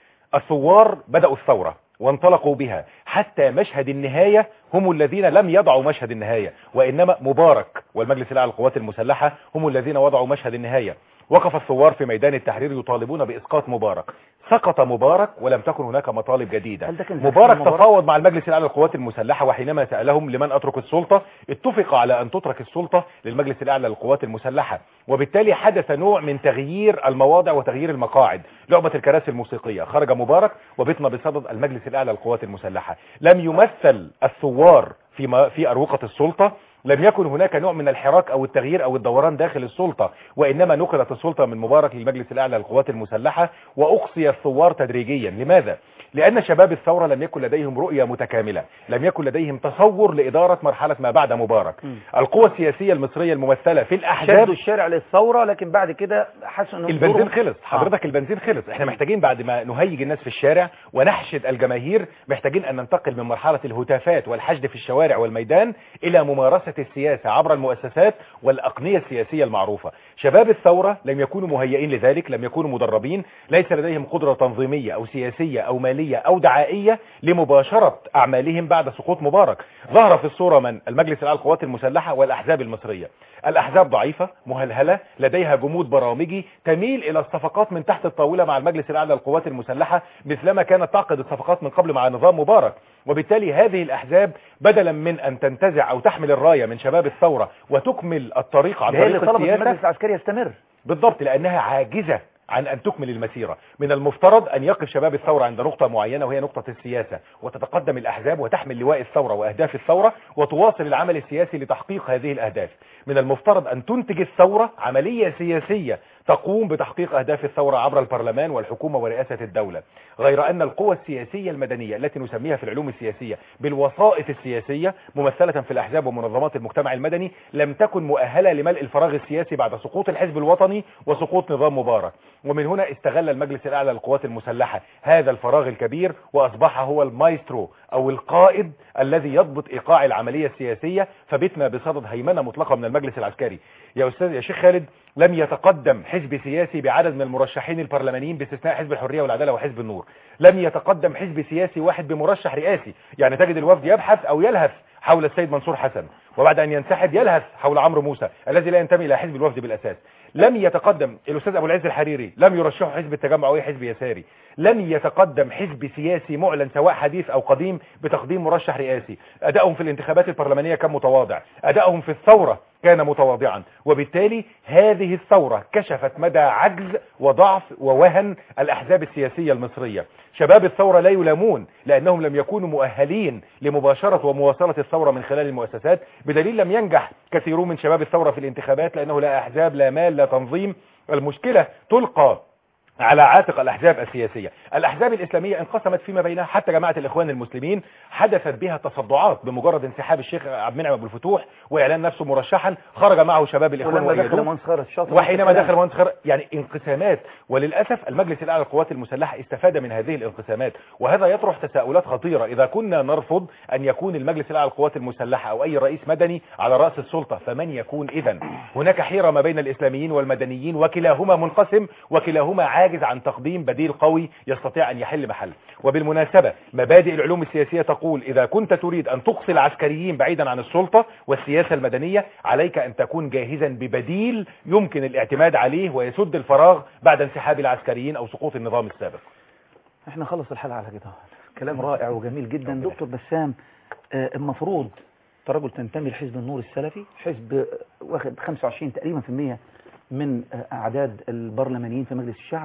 الثوار بدأوا الثورة وانطلقوا بها، حتى مشهد النهاية هم الذين لم يضعوا مشهد النهاية، وإنما مبارك والمجلس الأعلى للقوات المسلحة هم الذين وضعوا مشهد النهاية. وقف الثوار في ميدان التحرير يطالبون بإسقاط مبارك، سقط مبارك ولم تكن هناك مطالب جديدة. مبارك تفاوض مع المجلس الأعلى للقوات المسلحة، وحينما سألهم لمن أترك السلطة اتفق على أن تترك السلطة للمجلس الأعلى للقوات المسلحة، وبالتالي حدث نوع من تغيير المواضع وتغيير المقاعد، لعبة الكراسي الموسيقية. خرج مبارك وبطن بصدد المجلس الأعلى للقوات المسلحة. لم يمثل الثوار في في أروقة السلطة، لم يكن هناك نوع من الحراك أو التغيير أو الدوران داخل السلطة، وإنما نقلت السلطة من مبارك للمجلس الأعلى للقوات المسلحة، وأقصي الثوار تدريجيا. لماذا؟ لأن شباب الثورة لم يكن لديهم رؤية متكاملة، لم يكن لديهم تصور لإدارة مرحلة ما بعد مبارك. م. القوى السياسية المصرية الممثلة في الأحزاب شدوا الشارع للثورة، لكن بعد كده حسوا أنهم البنزين خلص. حضرتك البنزين خلص. احنا محتاجين بعد ما نهيج الناس في الشارع ونحشد الجماهير، محتاجين أن ننتقل من مرحلة الهتافات والحشد في الشوارع والميدان إلى ممارسة السياسة عبر المؤسسات والأقنية السياسية المعروفة. شباب الثورة لم يكونوا مهيئين لذلك، لم يكونوا مدربين، ليس لديهم قدرة تنظيمية أو سياسية أو مالية أو دعائية لمباشرة أعمالهم بعد سقوط مبارك. ظهر في الصورة من المجلس الأعلى للقوات المسلحة والأحزاب المصرية. الأحزاب ضعيفة مهلهلة، لديها جمود برامجي تميل إلى الصفقات من تحت الطاولة مع المجلس الأعلى للقوات المسلحة مثلما كانت تعقد الصفقات من قبل مع نظام مبارك. وبالتالي هذه الأحزاب بدلا من أن تنتزع أو تحمل الراية من شباب الثورة وتكمل الطريق عن طريق السياسة، المجلس العسكري يستمر بالضبط لأنها عاجزة عن أن تكمل المسيرة. من المفترض أن يقف شباب الثورة عند نقطة معينة وهي نقطة السياسة، وتتقدم الأحزاب وتحمل لواء الثورة وأهداف الثورة وتواصل العمل السياسي لتحقيق هذه الأهداف. من المفترض أن تنتج الثورة عملية سياسية تقوم بتحقيق أهداف الثورة عبر البرلمان والحكومة ورئاسة الدولة، غير أن القوى السياسية المدنية التي نسميها في العلوم السياسية بالوسائط السياسية ممثلة في الأحزاب ومنظمات المجتمع المدني لم تكن مؤهلة لملء الفراغ السياسي بعد سقوط الحزب الوطني وسقوط نظام مبارك. ومن هنا استغل المجلس الأعلى للقوات المسلحة هذا الفراغ الكبير وأصبح هو المايسترو أو القائد الذي يضبط إيقاع العملية السياسية، فبتنا بصدد هيمنة مطلقة من المجلس العسكري. يا أستاذ يا شيخ خالد، لم يتقدم حزب سياسي بعدد من المرشحين البرلمانيين باستثناء حزب الحرية والعدالة وحزب النور، لم يتقدم حزب سياسي واحد بمرشح رئاسي. يعني تجد الوفد يبحث أو يلهث حول السيد منصور حسن، وبعد أن ينسحب يلهث حول عمرو موسى الذي لا ينتمي إلى حزب الوفد بالأساس. لم يتقدم الأستاذ أبو العز الحريري، لم يرشحه حزب التجمع أو حزب يساري. لم يتقدم حزب سياسي معلن سواء حديث أو قديم بتقديم مرشح رئاسي. أدائهم في الانتخابات البرلمانية كان متواضع، أدائهم في الثورة كان متواضعا، وبالتالي هذه الثورة كشفت مدى عجز وضعف ووهن الأحزاب السياسية المصرية. شباب الثورة لا يلامون لأنهم لم يكونوا مؤهلين لمباشرة ومواصلة الثورة من خلال المؤسسات، بدليل لم ينجح كثيرون من شباب الثورة في الانتخابات لأنه لا أحزاب لا مال لا تنظيم. المشكلة تلقى على عاتق الأحزاب السياسية. الأحزاب الإسلامية انقسمت فيما بينها، حتى جماعة الإخوان المسلمين حدثت بها تصدعات بمجرد انسحاب الشيخ عبد المنعم أبو الفتوح وإعلان نفسه مرشحا، خرج معه شباب الإخوان وإيدوه، وحينما دخل مهندس خيرت، يعني انقسامات. وللأسف المجلس الأعلى للقوات المسلحة استفاد من هذه الانقسامات، وهذا يطرح تساؤلات خطيرة. إذا كنا نرفض أن يكون المجلس الأعلى للقوات المسلحة أو أي رئيس مدني على رأس السلطة، فمن يكون إذن؟ هناك حيرة ما بين الإسلاميين والمدنيين، وكلاهما منقسم وكلاهما عاجز عن تقديم بديل قوي يستطيع أن يحل محل. وبالمناسبة مبادئ العلوم السياسية تقول إذا كنت تريد أن تقصي العسكريين بعيدا عن السلطة والسياسة المدنية، عليك أن تكون جاهزا ببديل يمكن الاعتماد عليه ويسد الفراغ بعد انسحاب العسكريين أو سقوط النظام السابق. احنا خلص الحلقة على كده، كلام رائع وجميل جدا. دكتور بسام، المفروض رجل تنتمي لحزب النور السلفي، حزب واخد خمسة وعشرين تقريبا في المية من أعداد البرلمانيين في مجلس الشعب،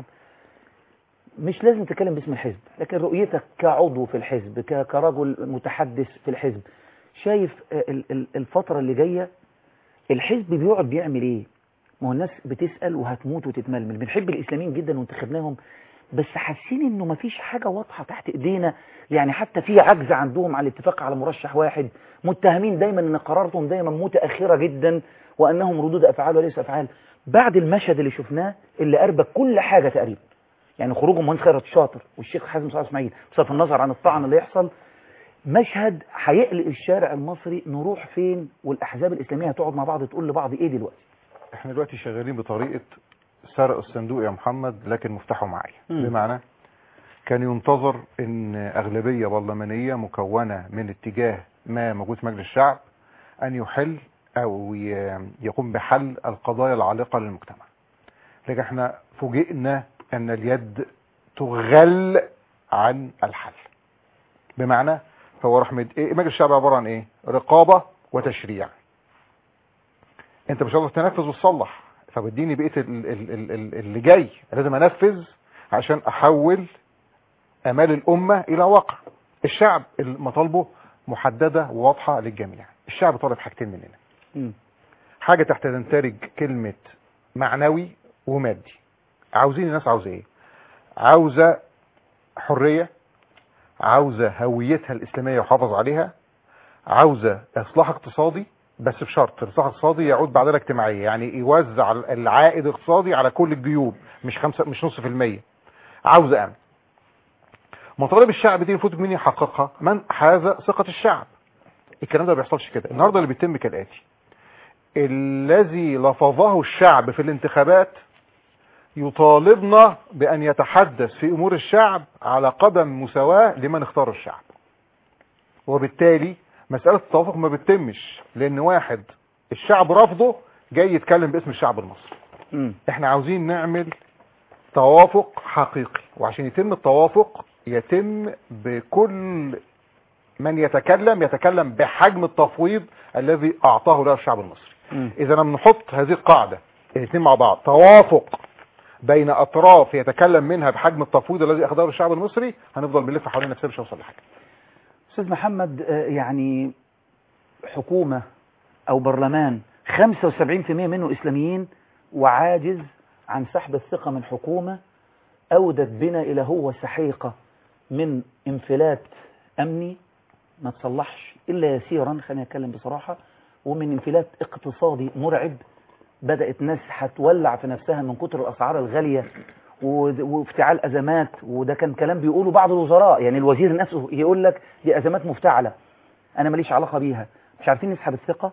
مش لازم تتكلم باسم الحزب، لكن رؤيتك كعضو في الحزب كرجل متحدث في الحزب، شايف الفترة اللي جاية الحزب بيقعد بيعمل ايه؟ ما هو الناس بتسأل وهتموت وتتململ. بنحب الإسلاميين جدا وانتخبناهم، بس حاسين انه مفيش حاجة واضحة تحت ايدينا، يعني حتى في عجز عندهم على الاتفاق على مرشح واحد، متهمين دايما ان قراراتهم دايما متأخرة جدا وانهم ردود افعال وليس افعال. بعد المشهد اللي شفناه اللي أربك كل حاجة تقريبا، يعني خروج المهندس خيرت شاطر والشيخ حازم صالح اسماعيل بصرف النظر عن الطعن اللي يحصل، مشهد هيقلق الشارع المصري. نروح فين والأحزاب الإسلامية هتقعد مع بعض تقول لبعض إيه دلوقتي؟ احنا دلوقتي شغالين بطريقة سرق الصندوق يا محمد لكن مفتاحه معايا. بمعنى كان ينتظر ان اغلبية برلمانية مكونة من اتجاه ما موجود في مجلس الشعب ان يحل او يقوم بحل القضايا العالقة للمجتمع، لكن احنا فوجئنا ان اليد تغل عن الحل. بمعنى فهو رحمة ايه مجلس الشعب عبارة عن ايه؟ رقابة وتشريع. انت مش هتقدر تنفذ وتصلح، فبديني بقية اللي جاي لازم انفذ عشان احول امال الامة الى واقع. الشعب مطالبه محددة وواضحة للجميع. الشعب طالب حاجتين مننا، حاجة تحت تندرج كلمة معنوي ومادي. عاوزين الناس عاوزة ايه؟ عاوزة حرية، عاوزة هويتها الاسلامية وحافظ عليها، عاوزة اصلاح اقتصادي بس بشرط الاصلاح الاقتصادي يعود بعدالة اجتماعية، يعني يوزع العائد الاقتصادي على كل الجيوب مش خمسة مش نص في المية. عاوزة امن. مطالب الشعب دي المفروض مين يحققها؟ من حاز ثقة الشعب. الكلام ده ما بيحصلش كده. النهارده اللي بيتم كالاتي: الذي لفظه الشعب في الانتخابات يطالبنا بأن يتحدث في أمور الشعب على قدم مساواة لمن اختار الشعب، وبالتالي مسألة التوافق ما بتتمش لأن واحد الشعب رفضه جاي يتكلم باسم الشعب المصري. م. احنا عاوزين نعمل توافق حقيقي، وعشان يتم التوافق يتم بكل من يتكلم يتكلم بحجم التفويض الذي أعطاه له الشعب المصري. م. إذا لم نحط هذه القاعدة الاثنين مع بعض، توافق بين أطراف يتكلم منها بحجم التفويض الذي أخذه الشعب المصري، هنفضل بنلف حوالين نفسنا مش هنوصل لحاجة. أستاذ محمد، يعني حكومة أو برلمان خمسة وسبعين بالمئة منه إسلاميين وعاجز عن سحب الثقة من حكومة أودت بنا إلى هو سحيقة من انفلات أمني ما تصلحش إلا يسيرا، خلينا نتكلم بصراحة، ومن انفلات اقتصادي مرعب. بدأت ناس هتولع في نفسها من كتر الأسعار الغالية وافتعال أزمات، وده كان كلام بيقوله بعض الوزراء، يعني الوزير نفسه يقول لك دي أزمات مفتعلة أنا ماليش علاقة بيها. مش عارفين نسحب الثقة،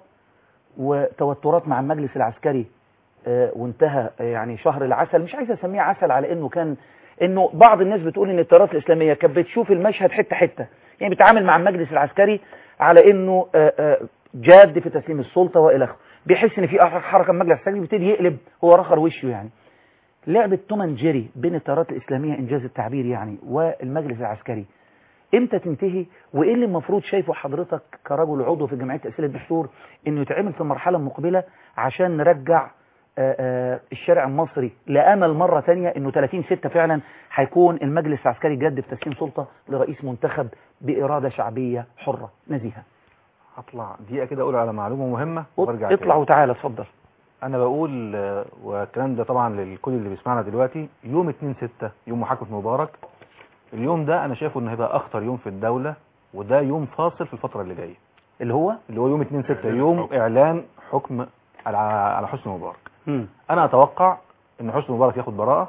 وتوترات مع المجلس العسكري آه وانتهى آه يعني شهر العسل. مش عايز أسميه عسل على إنه كان إنه بعض الناس بتقول إن التيارات الإسلامية كانت بتشوف المشهد حتة حتة، يعني بتعامل مع المجلس العسكري على إنه آه آه جاد في تسليم السلطة وإلى آخره، بيحس إن في حركة المجلس العسكري بيبتدي يقلب هو رخر وشه. يعني لعبة توم اند جيري بين التيارات الإسلامية إنجاز التعبير يعني والمجلس العسكري امتى تنتهي؟ وايه اللي المفروض شايفه حضرتك كرجل عضو في جمعية تأسيس الدستور انه يتعمل في المرحلة المقبلة عشان نرجع آآ آآ الشارع المصري لأمل مرة تانية انه ثلاثين ستة فعلا هيكون المجلس العسكري جد في تسليم سلطة لرئيس منتخب بإرادة شعبية حرة نزيهة؟ هطلع دقيقة كده اقول على معلومة مهمة وارجع اطلع وتعالى اتفضل. انا بقول والكلام ده طبعا للكل اللي بيسمعنا دلوقتي، يوم اتنين ستة يوم محاكمة مبارك، اليوم ده انا شايفه انه هيبقى اخطر يوم في الدولة، وده يوم فاصل في الفترة اللي جاية، اللي هو اللي هو يوم اتنين ستة يوم اعلان حكم على على حسني مبارك. م. انا اتوقع ان حسني مبارك ياخد براءة،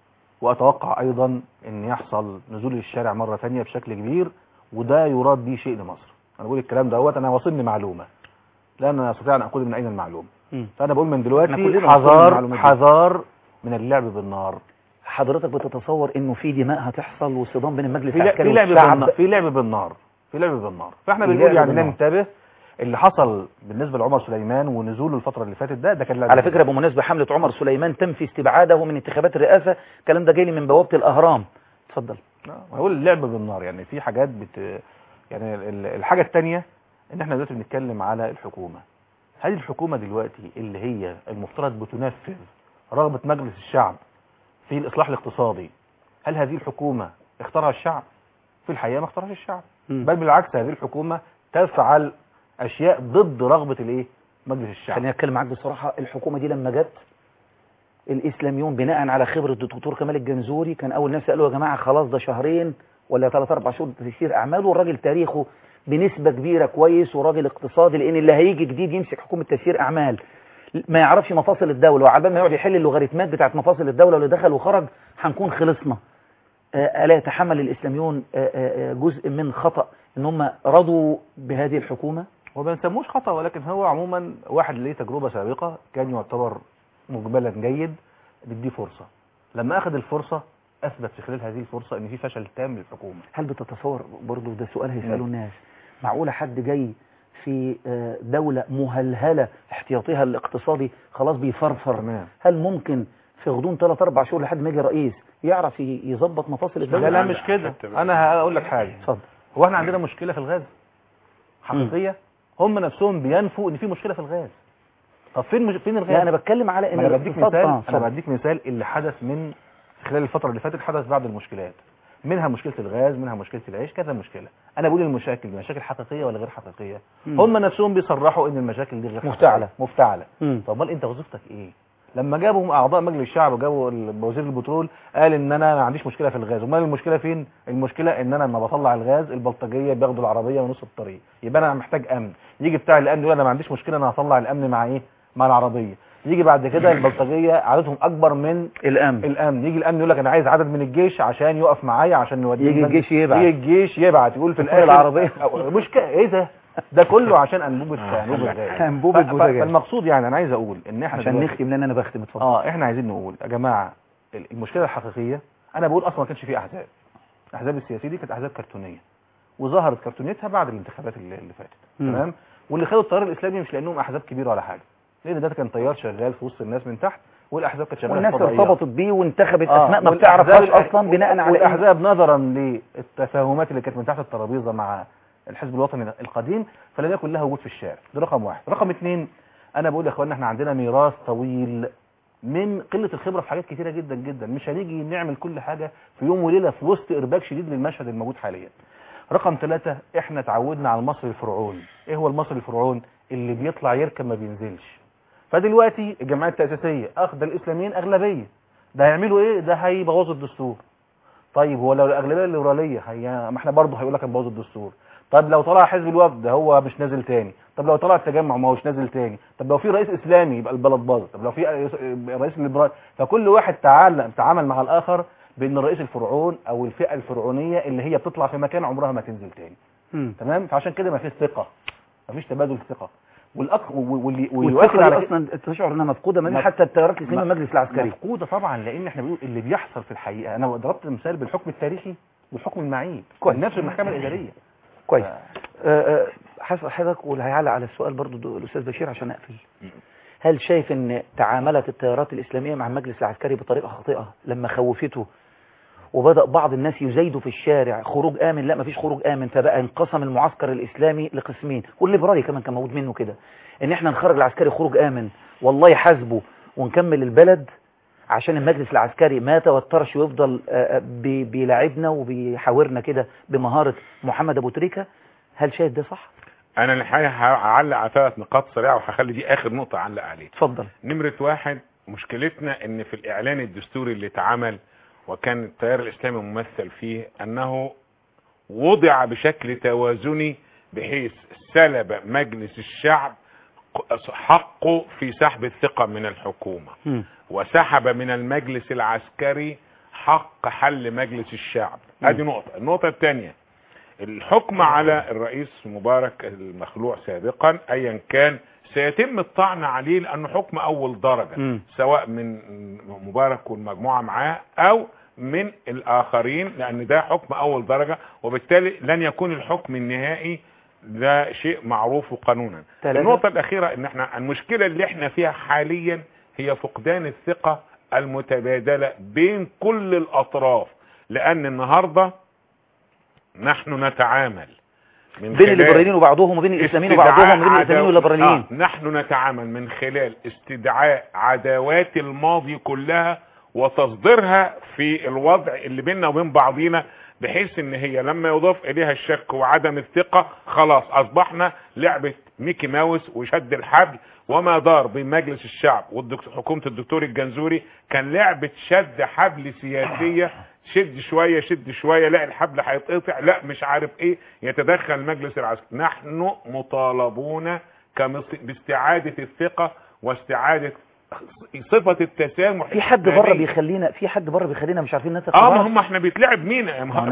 واتوقع ايضا ان يحصل نزول للشارع مرة ثانية بشكل كبير، وده يراد به شيء لمصر. انا بقول الكلام دوت انا واصلني معلومة لا انا استطيع ان اقول من اين المعلومة. م. فانا بقول من دلوقتي حذار حذار من اللعب بالنار. حضرتك بتتصور انه في دماء هتحصل وصدام بين المجلس العسكري والشعب؟ في لعب بالنار، في لعب بالنار. فاحنا بنقول يعني ننتبه. اللي حصل بالنسبه لعمر سليمان ونزوله الفتره اللي فاتت ده ده كان لعب على فكره. بمناسبه حمله عمر سليمان تم في استبعاده من انتخابات الرئاسه، الكلام ده جاي لي من بوابه الاهرام. اتفضل. بقول اللعب بالنار، يعني في حاجات بت يعني الحاجه الثانيه ان احنا دلوقتي بنتكلم على الحكومه. هل الحكومه دلوقتي اللي هي المفترض بتنفذ رغبه مجلس الشعب في الإصلاح الاقتصادي، هل هذه الحكومة اختارها الشعب؟ في الحقيقة ما اختارهاش الشعب، م. بل بالعكس هذه الحكومة تفعل أشياء ضد رغبة الإيه؟ مجلس الشعب. خليني أتكلم معاك بصراحة، الحكومة دي لما جت الإسلاميون بناء على خبرة الدكتور كمال الجنزوري كان أول ناس قالوا يا جماعة خلاص ده شهرين ولا ثلاث أربع شهور تسيير أعمال، والراجل تاريخه بنسبة كبيرة كويس وراجل اقتصادي، لأن اللي هيجي جديد يمسك حكومة تسيير أعمال. ما يعرفش مفاصل الدولة، وعلى بال ما يقعد يحل اللوغاريتمات بتاعت مفاصل الدولة واللي دخل وخرج هنكون خلصنا. ألا يتحمل الإسلاميون جزء من خطأ ان هم رضوا بهذه الحكومة؟ وما نسموش خطأ، ولكن هو عموما واحد ليه تجربة سابقة كان يعتبر مقبلا جيد، نديه فرصة. لما أخذ الفرصة أثبت في خلال هذه الفرصة ان في فشل تام للحكومة. هل بتتصور برضو، ده سؤال هيسأله الناس، معقولة حد جاي في دولة مهلهلة احتياطيها الاقتصادي خلاص بيفرفر، تمام. هل ممكن في غضون ثلاث أربع شهور لحد ما يجي رئيس يعرف يظبط مفاصل الدولة؟ لا لا مش كده، انا هقول لك حاجة. اتفضل. هو احنا عندنا مشكلة في الغاز حقيقية؟ هم نفسهم بينفوا ان في مشكلة في الغاز. طب فين مش... فين الغاز؟ لا انا بتكلم على ان انا بديك مثال آه. انا بديك مثال اللي حدث من خلال الفترة اللي فاتت، حدث بعض المشكلات، منها مشكلة الغاز، منها مشكلة العيش، كذا مشكلة. انا بقول المشاكل دي مشاكل حقيقية ولا غير حقيقية؟ مم. هم نفسهم بيصرحوا ان المشاكل دي غير مفتعلة مفتعلة. طب امال انت وظيفتك ايه؟ لما جابوا اعضاء مجلس الشعب وجابوا وزير البترول قال ان انا ما عنديش مشكله في الغاز، امال المشكله فين؟ المشكله ان انا لما بطلع الغاز البلطجيه بياخدوا العربيه ونص الطريق، يبقى انا محتاج امن. يجي بتاع الامن يقول انا ما عنديش مشكله، انا هطلع الامن مع ايه؟ مع العربيه. يجي بعد كده البلطجيه عددهم اكبر من الامن الامن يجي الامن يقول لك انا عايز عدد من الجيش عشان يقف معايا عشان نوديه. يجي الجيش يبعت يجي الجيش يبعت يقول في الاخر العربيه مشكله ايه ده؟ ده كله عشان انبوبه انبوبه الغاز. انبوبه البوتاجاز. فالمقصود يعني انا عايز اقول ان احنا عشان نختم لان انا بختم. اتفضل. اه احنا عايزين نقول يا جماعه المشكله الحقيقيه، انا بقول اصلا ما كانش في احزاب. الاحزاب السياسيه دي كانت احزاب كرتونيه وظهرت كرتونيتها بعد الانتخابات اللي, اللي فاتت. تمام. واللي خدوا التيار الاسلامي مش لانهم احزاب كبيره ولا حاجه، لان ده كان تيار شغال في وسط الناس من تحت، والاحزاب كانت شغاله والناس ارتبطت بيه وانتخبت آه اسماء ما والأحزاب- بتعرفهاش اصلا بناء على والاحزاب نظرا للتفاهمات اللي كانت من تحت الترابيزه مع الحزب الوطني القديم فلم يكن لها وجود في الشارع. ده رقم واحد. رقم اثنين، انا بقول يا اخوانا احنا عندنا ميراث طويل من قله الخبره في حاجات كتيره جدا جدا، مش هنيجي نعمل كل حاجه في يوم وليله في وسط ارباك شديد للمشهد الموجود حاليا. رقم ثلاثة، احنا اتعودنا على المصري الفرعون. ايه هو المصري الفرعون؟ اللي بيطلع يركب ما بينزلش. فدلوقتي الجمعيات التأسيسية اخذ الاسلاميين اغلبيه، ده هيعملوا ايه؟ ده هيبوظوا الدستور. طيب هو لو الاغلبيه الليبراليه هي ما احنا برضه هيقول لك هنبوظ الدستور. طب لو طلع حزب الوفد هو مش نازل تاني، طب لو طلع التجمع ما هوش نازل تاني، طب لو في رئيس اسلامي يبقى البلد باظت، طب لو في رئيس ليبرالي. فكل واحد تعال تعامل مع الاخر بان الرئيس الفرعون او الفئه الفرعونيه اللي هي بتطلع في مكان عمرها ما تنزل تاني. م. تمام. فعشان كده ما فيش ثقه، ما فيش تبادل ثقه. والاخ واللي واليؤكد على اصلا تشعر انها مفقوده من حتى التيارات الاسلاميه المجلس العسكري. مفقوده طبعا، لان احنا بنقول اللي بيحصل في الحقيقه. انا ضربت مثال بالحكم التاريخي والحكم المعيب نفس المحكمه الاداريه. كويس. آه حسب حضرتك واللي هيعلق على السؤال برضو الاستاذ بشير عشان اقفل. هل شايف ان تعاملت التيارات الاسلاميه مع المجلس العسكري بطريقه خاطئه لما خوفته وبدأ بعض الناس يزايدوا في الشارع خروج آمن؟ لا مفيش خروج آمن، فبقى انقسم المعسكر الإسلامي لقسمين، والليبرالي كمان كان موجود منه كده، ان احنا نخرج العسكري خروج آمن والله يحاسبه ونكمل البلد عشان المجلس العسكري ما توترش ويفضل بيلاعبنا وبيحاورنا كده بمهارة محمد أبو تريكة. هل شايف ده صح؟ انا الحقيقة هعلق على ثلاث نقاط سريعة وهخلي دي اخر نقطة اعلق عليها. اتفضل. نمرة واحد، مشكلتنا ان في الاعلان الدستوري اللي اتعمل وكان التيار الاسلامي ممثل فيه انه وضع بشكل توازني بحيث سلب مجلس الشعب حقه في سحب الثقة من الحكومة م. وسحب من المجلس العسكري حق حل مجلس الشعب. هذه نقطة. النقطة الثانية، الحكم على الرئيس مبارك المخلوع سابقا ايا كان سيتم الطعن عليه لانه حكم اول درجة م. سواء من مبارك والمجموعة معاه او من الاخرين، لان ده حكم اول درجة وبالتالي لن يكون الحكم النهائي. ده شيء معروف قانونا. النقطة الاخيرة ان احنا المشكلة اللي احنا فيها حاليا هي فقدان الثقة المتبادلة بين كل الاطراف، لان النهاردة نحن نتعامل من بين الليبراليين وبعضهم وبين الاسلاميين وبعضهم وبين الاسلاميين والليبراليين. آه نحن نتعامل من خلال استدعاء عداوات الماضي كلها وتصديرها في الوضع اللي بيننا وبين بعضينا، بحيث ان هي لما يضاف اليها الشك وعدم الثقة خلاص اصبحنا لعبة ميكي ماوس وشد الحبل. وما دار بين مجلس الشعب وحكومة الدكتور الجنزوري كان لعبة شد حبل سياسية، شد شوية شد شوية لا الحبل هيتقطع لا مش عارف ايه، يتدخل المجلس العسكري. نحن مطالبون باستعادة الثقة واستعادة صفة التسامح. في حد بره بيخلينا في حد بره بيخلينا مش عارفين نثق اه ما هم احنا بيتلعب مين؟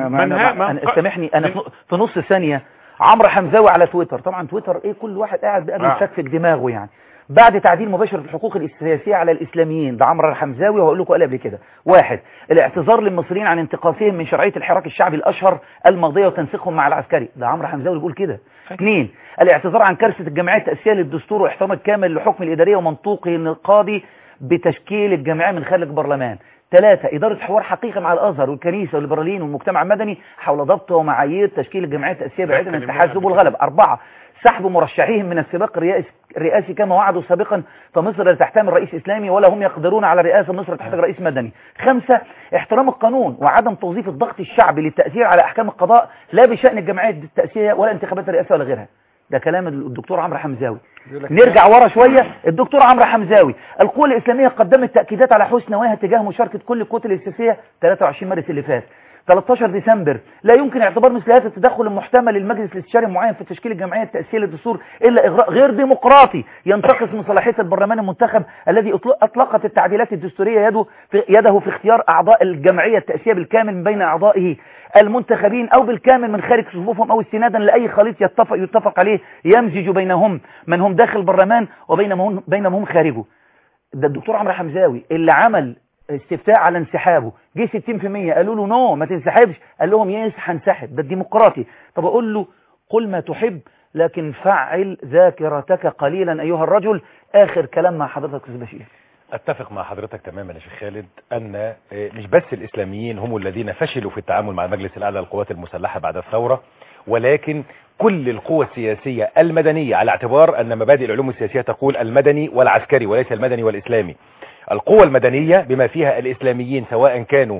سامحني انا في نص ثانية عمرو حمزاوي على تويتر، طبعا تويتر ايه كل واحد قاعد بقى بيتفكك دماغه يعني، بعد تعديل مباشر الحقوق السياسية على الإسلاميين، ده عمرو حمزاوي وهقول لكم قال قبل كده. واحد، الاعتذار للمصريين عن انتقاصهم من شرعية الحراك الشعبي الأشهر الماضية وتنسيقهم مع العسكري، ده عمرو حمزاوي بيقول كده. اثنين، الاعتذار عن كارثة الجمعية التأسيسية للدستور واحترام الكامل لحكم الإدارية ومنطوقه النقادي بتشكيل الجمعية من خارج البرلمان. ثلاثة، إدارة حوار حقيقي مع الأزهر والكنيسة والليبراليين والمجتمع المدني حول ضبط ومعايير تشكيل الجمعية التأسيسية بعيدا عن التحزب والغلب. أربعة، سحب مرشحيهم من السباق الرئاسي كما وعدوا سابقا، فمصر لا تحتمل رئيس إسلامي ولا هم يقدرون على رئاسة، مصر تحتاج رئيس مدني. خمسة، احترام القانون وعدم توظيف الضغط الشعبي للتأثير على أحكام القضاء لا بشأن الجمعيات التأسيسية ولا انتخابات الرئاسة ولا غيرها. ده كلام الدكتور عمرو حمزاوي. نرجع ورا شوية، الدكتور عمرو حمزاوي، القوى الإسلامية قدمت تأكيدات على حسن نواياها تجاه مشاركة كل الكتل السياسية ثلاثة وعشرين مارس اللي فات. ثلاثة عشر ديسمبر، لا يمكن اعتبار مثل هذا التدخل المحتمل للمجلس الاستشاري المعين في تشكيل الجمعية التأسيسية للدستور إلا إغراء غير ديمقراطي ينتقص من صلاحية البرلمان المنتخب الذي أطلقت التعديلات الدستورية يده في, يده في اختيار أعضاء الجمعية التأسيسية بالكامل من بين أعضائه المنتخبين أو بالكامل من خارج صفوفهم أو استنادا لأي خليط يتفق, يتفق عليه يمزج بينهم من هم داخل البرلمان وبينهم بينهم هم خارجه. ده الدكتور عمرو حمزاوي اللي عمل استفتاء على انسحابه، جه ستين في المية قالوا له نو ما تنسحبش، قال لهم يس هنسحب، ده الديمقراطي. طب اقول له قل ما تحب لكن فعل ذاكرتك قليلا ايها الرجل. اخر كلام مع حضرتك استاذ بشير. اتفق مع حضرتك تماما يا شيخ خالد ان مش بس الاسلاميين هم الذين فشلوا في التعامل مع المجلس الاعلى للقوات المسلحه بعد الثوره، ولكن كل القوى السياسيه المدنيه، على اعتبار ان مبادئ العلوم السياسيه تقول المدني والعسكري وليس المدني والاسلامي. القوى المدنية بما فيها الإسلاميين سواء كانوا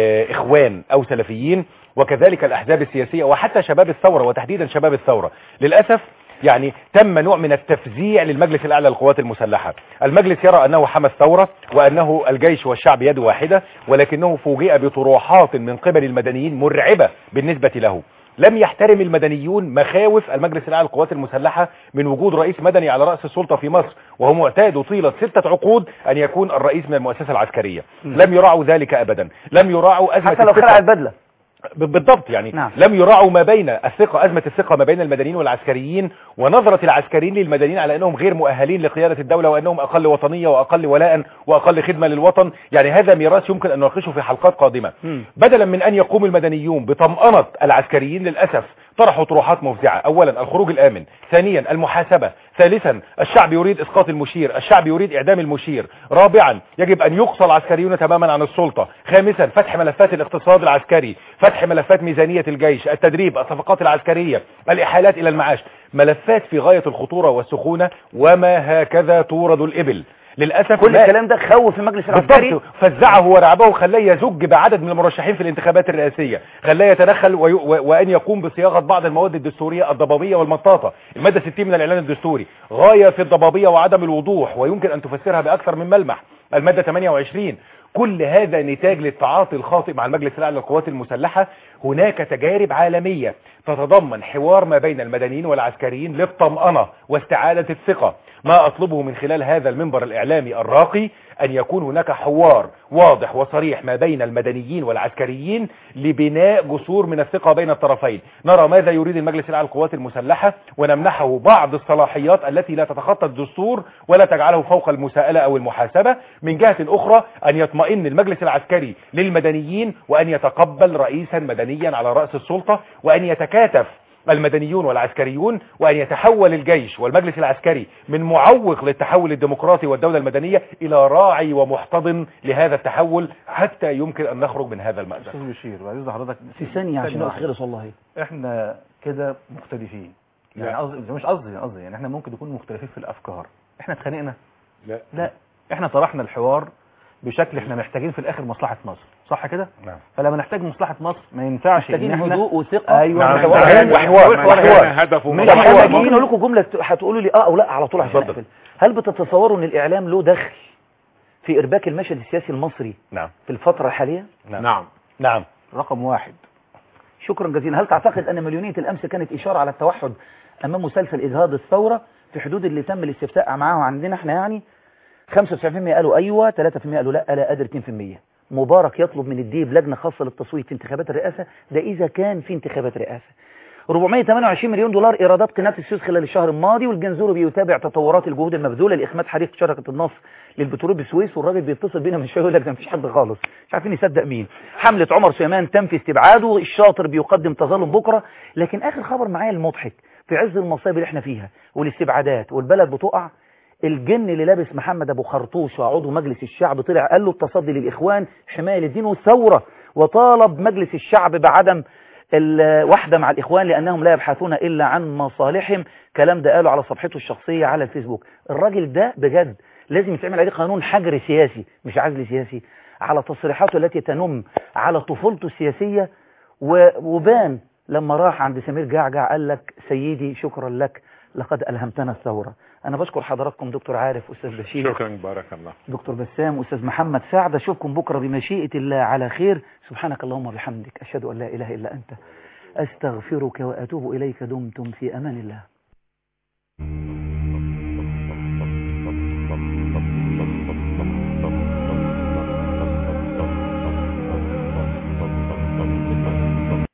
إخوان أو سلفيين، وكذلك الأحزاب السياسية وحتى شباب الثورة وتحديدا شباب الثورة، للأسف يعني تم نوع من التفزيع للمجلس الأعلى للقوات المسلحة. المجلس يرى أنه حمى الثورة وأنه الجيش والشعب يد واحدة، ولكنه فوجئ بطروحات من قبل المدنيين مرعبة بالنسبة له. لم يحترم المدنيون مخاوف المجلس الأعلى للقوات المسلحة من وجود رئيس مدني على رأس السلطة في مصر، وهو معتاد طيلة ستة عقود أن يكون الرئيس من المؤسسة العسكرية. لم يراعوا ذلك أبدا، لم يراعوا أزمة حتى لو خلع البدلة. بالضبط يعني نعم. لم يراعوا ما بين الثقة، أزمة الثقة ما بين المدنيين والعسكريين، ونظرة العسكريين للمدنيين على أنهم غير مؤهلين لقيادة الدولة وأنهم أقل وطنية وأقل ولاء وأقل خدمة للوطن. يعني هذا ميراث يمكن أن نناقشه في حلقات قادمة. م. بدلا من أن يقوم المدنيون بطمأنة العسكريين، للأسف طرحوا طروحات مفزعة. أولا الخروج الآمن، ثانيا المحاسبة، ثالثا الشعب يريد إسقاط المشير، الشعب يريد إعدام المشير، رابعا يجب أن يقصى العسكريون تماما عن السلطة، خامسا فتح ملفات الاقتصاد العسكري، فتح ملفات ميزانية الجيش، التدريب، الصفقات العسكرية، الإحالات إلى المعاش، ملفات في غاية الخطورة والسخونة، وما هكذا تورد الإبل. للأسف كل الكلام ده خوف المجلس العسكري، فزعه ورعبه، خلاه يزج بعدد من المرشحين في الانتخابات الرئاسية، خلاه يتدخل وي... وأن يقوم بصياغة بعض المواد الدستورية الضبابية والمطاطة. المادة ستين من الإعلان الدستوري غاية في الضبابية وعدم الوضوح، ويمكن أن تفسرها بأكثر من ملمح. المادة ثمانية وعشرين، كل هذا نتاج للتعاطي الخاطئ مع المجلس الأعلى للقوات المسلحة. هناك تجارب عالمية تتضمن حوار ما بين المدنيين والعسكريين للطمأنة واستعادة الثقة. ما أطلبه من خلال هذا المنبر الإعلامي الراقي أن يكون هناك حوار واضح وصريح ما بين المدنيين والعسكريين لبناء جسور من الثقة بين الطرفين. نرى ماذا يريد المجلس الأعلى للقوات المسلحة ونمنحه بعض الصلاحيات التي لا تتخطى الدستور ولا تجعله فوق المساءلة أو المحاسبة. من جهة أخرى أن يطمئن المجلس العسكري للمدنيين وأن يتقبل رئيسا مدنيا على رأس السلطة، وأن يتكاتف المدنيون والعسكريون، وأن يتحول الجيش والمجلس العسكري من معوق للتحول الديمقراطي والدولة المدنية إلى راعي ومحتضن لهذا التحول حتى يمكن أن نخرج من هذا المأزق. أستاذ بشير بعد حضرتك في ثانية عشان أخلص. والله احنا كده مختلفين، يعني قصدي مش قصدي قصدي يعني احنا ممكن نكون مختلفين في الأفكار. احنا اتخانقنا؟ لا لا، احنا طرحنا الحوار بشكل احنا محتاجين في الاخر مصلحة مصر، صح كده؟ نعم. فلما نحتاج مصلحة مصر ما ينفعش محتاجين هدوء وثقة. ايوه نعم. وحوار هدفه مش محتاجين اقول لكم جملة هتقولوا لي اه او لا على طول عشان اقفل. هل بتتصوروا ان الاعلام له دخل في ارباك المشهد السياسي المصري نعم في الفترة الحالية؟ نعم نعم, نعم. رقم واحد. شكرا جزيلا. هل تعتقد ان مليونية الامس كانت اشارة على التوحد امام مسلسل اجهاض الثورة؟ في حدود اللي تم الاستفتاء معاه عندنا احنا يعني خمسة وتسعين بالمئة قالوا ايوه، ثلاثة بالمئة قالوا لا لا قادر اثنين بالمئة. مبارك يطلب من الديب لجنة خاصة للتصويت في انتخابات الرئاسة، ده إذا كان في انتخابات رئاسة. أربعمائة وثمانية وعشرين مليون دولار إيرادات قناة السويس خلال الشهر الماضي، والجنزوري بيتابع تطورات الجهود المبذولة لإخماد حريق شركة النصر للبترول بالسويس، والراجل بيتصل بينا من شوية يقول لك ده مفيش حد خالص، مش عارفين يصدق مين. حملة عمر سليمان تم في استبعاده، الشاطر بيقدم تظلم بكرة. لكن آخر خبر معايا المضحك في عز المصايب اللي احنا فيها والاستبعادات والبلد بتقع، الجن اللي لابس محمد ابو خرطوش عضو مجلس الشعب طلع قال له التصدي للاخوان حمايه للدين والثوره، وطالب مجلس الشعب بعدم الوحده مع الاخوان لانهم لا يبحثون الا عن مصالحهم. كلام ده قاله على صفحته الشخصيه على الفيسبوك. الراجل ده بجد لازم يتعمل عليه قانون حجر سياسي مش عزل سياسي على تصريحاته التي تنم على طفولته السياسيه. وبان لما راح عند سمير جعجع قال لك سيدي شكرا لك لقد ألهمتنا الثورة. أنا بشكر حضراتكم دكتور عارف، أستاذ بشير، شكرا بارك الله، دكتور بسام، أستاذ محمد سعد. أشوفكم بكرة بمشيئة الله على خير. سبحانك اللهم وبحمدك، أشهد أن لا إله إلا أنت، أستغفرك وأتوب إليك. دمتم في أمان الله.